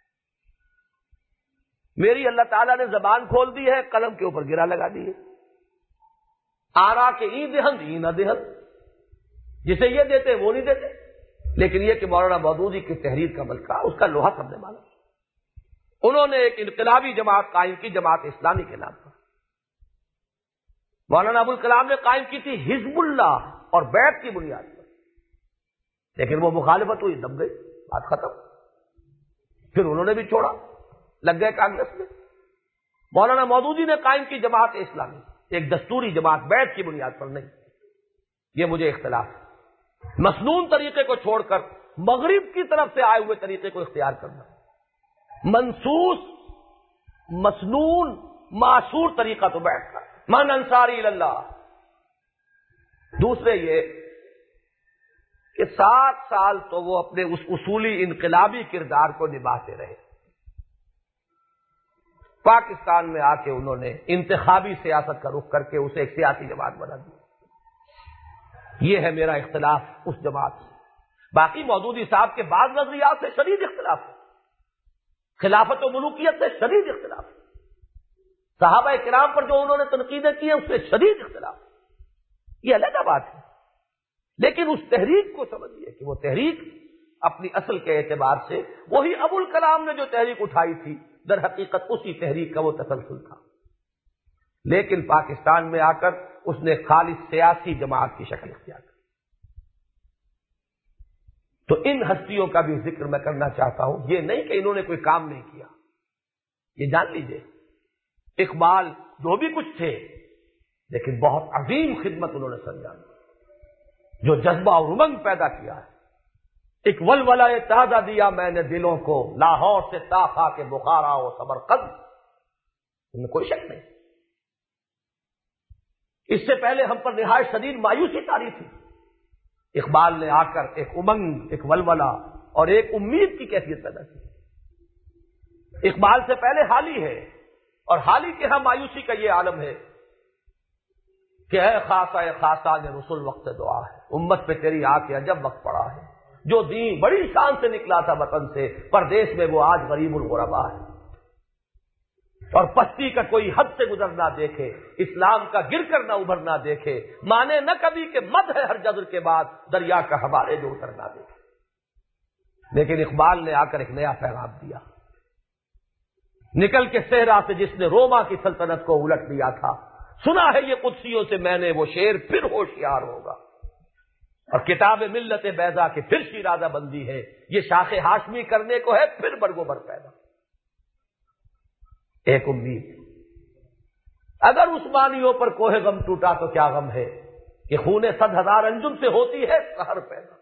میری اللہ تعالیٰ نے زبان کھول دی ہے، قلم کے اوپر گرا لگا دی ہے، آرا کے ای دہن ای نہ دہن، جسے یہ دیتے وہ نہیں دیتے، لیکن یہ کہ مولانا مودودی کی تحریر کا ملکہ، اس کا لوہا سب نے مانا۔ انہوں نے ایک انقلابی جماعت قائم کی، جماعت اسلامی کے نام پر۔ مولانا ابوالکلام نے قائم کی تھی حزب اللہ اور بیعت کی بنیاد پر، لیکن وہ مخالفت ہوئی، دب گئی، بات ختم۔ پھر انہوں نے بھی چھوڑا، لگ گئے کانگریس میں۔ مولانا مودودی نے قائم کی جماعت اسلامی، ایک دستوری جماعت، بیعت کی بنیاد پر نہیں۔ یہ مجھے اختلاف ہے، مسنون طریقے کو چھوڑ کر مغرب کی طرف سے آئے ہوئے طریقے کو اختیار کرنا، منصوص مسنون معصور طریقہ تو بیٹھ کر من انصاری اللہ۔ دوسرے یہ کہ 7 سال تو وہ اپنے اس اصولی انقلابی کردار کو نبھاتے رہے، پاکستان میں آ کے انہوں نے انتخابی سیاست کا رخ کر کے اسے ایک سیاسی جماعت بنا دی۔ یہ ہے میرا اختلاف اس جماعت سے. باقی مودودی صاحب کے بعض نظریات سے شدید اختلاف ہے، خلافت و ملوکیت سے شدید اختلاف ہے، صحابہ کرام پر جو انہوں نے تنقیدیں کی ہیں اس سے شدید اختلاف ہے، یہ علیحدہ بات ہے. لیکن اس تحریک کو سمجھیے کہ وہ تحریک اپنی اصل کے اعتبار سے وہی ابو الکلام نے جو تحریک اٹھائی تھی در حقیقت اسی تحریک کا وہ تسلسل تھا، لیکن پاکستان میں آ کر اس نے خالص سیاسی جماعت کی شکل اختیار کی. تو ان ہستیوں کا بھی ذکر میں کرنا چاہتا ہوں. یہ نہیں کہ انہوں نے کوئی کام نہیں کیا، یہ جان لیجئے اقبال جو بھی کچھ تھے لیکن بہت عظیم خدمت انہوں نے سنجام دی، جو جذبہ اور امنگ پیدا کیا ہے. ایک ولولہ تازہ دیا میں نے دلوں کو، لاہور سے طاقہ کے بخارا و سمرقند، ان میں کوئی شک نہیں. اس سے پہلے ہم پر نہایت شدید مایوسی طاری تھی، اقبال نے آ کر ایک امنگ، ایک ولولہ اور ایک امید کی کیفیت پیدا کی. اقبال سے پہلے حالی ہے، اور حالی کے ہاں مایوسی کا یہ عالم ہے کہ اے خاصا نے رسول وقت دعا ہے، امت پہ تیری آ کے عجب وقت پڑا ہے. جو دین بڑی شان سے نکلا تھا وطن سے، پردیس میں وہ آج غریب الغربا ہے. اور پستی کا کوئی حد سے گزر نہ دیکھے، اسلام کا گر کر نہ ابھر نہ دیکھے، مانے نہ کبھی کہ مد ہے ہر جذر کے بعد دریا کا حوالے جو اتر نہ دیکھے. لیکن اقبال نے آ کر ایک نیا پیغام دیا. نکل کے صحرا سے جس نے روما کی سلطنت کو الٹ دیا تھا، سنا ہے یہ قدسیوں سے میں نے وہ شعر پھر ہوشیار ہوگا. اور کتاب ملت بیضا کی پھر شیرازہ بندی ہے، یہ شاخ ہاشمی کرنے کو ہے پھر برگو بر پیدا. ایک امید، اگر عثمانیوں پر کوہ غم ٹوٹا تو کیا غم ہے کہ خون 100,000 انجم سے ہوتی ہے قہر پیدا.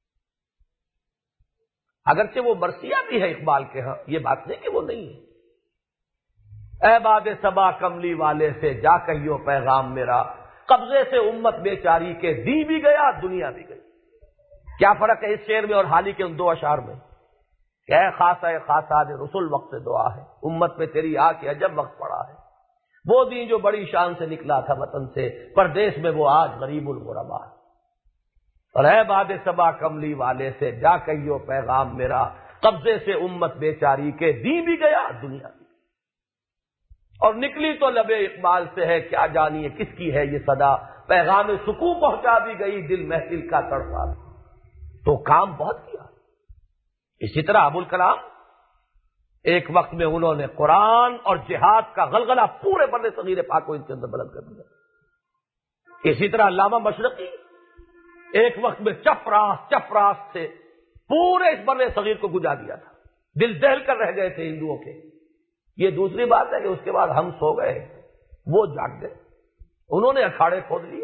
اگرچہ وہ مرثیہ بھی ہے اقبال کے ہاں، یہ بات نہیں کہ وہ نہیں ہے. اے باد صبا کملی والے سے جا کہیو پیغام میرا، قبضے سے امت بیچاری کے دی بھی گیا دنیا بھی گئی. کیا فرق ہے اس شعر میں اور حالی کے ان دو اشعار میں؟ کہ اے خاصا نے رسول وقت دعا ہے، امت پہ تیری آ کے عجب وقت پڑا ہے. وہ دین جو بڑی شان سے نکلا تھا وطن سے، پردیس میں وہ آج غریب الغربا ہے. اور اے باد صبا کملی والے سے جا کہیو پیغام میرا، قبضے سے امت بیچاری کے دی بھی گیا دنیا بھی. اور نکلی تو لبے اقبال سے ہے، کیا جانیے کس کی ہے یہ صدا، پیغام سکون پہنچا دی گئی دل محفل کا تڑپا. تو کام بہت کیا. اسی طرح ابو الکلام ایک وقت میں انہوں نے قرآن اور جہاد کا غلغلہ پورے بر صغیر پاک کو ان کے اندر بلند کر دیا. اسی طرح علامہ مشرقی ایک وقت میں چپراس سے پورے اس بر صغیر کو گجا دیا تھا، دل دہل کر رہ گئے تھے ہندوؤں کے. یہ دوسری بات ہے کہ اس کے بعد ہم سو گئے، وہ جاگ گئے. انہوں نے اکھاڑے کھود لیے،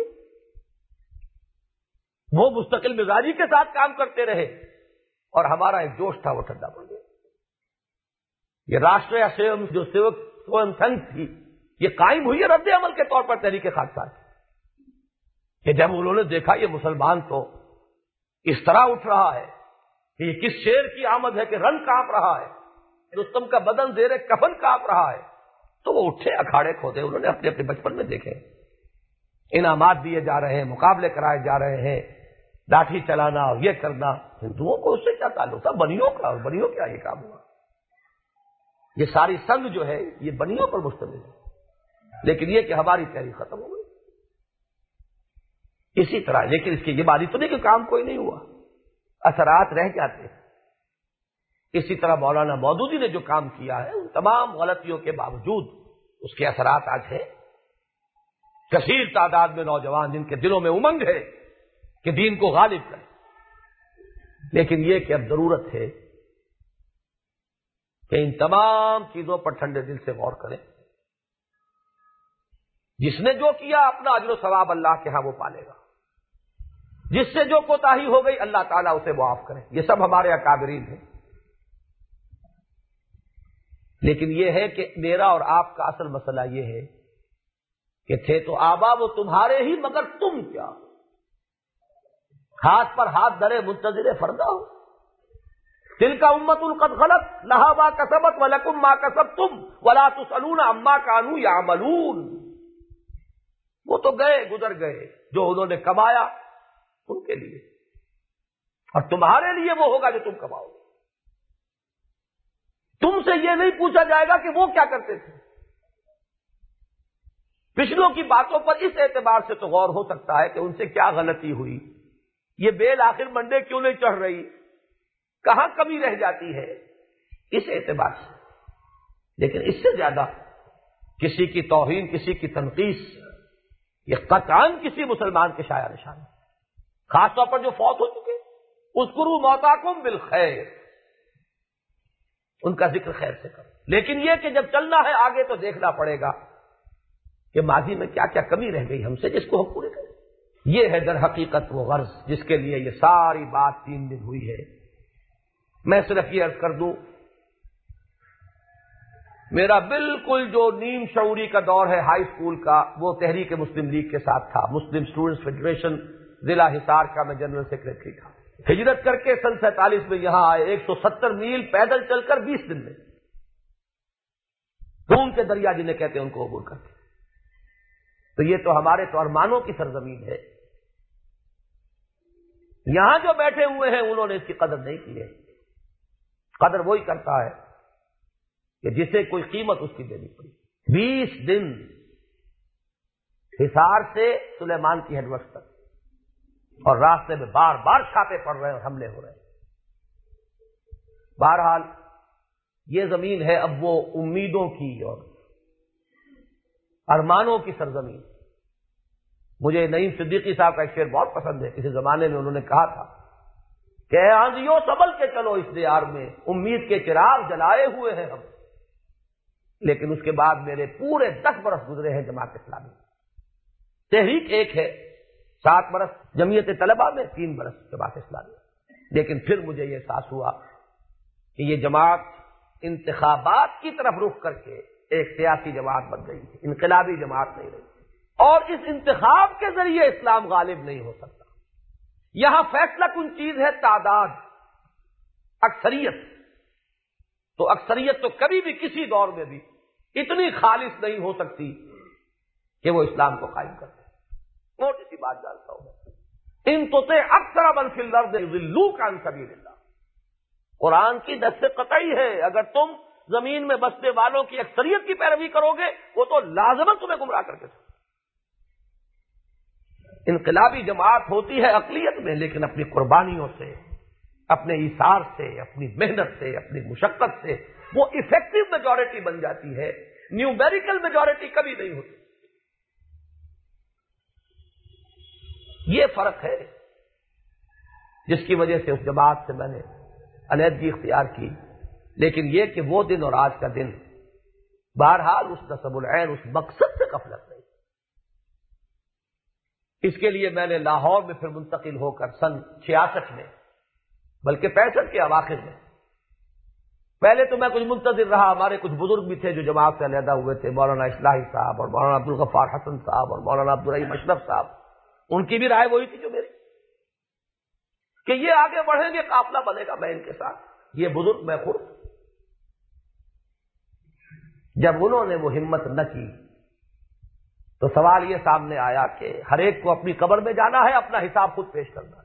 وہ مستقل مزاجی کے ساتھ کام کرتے رہے، اور ہمارا ایک جوش تھا وہ ٹھنڈا پڑ گیا. یہ راشٹریہ جو سوئم سنگھ تھی، یہ قائم ہوئی ہے رد عمل کے طور پر تحریک خاکسار کی. کہ جب انہوں نے دیکھا یہ مسلمان تو اس طرح اٹھ رہا ہے کہ یہ کس شیر کی آمد ہے کہ رنگ کانپ رہا ہے، رستم کا بدن زیر کفن کانپ رہا ہے، تو وہ اٹھے، اکھاڑے کھودے. انہوں نے اپنے اپنے بچپن میں دیکھے، انعامات دیے جا رہے ہیں، مقابلے کرائے جا رہے ہیں، لاٹھی چلانا اور یہ کرنا. ہندوؤں کو اس سے کیا تعلق تھا؟ بنیوں کا، اور بنیوں کیا یہ کام ہوا. یہ ساری سنگ جو ہے یہ بنیوں پر مشتمل ہے. لیکن یہ کہ ہماری تحریک ختم ہو گئی. اسی طرح لیکن اس کی یہ بات تو نہیں کہ کام کوئی نہیں ہوا، اثرات رہ جاتے ہیں. اسی طرح مولانا مودودی نے جو کام کیا ہے ان تمام غلطیوں کے باوجود اس کے اثرات آج ہیں. کثیر تعداد میں نوجوان جن کے دلوں میں امنگ ہے کہ دین کو غالب کریں. لیکن یہ کہ اب ضرورت ہے کہ ان تمام چیزوں پر ٹھنڈے دل سے غور کریں. جس نے جو کیا اپنا اجر و ثواب اللہ کے ہاں وہ پالے گا، جس سے جو کوتاہی ہو گئی اللہ تعالیٰ اسے معاف کرے. یہ سب ہمارے اکابرین ہیں. لیکن یہ ہے کہ میرا اور آپ کا اصل مسئلہ یہ ہے کہ تھے تو آبا وہ تمہارے ہی، مگر تم کیا؟ ہاتھ پر ہاتھ دھرے منتظر فردا ہو. تلک امۃ قد خلت لہا ما کسبت ولکم ما کسبتم ولا تسألون عما کانوا یعملون. وہ تو گئے، گزر گئے، جو انہوں نے کمایا ان کے لیے، اور تمہارے لیے وہ ہوگا جو تم کماؤ گے۔ تم سے یہ نہیں پوچھا جائے گا کہ وہ کیا کرتے تھے۔ پچھلوں کی باتوں پر اس اعتبار سے تو غور ہو سکتا ہے کہ ان سے کیا غلطی ہوئی، یہ بیل آخر منڈے کیوں نہیں چڑھ رہی، کہاں کمی رہ جاتی ہے، اس اعتبار سے۔ لیکن اس سے زیادہ کسی کی توہین، کسی کی تنقیص، یہ قطعاً کسی مسلمان کے شایع نشان ہے، خاص طور پر جو فوت ہو چکے۔ اذکروا موتاکم بالخیر، ان کا ذکر خیر سے کرو، لیکن یہ کہ جب چلنا ہے آگے تو دیکھنا پڑے گا کہ ماضی میں کیا کیا کمی رہ گئی ہم سے، جس کو ہم پورے کریں۔ یہ ہے در حقیقت وہ غرض جس کے لیے یہ ساری بات 3 دن ہوئی ہے۔ میں صرف یہ عرض کر دوں، میرا بالکل جو نیم شعوری کا دور ہے ہائی اسکول کا، وہ تحریک مسلم لیگ کے ساتھ تھا۔ مسلم اسٹوڈنٹس فیڈریشن ضلع حصار کا میں جنرل سیکریٹری تھا۔ ہجرت کر کے سن 47 میں یہاں آئے، 170 میل پیدل چل کر 20 دن میں، خون کے دریا جنہیں کہتے ہیں ان کو عبور کر کے۔ تو یہ تو ہمارے تو ارمانوں کی سرزمین ہے۔ یہاں جو بیٹھے ہوئے ہیں انہوں نے اس کی قدر نہیں کی ہے۔ قدر وہی کرتا ہے کہ جسے کوئی قیمت اس کی دینی پڑی۔ 20 دن حصار سے سلیمان کی ہیڈ ورکس تک، اور راستے میں بار بار چھاپے پڑ رہے ہیں اور حملے ہو رہے ہیں۔ بہرحال یہ زمین ہے اب وہ امیدوں کی اور ارمانوں کی سرزمین۔ مجھے نعیم صدیقی صاحب کا ایک شعر بہت پسند ہے، کسی زمانے میں انہوں نے کہا تھا کہ اے آندھیوں سنبھل کے چلو اس دیار میں، امید کے چراغ جلائے ہوئے ہیں ہم۔ لیکن اس کے بعد میرے پورے 10 برس گزرے ہیں جماعت اسلامی۔ تحریک ایک ہے، 7 برس جمعیت طلبہ میں، 3 برس جماعت اسلامی۔ لیکن پھر مجھے یہ احساس ہوا کہ یہ جماعت انتخابات کی طرف رخ کر کے ایک سیاسی جماعت بن گئی ہے، انقلابی جماعت نہیں رہی، اور اس انتخاب کے ذریعے اسلام غالب نہیں ہو سکتا۔ یہاں فیصلہ کن چیز ہے تعداد، اکثریت۔ تو اکثریت تو کبھی بھی کسی دور میں بھی اتنی خالص نہیں ہو سکتی کہ وہ اسلام کو قائم کر دے۔ موٹی سی بات جانتا ہوں، ان تطع اکثر من فی الارض یضلوک عن سبیل اللہ، قرآن کی دست قطعی ہے، اگر تم زمین میں بسنے والوں کی اکثریت کی پیروی کرو گے وہ تو لازماً تمہیں گمراہ کر کے۔ انقلابی جماعت ہوتی ہے اقلیت میں، لیکن اپنی قربانیوں سے، اپنے ایثار سے، اپنی محنت سے، اپنی مشقت سے وہ ایفیکٹو میجورٹی بن جاتی ہے، نیومیریکل میجورٹی کبھی نہیں ہوتی۔ یہ فرق ہے جس کی وجہ سے اس جماعت سے میں نے علیحدگی اختیار کی۔ لیکن یہ کہ وہ دن اور آج کا دن، بہرحال اس نصب العین، اس مقصد سے غفلت نہیں۔ اس کے لیے میں نے لاہور میں پھر منتقل ہو کر سن 66 میں، بلکہ 65 کے اواخر میں، پہلے تو میں کچھ منتظر رہا، ہمارے کچھ بزرگ بھی تھے جو جماعت سے علیحدہ ہوئے تھے، مولانا اصلاحی صاحب اور مولانا عبدالغفار حسن صاحب اور مولانا عبدالرحیم اشرف صاحب، ان کی بھی رائے وہی تھی جو میری، کہ یہ آگے بڑھیں گے، قافلہ بنے گا میں ان کے ساتھ، یہ بزرگ میں خود۔ جب انہوں نے وہ ہمت نہ کی تو سوال یہ سامنے آیا کہ ہر ایک کو اپنی قبر میں جانا ہے، اپنا حساب خود پیش کرنا ہے۔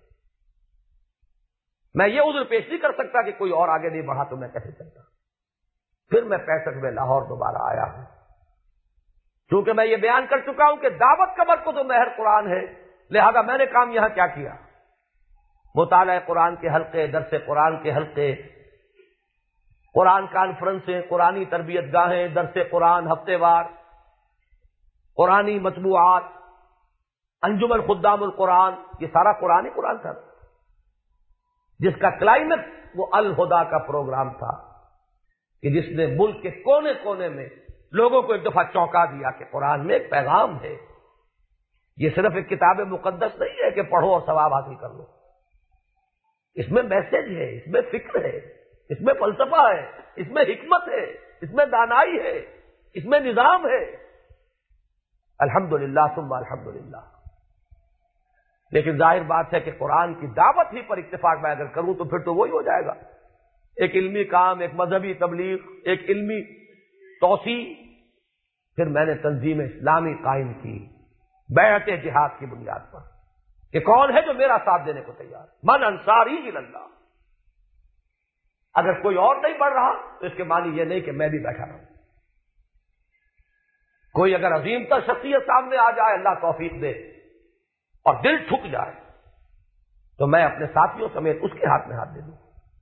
میں یہ عذر پیش نہیں کر سکتا کہ کوئی اور آگے نہیں بڑھا تو میں کیسے چلتا۔ پھر میں 65 میں لاہور دوبارہ آیا ہوں، کیونکہ میں یہ بیان کر چکا ہوں کہ دعوت کا مرکز تو مہر قرآن ہے، لہذا میں نے کام یہاں کیا کیا، مطالعہ قرآن کے حلقے، درس قرآن کے حلقے، قرآن کانفرنسیں، قرآنی تربیت گاہیں، درس قرآن ہفتے وار، قرآنی مطبوعات، انجمن خدام القرآن، یہ سارا قرآن ہی قرآن تھا، جس کا کلائمیکس وہ الہدا کا پروگرام تھا کہ جس نے ملک کے کونے کونے میں لوگوں کو ایک دفعہ چونکا دیا کہ قرآن میں ایک پیغام ہے، یہ صرف ایک کتاب مقدس نہیں ہے کہ پڑھو اور ثواب حاصل کر لو، اس میں میسج ہے، اس میں فکر ہے، اس میں فلسفہ ہے، اس میں حکمت ہے، اس میں دانائی ہے، اس میں نظام ہے۔ الحمدللہ ثم الحمدللہ۔ لیکن ظاہر بات ہے کہ قرآن کی دعوت ہی پر اتفاق میں اگر کروں تو پھر تو وہی ہو جائے گا، ایک علمی کام، ایک مذہبی تبلیغ، ایک علمی توسیع۔ پھر میں نے تنظیم اسلامی قائم کی بیعت جہاد کی بنیاد پر، کہ کون ہے جو میرا ساتھ دینے کو تیار؟ من انصاری الی اللہ. اگر کوئی اور نہیں بڑھ رہا تو اس کے معنی یہ نہیں کہ میں بھی بیٹھا رہوں. کوئی اگر عظیم تر شخصیت سامنے آ جائے، اللہ توفیق دے، اور دل ٹھک جائے، تو میں اپنے ساتھیوں سمیت اس کے ہاتھ میں ہاتھ دے دوں.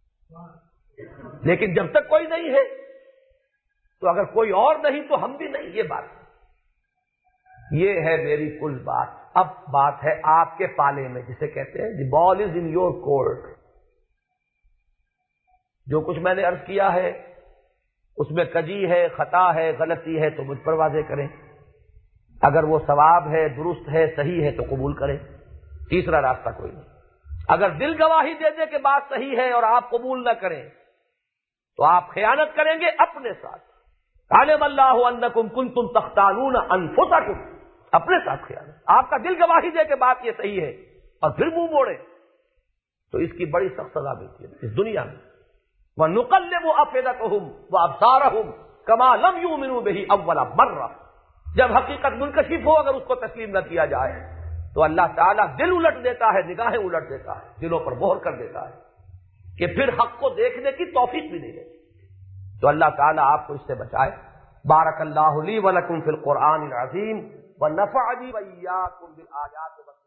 لیکن جب تک کوئی نہیں ہے تو اگر کوئی اور نہیں تو ہم بھی نہیں. یہ بات ہے، یہ ہے میری کل بات. اب بات ہے آپ کے پالے میں، جسے کہتے ہیں دی بال از ان یور کورٹ. جو کچھ میں نے عرض کیا ہے اس میں کجی ہے، خطا ہے، غلطی ہے تو مجھ پر واضح کریں. اگر وہ ثواب ہے، درست ہے، صحیح ہے تو قبول کریں. تیسرا راستہ کوئی نہیں. اگر دل گواہی دینے کے بعد صحیح ہے اور آپ قبول نہ کریں تو آپ خیانت کریں گے اپنے ساتھ. علم اللہ انکم کنتم تختانون انفسکم. اپنے ساتھ خیانت. آپ کا دل گواہی دے کے بات یہ صحیح ہے اور پھر منہ موڑے تو اس کی بڑی سخت سزا ملتی ہے اس دنیا میں. وَنُقَلِّبُ أَفْئِدَتَهُمْ وَأَبْصَارَهُمْ كَمَا لَمْ يُؤْمِنُوا بِهِ أَوَّلَ مَرَّةٍ. جب حقیقت منکشف ہو اگر اس کو تسلیم نہ کیا جائے تو اللہ تعالیٰ دل الٹ دیتا ہے، نگاہیں الٹ دیتا ہے، دلوں پر مہر کر دیتا ہے کہ پھر حق کو دیکھنے کی توفیق بھی نہیں دیتی. تو اللہ تعالیٰ آپ کو اس سے بچائے. بارک اللہ لی ولکم فی القرآن العظیم ونفعنی وإیاکم بالآیات